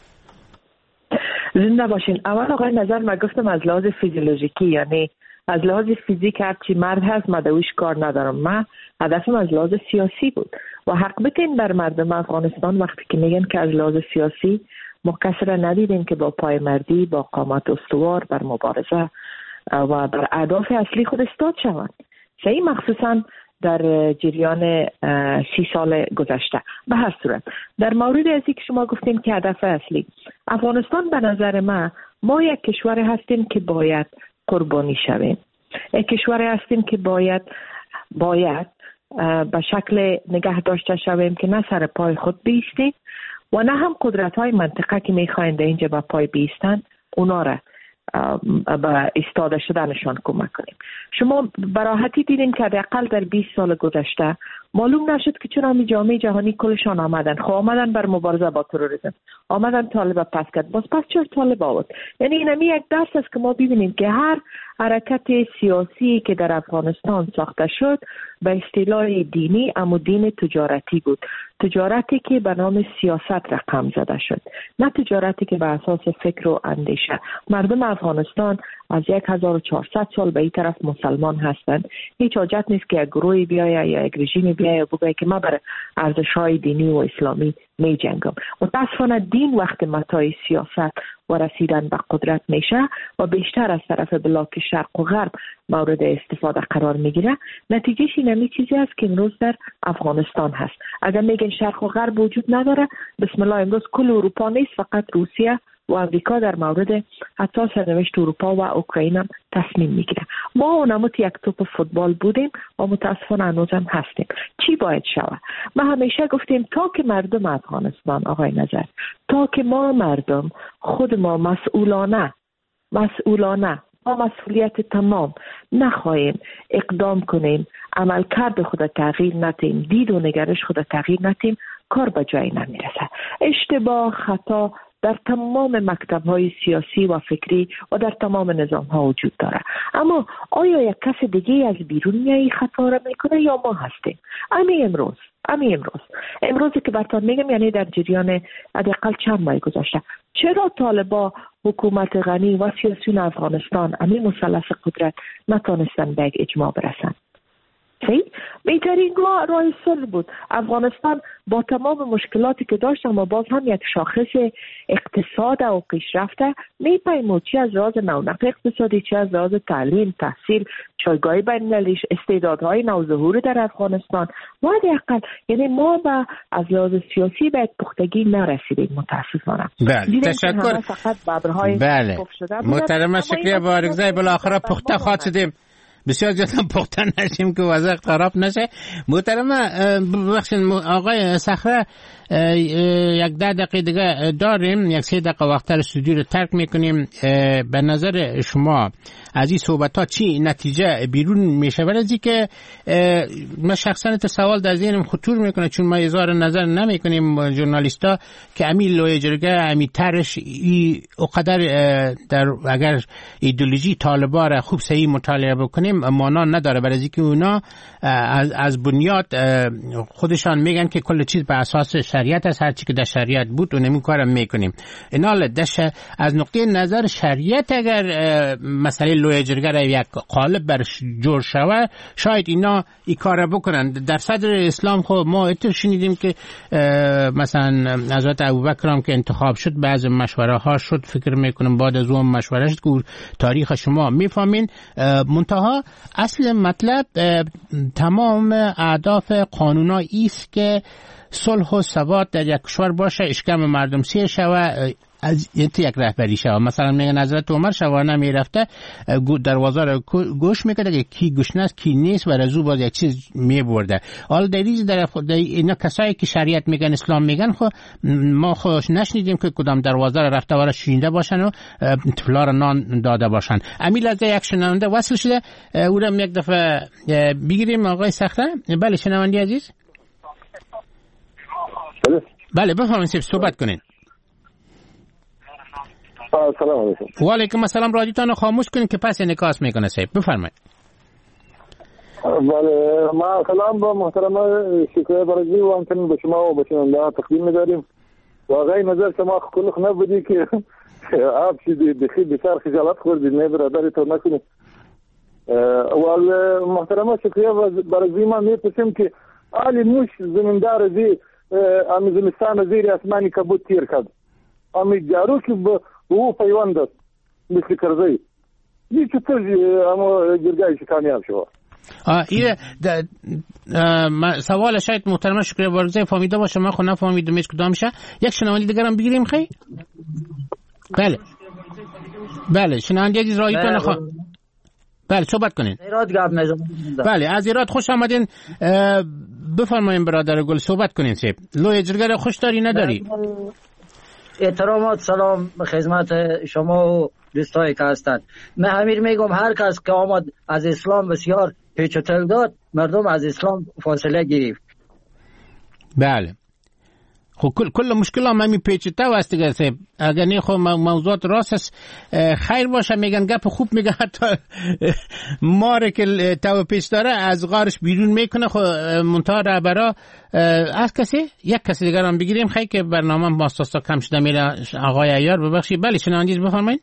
زنده باشین. اول آقای نظر ما گفتم از لحاظ فیزیولوژیکی، یعنی از لحاظ فیزیک هرچی مرد هست ما دویش کار ندارم. من هدفم از لحاظ سیاسی بود و حق بتین بر مردم افغانستان وقتی که میگن که از لحاظ سیاسی ما کسی را ندیدیم که با پای مردی با قامت استوار بر مبارزه و بر اهداف اصلی خود استاد شوند. صحیح، مخصوصا در جریان سی سال گذشته. به هر صورت در مورد ازی که شما گفتیم که هدف اصلی افغانستان، به نظر من ما یک کشور هستیم که باید قربانی شویم، یک کشور هستیم که باید باید به شکل نگه داشته شویم که نه سر پای خود بیستیم و نه هم قدرت های منطقه که میخواین در اینجا به پای بیستن اونا را به ایستاده شدنشان کمک کنیم. شما براحتی دیدین که حداقل در بیست سال گذشته معلوم نشد که چرا می جامعه جهانی کلشان آمدن، خب آمدن بر مبارزه با تروریسم، آمدن طالب پس کرد، باز پس چرا طالب آورد؟ یعنی اینمی یک درس است که ما ببینیم که هر حرکت سیاسی که در افغانستان ساخته شد به اصطلاح دینی اما دین تجارتی بود، تجارتی که به نام سیاست رقم زده شد، نه تجارتی که به اساس فکر و اندیشه. مردم افغانستان از یک هزار و چهارصد سال به این طرف مسلمان هستند. هیچ حاجت نیست که یک گروهی بیاید یا یک رژیمی بیاید و بگه که ما بر ارزش‌های دینی و اسلامی می جنگم. متاسفانه دین وقت متاع سیاست و رسیدن به قدرت میشه و بیشتر از طرف بلاک شرق و غرب مورد استفاده قرار میگیره. نتیجهش اینمی چیزی است که امروز در افغانستان هست. اگر میگن شرق و غرب وجود نداره، بسم الله، امروز کل اروپا نیست، فقط روسیه و امریکا در مورد حتی سرنوشت اروپا و اوکراین هم تصمیم میگیره. ما اونموت یک توپ فوتبال بودیم و متاسفانه هنوزم هستیم. چی باید شود؟ ما همیشه گفتیم تا که مردم افغانستان، آقای نظر، تا که ما مردم خود ما مسئولانه مسئولانه با مسئولیت تمام نخواهیم اقدام کنیم، عملکرد خود تغییر ندیم، دید و نگرش خود تغییر ندیم، کار به جایی نمیرسه. اشتباه، خطا در تمام مکتب‌های سیاسی و فکری و در تمام نظام‌ها وجود داره. اما آیا یک کس دیگه از بیرون میای خطا را میکنه یا ما هستیم؟ امی امروز امی امروز امروزی که براتون میگم، یعنی در جریان حداقل چند ماه گذشته، چرا طالبا، حکومت غنی و سیاسیون افغانستان امی مثلث قدرت نتونستن به یک اجماع برسن؟ بهترین راه صلح بود. افغانستان با تمام مشکلاتی که داشت اما باز هم یک شاخص اقتصاد و پیشرفته میپیمود، چی از لحاظ رونق اقتصادی، چی از لحاظ تعلیم، تحصیل، جایگاه بین‌المللی، استعدادهای نوظهور در افغانستان. ما حداقل یعنی ما به از لحاظ سیاسی به پختگی نرسیدیم متاسفانه. بله، تشکر. فقط ببرهای بله. محترم شکریه بارگزای بالاخره پخته خواهد شدیم. بسیار زیاد پختن نشیم که وضع خراب نشه. محترم ببخشید آقای صخره، یک ده دقیقه دیگه داریم، یک سه دقیقه وقت استودیو رو ترک میکنیم. به نظر شما از این صحبت ها چی نتیجه بیرون میشه؟ ولی که من شخصا سوال در ذهنم خطور میکنه، چون ما اظهار نظر نمیکنیم ژورنالیستا که امی لوی جرگه امی ترش ای اقدر در اگر ایدئولوژی طالبا را خوب صحیح مطالعه بکنیم مانا نداره، برای اینکه اونا از از بنیاد خودشان میگن که کل چیز به اساس شریعت است، هر چی که در شریعت بود و نمی کارم میکنیم. اینا دش از نقطه نظر شریعت اگر مسئله لوی جرگه را یک قالب برش جور شوه، شاید اینا این کار بکنن. در صدر اسلام خب ما اتر شنیدیم که مثلا حضرت ابوبکر هم که انتخاب شد بعض مشوره ها شد، فکر میکنم بعد از اون مشوره شد که تاریخ شما میفهمین. منتها اصل مطلب تمام اهداف قانونایی است که صلح و ثبات در یک کشور باشه، اشکم مردم سیر شوه، از یک رهبری شود. مثلا میگن حضرت عمر شبانه میرفته دروازه رو گوش میکرده که کی گشنه است کی نیست و رزو باز یک چیز میبرده. حالا در این در اینا کسایی که شریعت میگن اسلام میگن خو ما خوش نشنیدیم که کدام دروازه رو رفته و شینده باشن و طفلا رو نان داده باشن. امیل از یک شنونده وصل شده او رو یک دفعه بگیریم آقای صخره. بله شنونده عزیز. بله بله بفرمایید صحبت کنین. سلام علیکم. و علیکم السلام. رادیوتون رو خاموش کنین که پس انعکاس میکنه صاحب. بفرمایید. بله ما سلام با محترم شکایت برگی و همچنین به شما و به شنونده تقدیم می‌داریم. واقعا نظر شما کل خنب بودی که آب شدی بخی بسیار خجالت خوردی نه برادری تو نکنی. و محترم شکایت برگی ما میپرسیم که آلی موش زمیندار زی امی زمستان زیر اسمانی کبوت تیر کرد. امی جارو که او پیوند است مثل کرزی. یه چطور اما جرگایش کامیاب شد. ایره سوال شاید محترم شکریه بارگزای فهمیده باشه ما خود نفهمیدم ایش کدام شه. یک شنوندی دیگرم بگیریم خیلی. بله بله شنونده عزیز رایتون خوا بله صحبت کنین. ایراد گپ میزنم. بله از ایراد خوش آمدین. بفرمایید برادر گل صحبت کنین سیب. لوی جرگه خوش داری نداری؟ احترامات سلام به خدمت شما و دوستایی که هستند. من امیر میگم هر کس که آمد از اسلام بسیار پیچ و تاب داد مردم از اسلام فاصله گرفت. بله خب کل کل مشکل هم همین پیچیده است دیگه صاحب. اگر نه خب موضوعات راست است خیر باشه میگن گپ خوب میگه حتی ماره که تو پیچ داره از غارش بیرون میکنه خب منتها رهبرا از کسی یک کسی دیگر هم بگیریم خیلی که برنامه ماستاستا کم شده میره. آقای عیار ببخشید. بله شنوندید بفرمایید.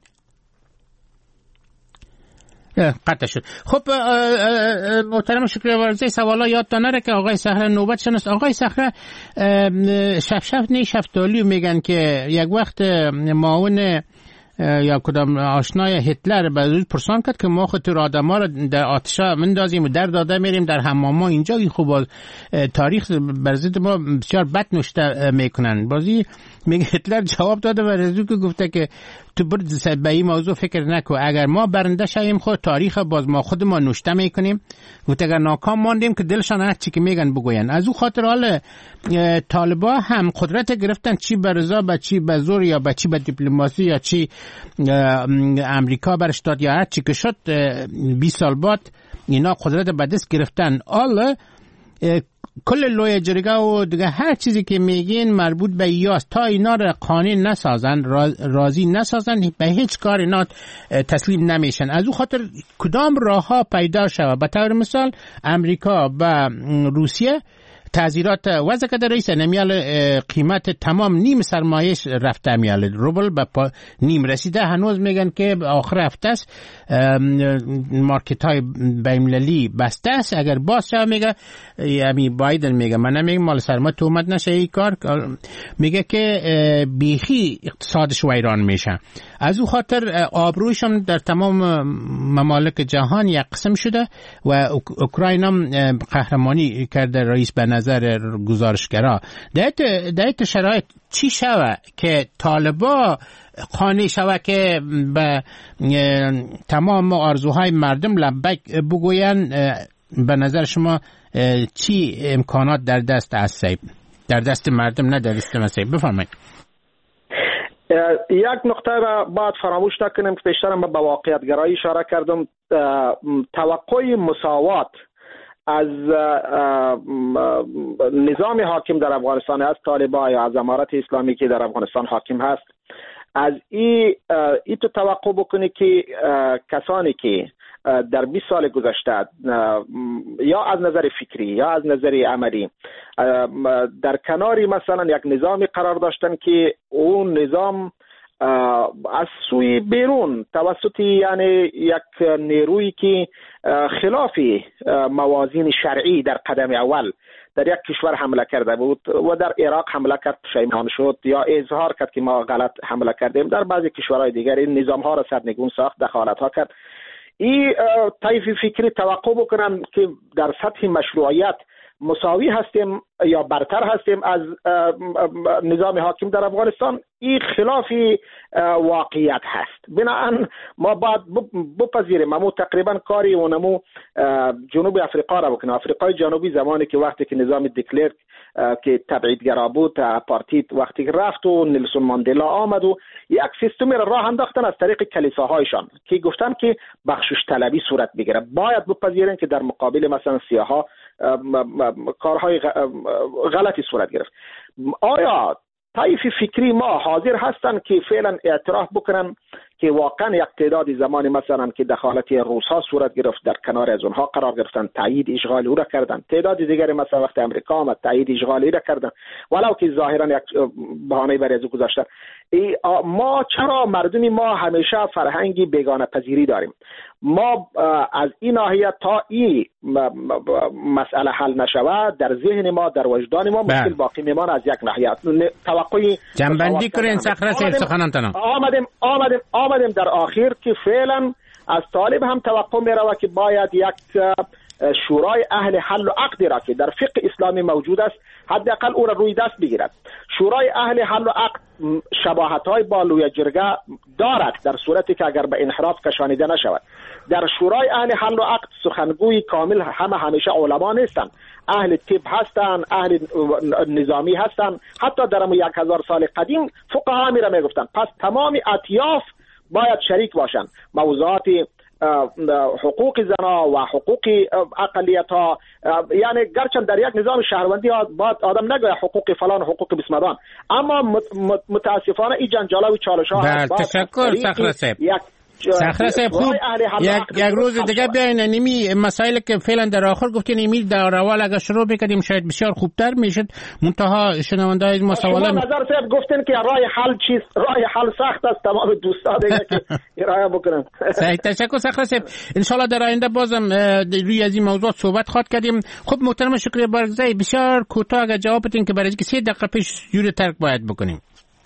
قطع شد. خب محترم شکریه ورزی سوالا یادتان نره که آقای صخره نوبت شناست. آقای صخره شف شف نی شفتالی میگن که یک وقت معاون یا کدام آشنای هتلر به پرسان کرد که ما خود تو آدما رو در آتش مندازیم و در داده میریم در حماما اینجا این خوب تاریخ بر ضد ما بسیار بد نوشته میکنن. بازی میگه هتلر جواب داده و رزو که گفته که تو برد به این موضوع فکر نکو اگر ما برنده شویم خود تاریخ باز ما خود ما نوشته میکنیم. گفته اگر ناکام ماندیم که دلشان هر چی که میگن بگوین. از او خاطر حال طالبا هم قدرت گرفتن چی به رضا به چی به زور یا به چی به دیپلماسی یا چی امریکا برش داد یا هر چی که شد بیست سال بعد اینا قدرت به دست گرفتن. حالا کل لوی جرگه و دیگه هر چیزی که میگین مربوط به یاست تا اینا را قانون نسازن راضی نسازن به هیچ کار اینا تسلیم نمیشن. از او خاطر کدام راه ها پیدا شود. به طور مثال امریکا و روسیه تعزیرات وضع کده رئیس نمیال قیمت تمام نیم سرمایش رفته میال روبل به نیم رسیده. هنوز میگن که آخر هفته است مارکت های بین‌المللی بسته است. اگر باز شد میگه یعنی بایدن میگه من نمیگم مال سرما تو اومد نشه این کار میگه که بیخی اقتصادش ویران میشه. از او خاطر آبرویشم در تمام ممالک جهان یک قسم شده و اوکراین هم قهرمانی کرده رئیس به نظر گزارشگرا. در این شرایط چی شود که طالبا قانع شود که به تمام آرزوهای مردم لبیک بگوین؟ به نظر شما چی امکانات در دست است در دست مردم نه در دست مسیح؟ بفرمایید. یک نکته را باید فراموش نکنیم که پیشتر به واقعیت گرایی اشاره کردم. توقع مساوات از نظام حاکم در افغانستان از طالبان یا از امارت اسلامی که در افغانستان حاکم هست از این ای تو توقع بکنی که کسانی که در بیست سال گذشته یا از نظر فکری یا از نظر عملی در کناری مثلا یک نظامی قرار داشتن که اون نظام از سوی بیرون توسط یعنی یک نیرویی که خلاف موازین شرعی در قدم اول در یک کشور حمله کرده بود و در عراق حمله کرد پشیمان شد یا اظهار کرد که ما غلط حمله کردیم، در بعضی کشورهای دیگر این نظام ها را سرنگون ساخت، دخالت ها کرد. این طیف فکری توقع بکنن که در سطح مشروعیت مساوی هستیم یا برتر هستیم از نظام حاکم در افغانستان، این خلاف واقعیت هست. بنابراین ما باید بپذیریم ما تقریبا کاری اونمو جنوب افریقا را بکنیم. افریقای جنوبی زمانی که وقتی که نظام دیکلرک که تبعیدگرا بود، اپارتاید وقتی که رفت و نلسون ماندلا آمد و یک سیستمی را راه انداختن از طریق کلیساهایشان که گفتن که بخشش طلبی صورت بگیره. باید بپذیریم که در مقابل مثلا سیاها کارهای غلطی صورت گرفت. آیا طیف فکری ما حاضر هستند که فعلا اعتراف بکنن که واقعا یک تعدادی زمانی مثلا که دخالت روس ها صورت گرفت در کنار از اونها قرار گرفتن، تایید اشغال او را کردن، تعداد دیگری مثلا وقت امریکا آمد تایید اشغال او را کردن، ولو که ظاهرا یک بهانه برای از گذاشتن. ما چرا مردمی ما همیشه فرهنگی بیگانه پذیری داریم؟ ما از این ناحیه تا این مسئله حل نشود در ذهن ما، در وجدان ما مشکل باقی میمانه. از یک ناحیه توقعی جنبندی کنین صخره سیف سخنانتان آمدیم آمدیم آمدیم در آخر که فعلا از طالب هم توقع میرود که باید یک شورای اهل حل و عقد را که در فقه اسلامی موجود است حداقل او را روی دست بگیرد. شورای اهل حل و عقد شباهت‌های با لوی جرگه دارد در صورتی که اگر به انحراف کشانیده نشود. در شورای اهل حل و عقد سخنگوی کامل همه همیشه علما نیستند، اهل طب هستند، اهل نظامی هستند، حتی در یک هزار سال قدیم فقها می را می گفتند. پس تمام اطیاف باید شریک باشند. موضوعات حقوق زنا و حقوق اقلیت ها، یعنی گرچند در یک نظام شهروندی باید آدم نگوید حقوق فلان حقوق بسمدان، اما متاسفانه این جنجالا و چالش ها هست. تشکر صخره صاحب. صخره صاحب خوب یک یک روز دیگه بیاین نیمی مسائل که فعلا در آخر گفتین نیمی در اول اگه شروع بکنیم شاید بسیار خوبتر میشد. منتها شنوندای ما سوالا شما نظر صاحب گفتین که راه حل چیز راه حل سخت است، تمام دوستا دیگه که ارائه بکنن. صحیح، تشکر صخره صاحب. ان شاء الله در آینده بازم روی از این موضوع صحبت خواهد کردیم. خب محترم شکریه بارگزای، بسیار کوتاه اگه جواب بدین که برای اینکه سه دقیقه پیش یور ترک باید بکنیم.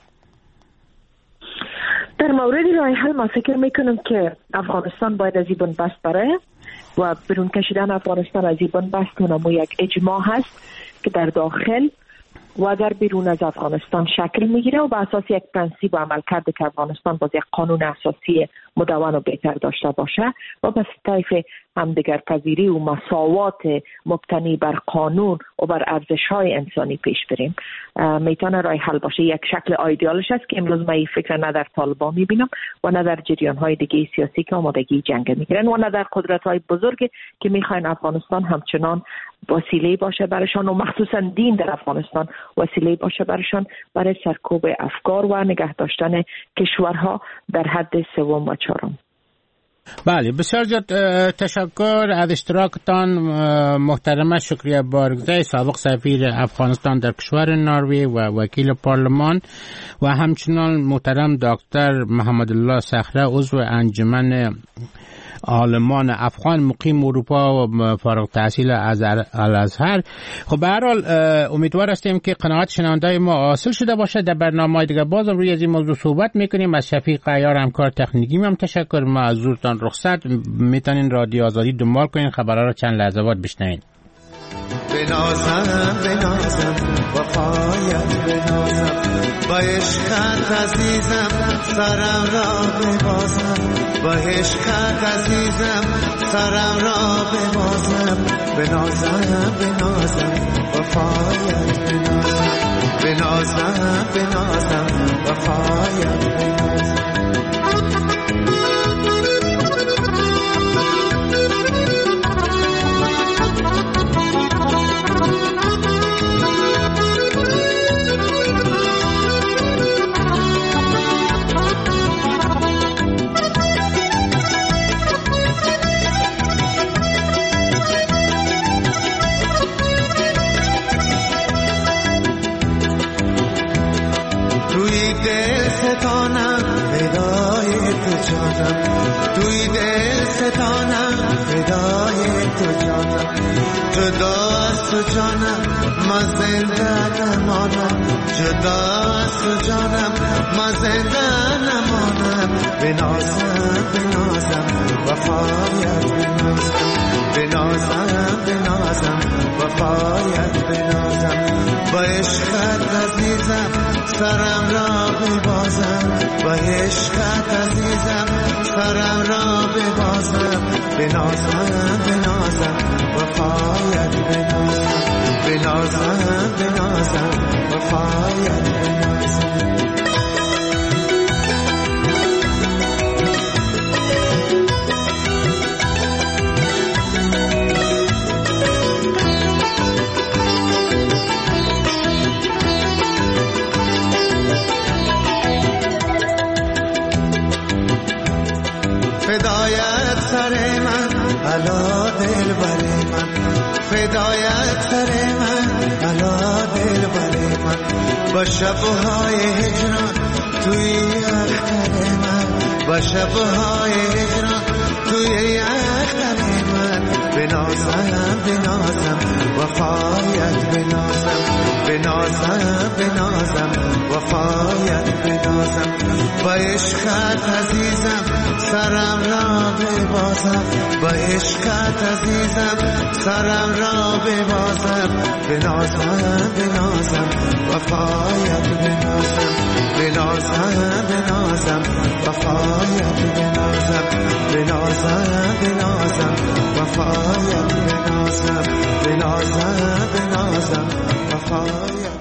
در مورد راه حل ما فکر میکنم که افغانستان باید از این بنبست بره و برون کشیدن افغانستان از این بنبست اونمو یک اجماع هست که در داخل و اگر بیرون از افغانستان شکل میگیره و به اساس یک پرنسیپ و عمل کرده که افغانستان باز یک قانون اساسی مدون و بهتر داشته باشه و بس طیف همدیگر پذیری و مساوات مبتنی بر قانون و بر ارزش‌های انسانی پیش بریم، میتونه راه حل باشه. یک شکل ایدئالش است که امروز من این فکر نه در طالبان میبینم و نه در جریان‌های دیگه سیاسی که آمادگی جنگ میگیرن و نه در قدرت‌های بزرگی که میخواین افغانستان همچنان وسیله باشه برشان و مخصوصا دین در افغانستان وسیله باشه برشان برای سرکوب افکار و نگه داشتن کشورها در حد سوم و چهارم. بله، بسیار زیاد تشکر از اشتراکتان محترمه. شکریه بارگزای، سابق سفیر افغانستان در کشور نروژ و وکیل پارلمان، و همچنان محترم دکتر محمد الله صخره عضو انجمن عالمان افغان مقیم اروپا و فارغ التحصیل از الازهر. خب به هر حال امیدوار هستیم که قناعت شنوندای ما حاصل شده باشه. در برنامه‌های دیگه بازم روی از این موضوع صحبت میکنیم. از شفیق عیار همکار تکنیکی هم تشکر. ما از حضورتان رخصت. میتونین رادیو آزادی دنبال کنین، خبرها رو چند لحظه بعد بشنوین. بنازم بنازم وفایت بنازم با عشقت عزیزم سرم را ببازم با عشقت عزیزم سرم را ببازم بنازم بنازم وفایت بنازم بنازم بنازم وفایت بنازم. توی دل ستانم فدای تو جانم جدا از تو جانم ما زنده نمانم جدا از تو جانم ما زنده نمانم بنازم بنازم وفایت بنازم بنازم بنازم وفایت بنازم با عشقت عزیزم سرم را ببازم با عشقت عزیزم سرم را ببازم بنازم بنازم وفایت بنازم بنازم بنازم وفایت بنازم فدایت سر من علا دل بر من فدایت سر من علا دل بر من با شبهای هجران توی اختر من با شبهای هجران توی اختر من بنازم بنازم وفایت بنازم بنازم بنازم وفایت بنازم با عشقت عزیزم سرم را ببازم با عشقت عزیزم سرم را ببازم بنازم بنازم وفایت بنازم بنازم بنازم وفایت بنازم بنازم بنازم وفایت بنازم بنازم بنازم وفایت